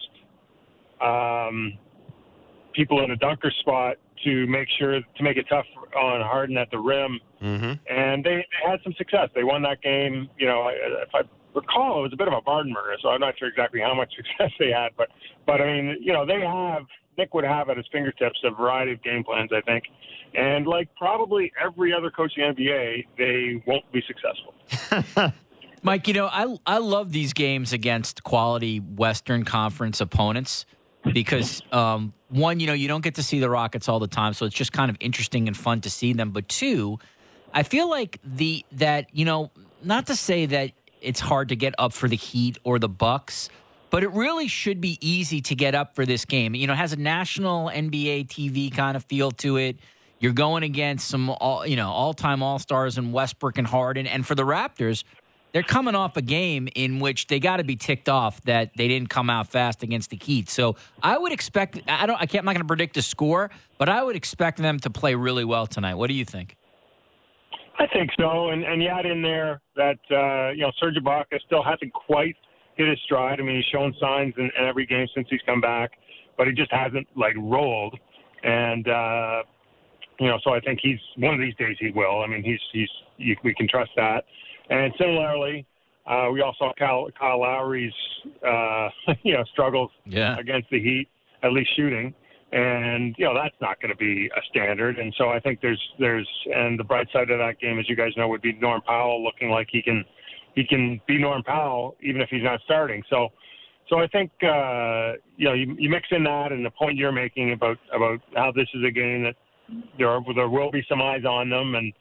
people in a dunker spot to make it tough on Harden at the rim. Mm-hmm. And they had some success. They won that game. If I recall, it was a bit of a barn murder, so I'm not sure exactly how much success they had. But I mean, Nick would have at his fingertips a variety of game plans, I think. And like probably every other coach in the NBA, they won't be successful. Mike, I love these games against quality Western Conference opponents because, one, you don't get to see the Rockets all the time, so it's just kind of interesting and fun to see them. But two, I feel like not to say that it's hard to get up for the Heat or the Bucks, but it really should be easy to get up for this game. It has a national NBA TV kind of feel to it. You're going against some all-time all-stars in Westbrook and Harden, and for the Raptors, they're coming off a game in which they got to be ticked off that they didn't come out fast against the Heat. So I would expect I'm not going to predict a score, but I would expect them to play really well tonight. What do you think? I think so, and you add in there that Serge Ibaka still hasn't quite hit his stride. I mean, he's shown signs in every game since he's come back, but he just hasn't rolled. And so I think he's one of these days he will. I mean, we can trust that. And similarly, we all saw Kyle Lowry's, struggles against the Heat, at least shooting. And, that's not going to be a standard. And so I think and the bright side of that game, as you guys know, would be Norm Powell looking like he can be Norm Powell even if he's not starting. So I think, you mix in that and the point you're making about how this is a game that there will be some eyes on them, and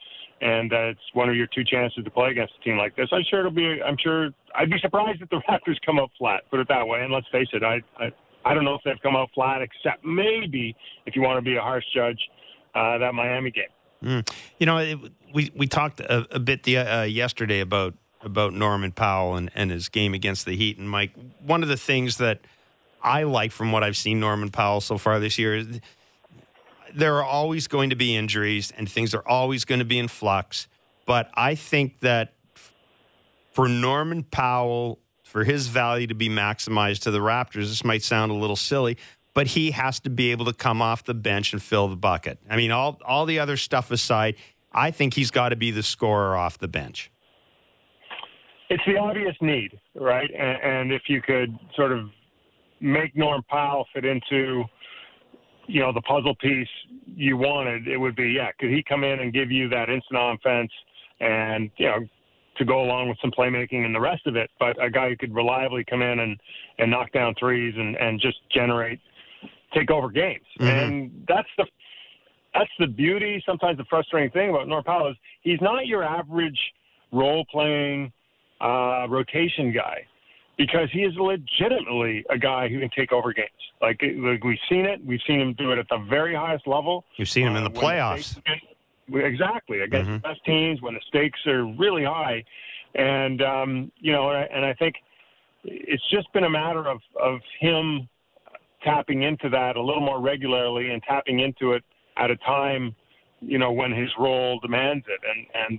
and it's one of your two chances to play against a team like this. I'm sure I'd be surprised if the Raptors come out flat, put it that way. And let's face it, I don't know if they've come out flat, except maybe, if you want to be a harsh judge, that Miami game. You know, we talked a bit yesterday about Norman Powell and his game against the Heat. And, Mike, one of the things that I like from what I've seen Norman Powell so far this year is there are always going to be injuries and things are always going to be in flux. But I think that for Norman Powell, for his value to be maximized to the Raptors, this might sound a little silly, but he has to be able to come off the bench and fill the bucket. I mean, all the other stuff aside, I think he's got to be the scorer off the bench. It's the obvious need, right? And if you could sort of make Norm Powell fit into, the puzzle piece you wanted, it would be, could he come in and give you that instant offense and, to go along with some playmaking and the rest of it, but a guy who could reliably come in and knock down threes and just take over games. Mm-hmm. And that's the beauty, sometimes the frustrating thing about Norm Powell is he's not your average role-playing rotation guy, because he is legitimately a guy who can take over games. Like we've seen it. We've seen him do it at the very highest level. You've seen him in the playoffs. Exactly. Against the best teams when the stakes are really high. And, and I think it's just been a matter of him tapping into that a little more regularly and tapping into it at a time, when his role demands it.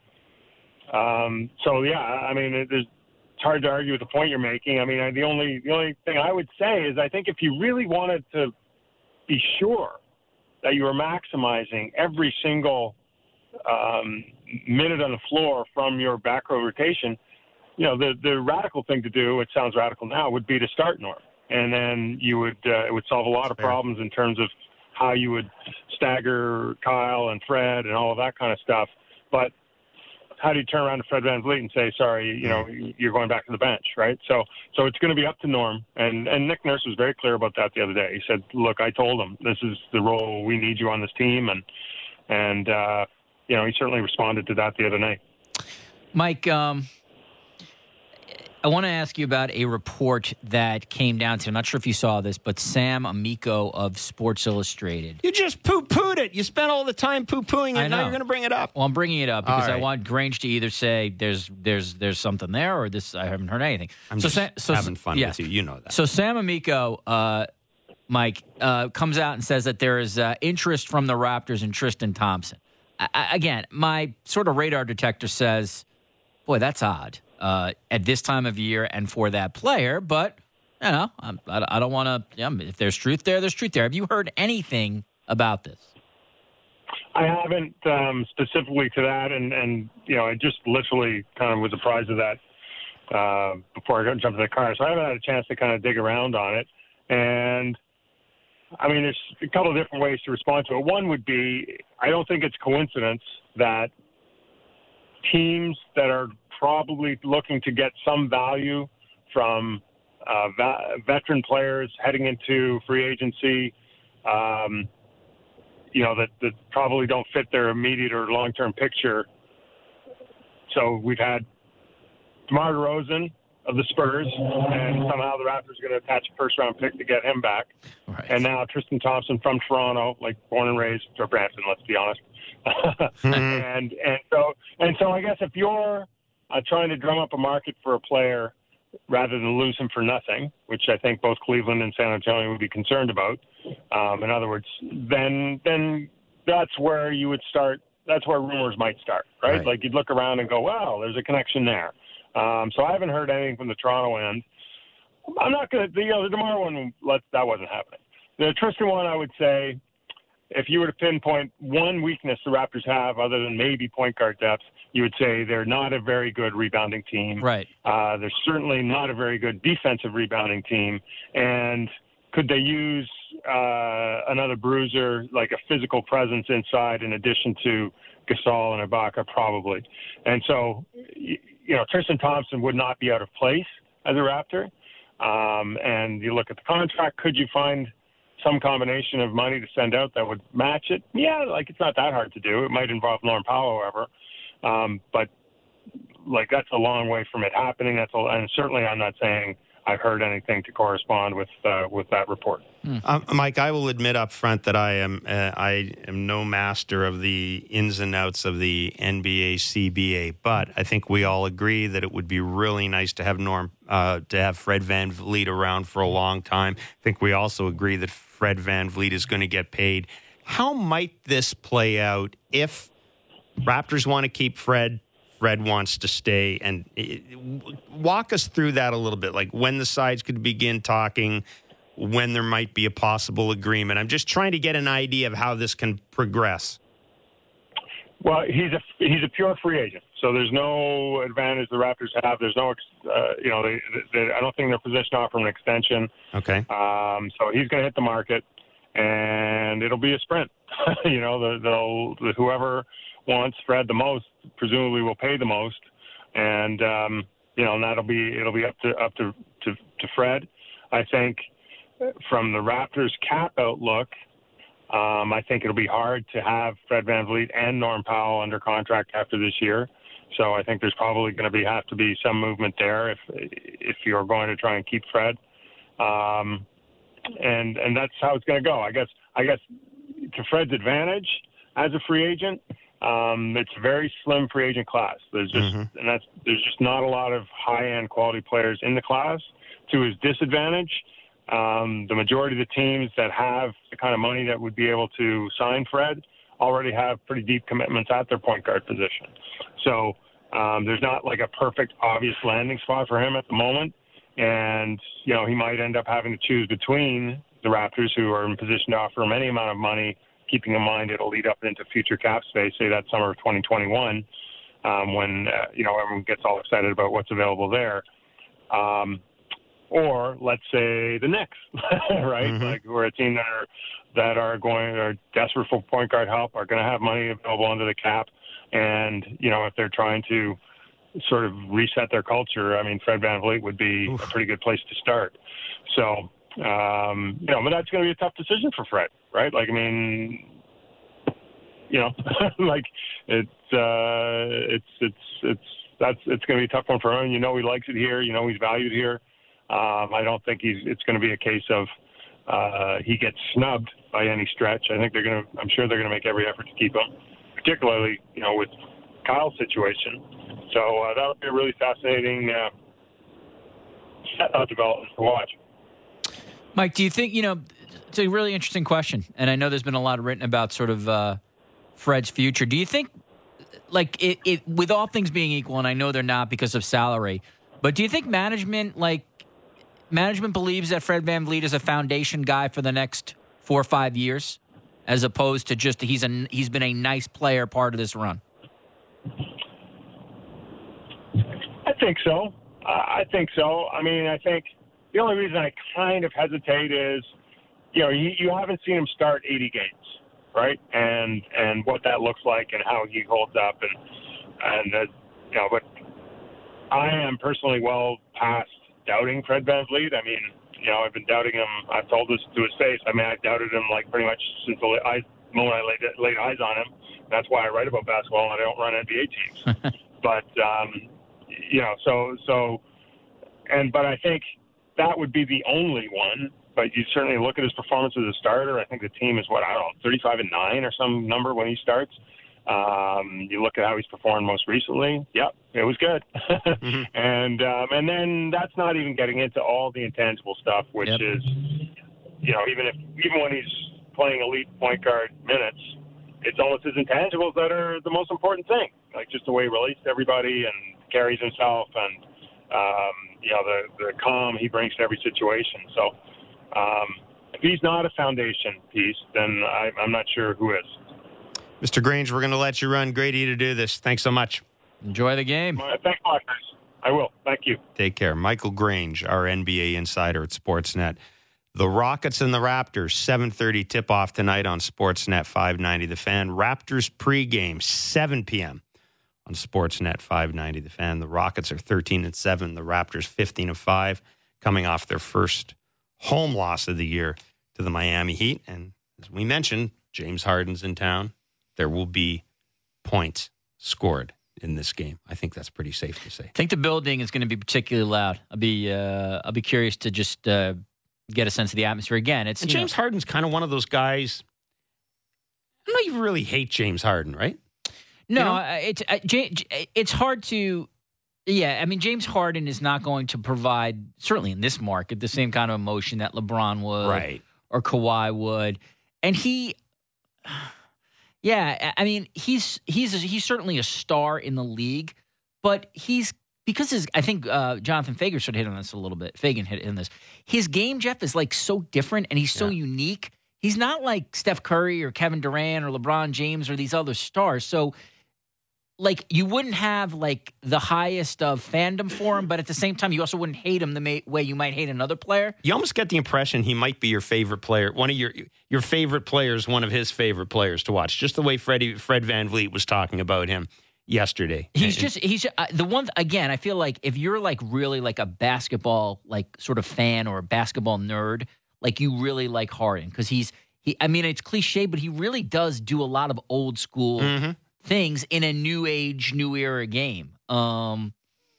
It's hard to argue with the point you're making. I mean, the only thing I would say is I think if you really wanted to be sure that you were maximizing every single minute on the floor from your back row rotation, the radical thing to do, it sounds radical now, would be to start Norm. And then you would it would solve a lot of problems in terms of how you would stagger Kyle and Fred and all of that kind of stuff. But how do you turn around to Fred VanVleet and say, sorry, you're going back to the bench, right? So it's going to be up to Norm. And Nick Nurse was very clear about that the other day. He said, look, I told him this is the role, we need you on this team. And he certainly responded to that the other night. Mike, I want to ask you about a report that came down to, I'm not sure if you saw this, but Sam Amico of Sports Illustrated. You just poo-pooed it. You spent all the time poo-pooing it, and now you're going to bring it up. Well, I'm bringing it up because I want Grange to either say there's something there or this I haven't heard anything. I'm just having fun with you. You know that. So Sam Amico, Mike, comes out and says that there is interest from the Raptors in Tristan Thompson. Again, my sort of radar detector says, boy, that's odd. At this time of year and for that player, but I don't want to. If there's truth there, there's truth there. Have you heard anything about this? I haven't specifically to that, and I just literally kind of was apprised of that before I jumped in the car, so I haven't had a chance to kind of dig around on it. And I mean, there's a couple of different ways to respond to it. One would be, I don't think it's coincidence that teams that are probably looking to get some value from veteran players heading into free agency, that probably don't fit their immediate or long-term picture. So we've had DeMar DeRozan of the Spurs, and somehow the Raptors are going to attach a first-round pick to get him back. Right. And now Tristan Thompson from Toronto, like born and raised, or Brampton, let's be honest. and so I guess if you're trying to drum up a market for a player rather than lose him for nothing, which I think both Cleveland and San Antonio would be concerned about, in other words, then that's where you would start. That's where rumors might start, right? Like you'd look around and go, wow, there's a connection there. So I haven't heard anything from the Toronto end. I'm not going to, the DeMar one, that wasn't happening. The Tristan one, I would say, if you were to pinpoint one weakness the Raptors have, other than maybe point guard depth, you would say they're not a very good rebounding team. Right. They're certainly not a very good defensive rebounding team. And could they use another bruiser, like a physical presence inside in addition to Gasol and Ibaka? Probably. And so, Tristan Thompson would not be out of place as a Raptor. And you look at the contract, could you find some combination of money to send out that would match it, yeah, like it's not that hard to do. It might involve Norm Powell, however, but like that's a long way from it happening. And certainly I'm not saying I've heard anything to correspond with that report. Mike, I will admit up front that I am no master of the ins and outs of the NBA CBA, but I think we all agree that it would be really nice to have Fred VanVleet around for a long time. I think we also agree that Fred VanVleet is going to get paid. How might this play out if Raptors want to keep Fred wants to stay, and walk us through that a little bit, like when the sides could begin talking, when there might be a possible agreement. I'm just trying to get an idea of how this can progress. Well, he's a pure free agent, so there's no advantage the Raptors have. There's no, I don't think they're positioned to offer him an extension. Okay. So he's going to hit the market, and it'll be a sprint. Whoever wants Fred the most presumably will pay the most, and and it'll be up to Fred. I think from the Raptors cap outlook, I think it'll be hard to have Fred VanVleet and Norm Powell under contract after this year. So I think there's probably going to have to be some movement there if you're going to try and keep Fred, and that's how it's going to go. I guess to Fred's advantage as a free agent. It's a very slim free agent class. There's just not a lot of high-end quality players in the class. To his disadvantage, the majority of the teams that have the kind of money that would be able to sign Fred already have pretty deep commitments at their point guard position. So there's not like a perfect, obvious landing spot for him at the moment. And, he might end up having to choose between the Raptors, who are in position to offer him any amount of money, keeping in mind it'll lead up into future cap space, say that summer of 2021, when everyone gets all excited about what's available there. Or let's say the Knicks, right? Mm-hmm. Like we're a team that are desperate for point guard help, are going to have money available under the cap, and if they're trying to sort of reset their culture, I mean, Fred VanVleet would be a pretty good place to start. So. But that's going to be a tough decision for Fred, right? Like, I mean, like it's going to be a tough one for him. He likes it here. He's valued here. I don't think it's going to be a case of he gets snubbed by any stretch. I'm sure they're going to make every effort to keep him, particularly, with Kyle's situation. So that'll be a really fascinating development to watch. Mike, do you think, it's a really interesting question, and I know there's been a lot written about sort of Fred's future. Do you think, like, it with all things being equal, and I know they're not because of salary, but do you think management believes that Fred VanVleet is a foundation guy for the next 4 or 5 years, as opposed to just he's been a nice player part of this run? I think so. I mean, I think the only reason I kind of hesitate is, you haven't seen him start 80 games, right? And what that looks like and how he holds up, but I am personally well past doubting Fred VanVleet. I mean, I've been doubting him. I've told this to his face. I mean, I've doubted him like pretty much since the moment I laid eyes on him. That's why I write about basketball and I don't run NBA teams. But but I think that would be the only one. But you certainly look at his performance as a starter. I think the team is 35-9 or some number when he starts. You look at how he's performed most recently. Yep, it was good. Mm-hmm. And then that's not even getting into all the intangible stuff, which is, even when he's playing elite point guard minutes, it's almost his intangibles that are the most important thing. Like just the way he relates to everybody and carries himself, and the calm he brings to every situation. So if he's not a foundation piece, then I'm not sure who is. Mr. Grange, we're going to let you run. Great of you to do this. Thanks so much. Enjoy the game. Thanks a lot, guys. I will. Thank you. Take care. Michael Grange, our NBA insider at Sportsnet. The Rockets and the Raptors, 7:30 tip-off tonight on Sportsnet 590 The Fan. Raptors pregame, 7 p.m. on Sportsnet 590 The Fan. The Rockets are 13-7. The Raptors 15-5, coming off their first home loss of the year to the Miami Heat. And as we mentioned, James Harden's in town. There will be points scored in this game. I think that's pretty safe to say. I think the building is going to be particularly loud. I'll be curious to just get a sense of the atmosphere again. And James Harden's kind of one of those guys. I don't know you really hate James Harden, right? No, it's hard to. Yeah, I mean, James Harden is not going to provide, certainly in this market, the same kind of emotion that LeBron would, right, or Kawhi would, and he. Yeah, I mean, he's certainly a star in the league, but I think Jonathan Fagan sort of hit on this a little bit. Fagan hit on this. His game, Jeff, is like so different and he's so unique. He's not like Steph Curry or Kevin Durant or LeBron James or these other stars. So, like, you wouldn't have like the highest of fandom for him, but at the same time, you also wouldn't hate him the way you might hate another player. You almost get the impression he might be your favorite player, one of your favorite players, one of his favorite players to watch. Just the way Fred VanVleet was talking about him yesterday. He's the one. Again, I feel like if you're like really like a basketball like sort of fan or a basketball nerd, like you really like Harden because he. I mean, it's cliche, but he really does do a lot of old school. Mm-hmm. Things in a new age, new era game. And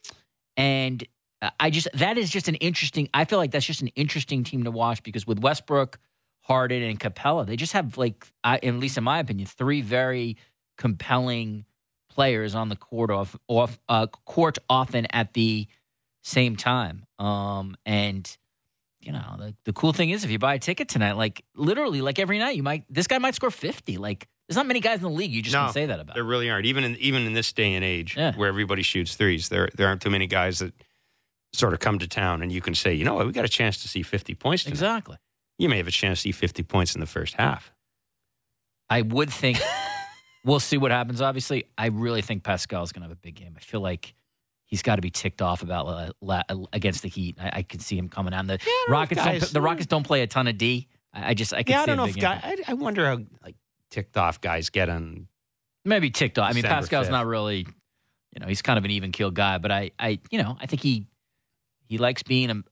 that is just an interesting, I feel like that's just an interesting team to watch because with Westbrook, Harden, and Capella, they just have like, at least in my opinion, three very compelling players on the court court often at the same time. And you know, the cool thing is if you buy a ticket tonight, like literally like every night, this guy might score 50. Like, there's not many guys in the league you just can say that about. There really aren't. Even in this day and age where everybody shoots threes, there aren't too many guys that sort of come to town and you can say, you know what, we got a chance to see 50 points tonight. Exactly. You may have a chance to see 50 points in the first half. I would think we'll see what happens, obviously. I really think Pascal's going to have a big game. I feel like he's got to be ticked off about against the Heat. I could see him coming on. The Rockets don't play a ton of D. I could see I don't know if I wonder how like ticked off guys get on. Maybe ticked off. I mean, Pascal's 5th. Not really, he's kind of an even keel guy, but I think he likes being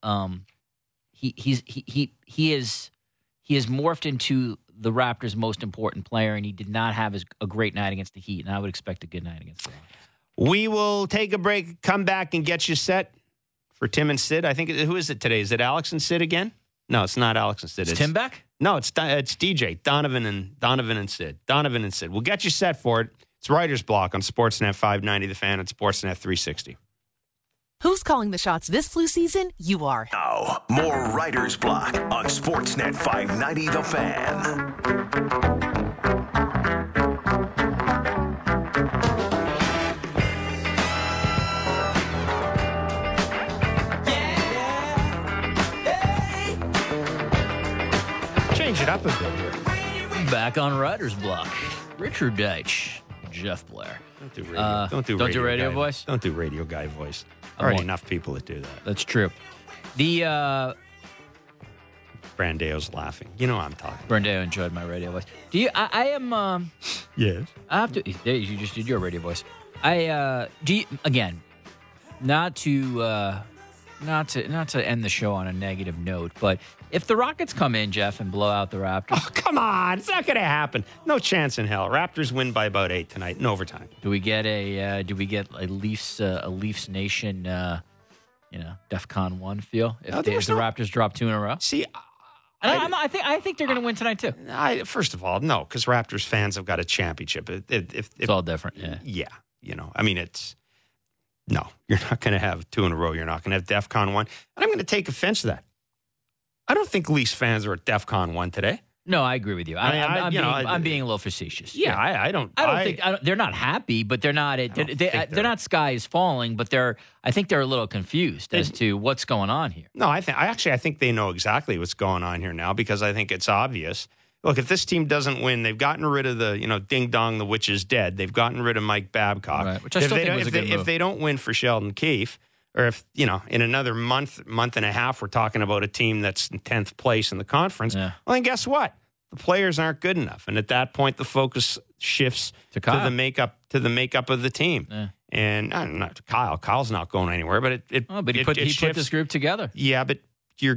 he has morphed into the Raptors' most important player, and he did not have a great night against the Heat, and I would expect a good night against the Rockets. We will take a break, come back, and get you set for Tim and Sid. I think who is it today? Is it Alex and Sid again? No, it's not Alex and Sid. It's Tim back? No, it's DJ, Donovan and Sid. Donovan and Sid. We'll get you set for it. It's Writer's Block on Sportsnet 590, The Fan, and Sportsnet 360. Who's calling the shots this flu season? You are. Now, more Writer's Block on Sportsnet 590, The Fan. It up a bit here. Back on Writer's Block. Richard Deitch, Jeff Blair. Don't do radio. Don't do radio voice. Don't do radio guy voice. Already enough people that do that. That's true. The Brandeo's laughing. You know what I'm talking. Brandeo enjoyed my radio voice. Do you? I am. Yes. I have to. You just did your radio voice. Do you, again. Not to end the show on a negative note, but if the Rockets come in, Jeff, and blow out the Raptors... Oh, come on. It's not going to happen. No chance in hell. Raptors win by about 8 tonight in overtime. Do we get a Leafs Nation, DEFCON 1 feel? If the Raptors drop 2 in a row? See... I think they're going to win tonight, too. First of all, no, because Raptors fans have got a championship. It's all different, yeah. I mean, it's... No, you're not going to have 2 in a row. You're not going to have DEFCON 1. And I'm going to take offense to that. I don't think Leafs fans are at DEFCON 1 today. No, I agree with you. I'm being a little facetious. Yeah, I don't think they're not happy, but they're not. They're not sky is falling, but I think they're a little confused as to what's going on here. No, I think they know exactly what's going on here now because I think it's obvious. Look, if this team doesn't win, they've gotten rid of the, ding dong, the witch is dead. They've gotten rid of Mike Babcock. Right, which I still think was a good move. If they don't win for Sheldon Keefe, or if, in another month and a half, we're talking about a team that's in 10th place in the conference, well, then guess what? The players aren't good enough. And at that point, the focus shifts to the makeup of the team. Yeah. And not to Kyle. Kyle's not going anywhere, but he put this group together. Yeah, but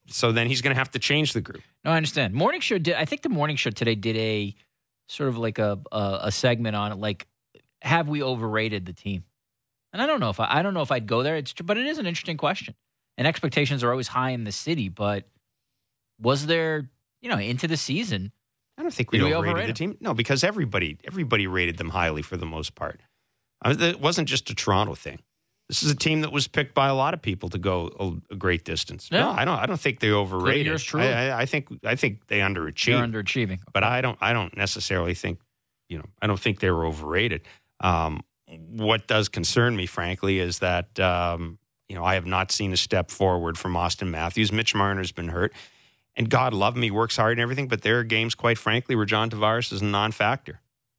so then he's going to have to change the group. No, I understand. I think the morning show today did a sort of like a segment on it, like, have we overrated the team? And I don't know if I'd go there. But it is an interesting question. And expectations are always high in the city. But was there, into the season? I don't think we overrated the team. No, because everybody rated them highly for the most part. It wasn't just a Toronto thing. This is a team that was picked by a lot of people to go a great distance. Yeah. No, I don't think they overrated. I think they underachieved. They're underachieving, but I don't necessarily think I don't think they were overrated. What does concern me, frankly, is that I have not seen a step forward from Austin Matthews. Mitch Marner's been hurt, and God love him, he works hard and everything. But there are games, quite frankly, where John Tavares is a non-factor,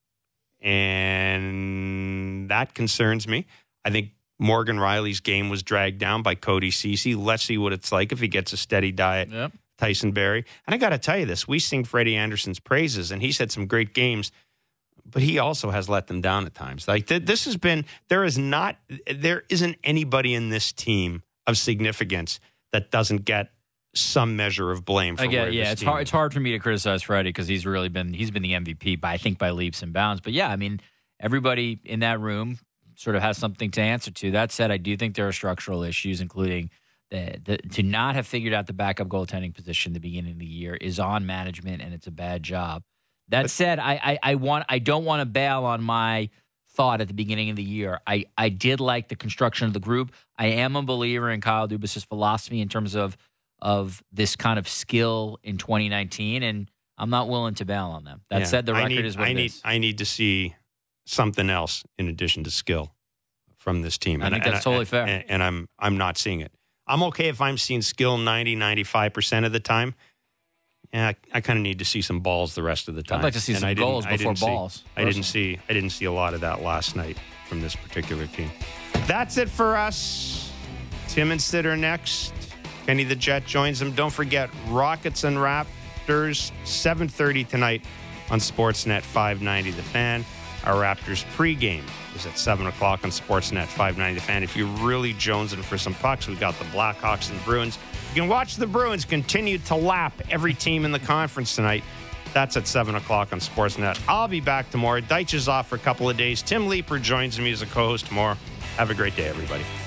and that concerns me. I think Morgan Riley's game was dragged down by Cody Ceci. Let's see what it's like if he gets a steady diet. Yep. Tyson Barrie. And I got to tell you this, we sing Freddie Anderson's praises, and he's had some great games, but he also has let them down at times. Like this has been, there isn't anybody in this team of significance that doesn't get some measure of blame for where this team is. It's hard for me to criticize Freddie because he's been the MVP, by leaps and bounds. But yeah, I mean, everybody in that room sort of has something to answer to. That said, I do think there are structural issues, including to not have figured out the backup goaltending position at the beginning of the year is on management, and it's a bad job. That said, I don't want to bail on my thought at the beginning of the year. I did like the construction of the group. I am a believer in Kyle Dubas's philosophy in terms of this kind of skill in 2019, and I'm not willing to bail on them. That said, the record is what it is. I need to see something else in addition to skill from this team. I think that's totally fair. And I'm not seeing it. I'm okay if I'm seeing skill 90, 95% of the time. Yeah, I kind of need to see some balls the rest of the time. I'd like to see some goals before balls. I didn't see a lot of that last night from this particular team. That's it for us. Tim and Sid are next. Kenny the Jet joins them. Don't forget Rockets and Raptors, 7:30 tonight on Sportsnet 590 The Fan. Our Raptors pregame is at 7 o'clock on Sportsnet 590 The Fan. If you're really jonesing for some pucks, we've got the Blackhawks and Bruins. You can watch the Bruins continue to lap every team in the conference tonight. That's at 7 o'clock on Sportsnet. I'll be back tomorrow. Deitch is off for a couple of days. Tim Leeper joins me as a co-host tomorrow. Have a great day, everybody.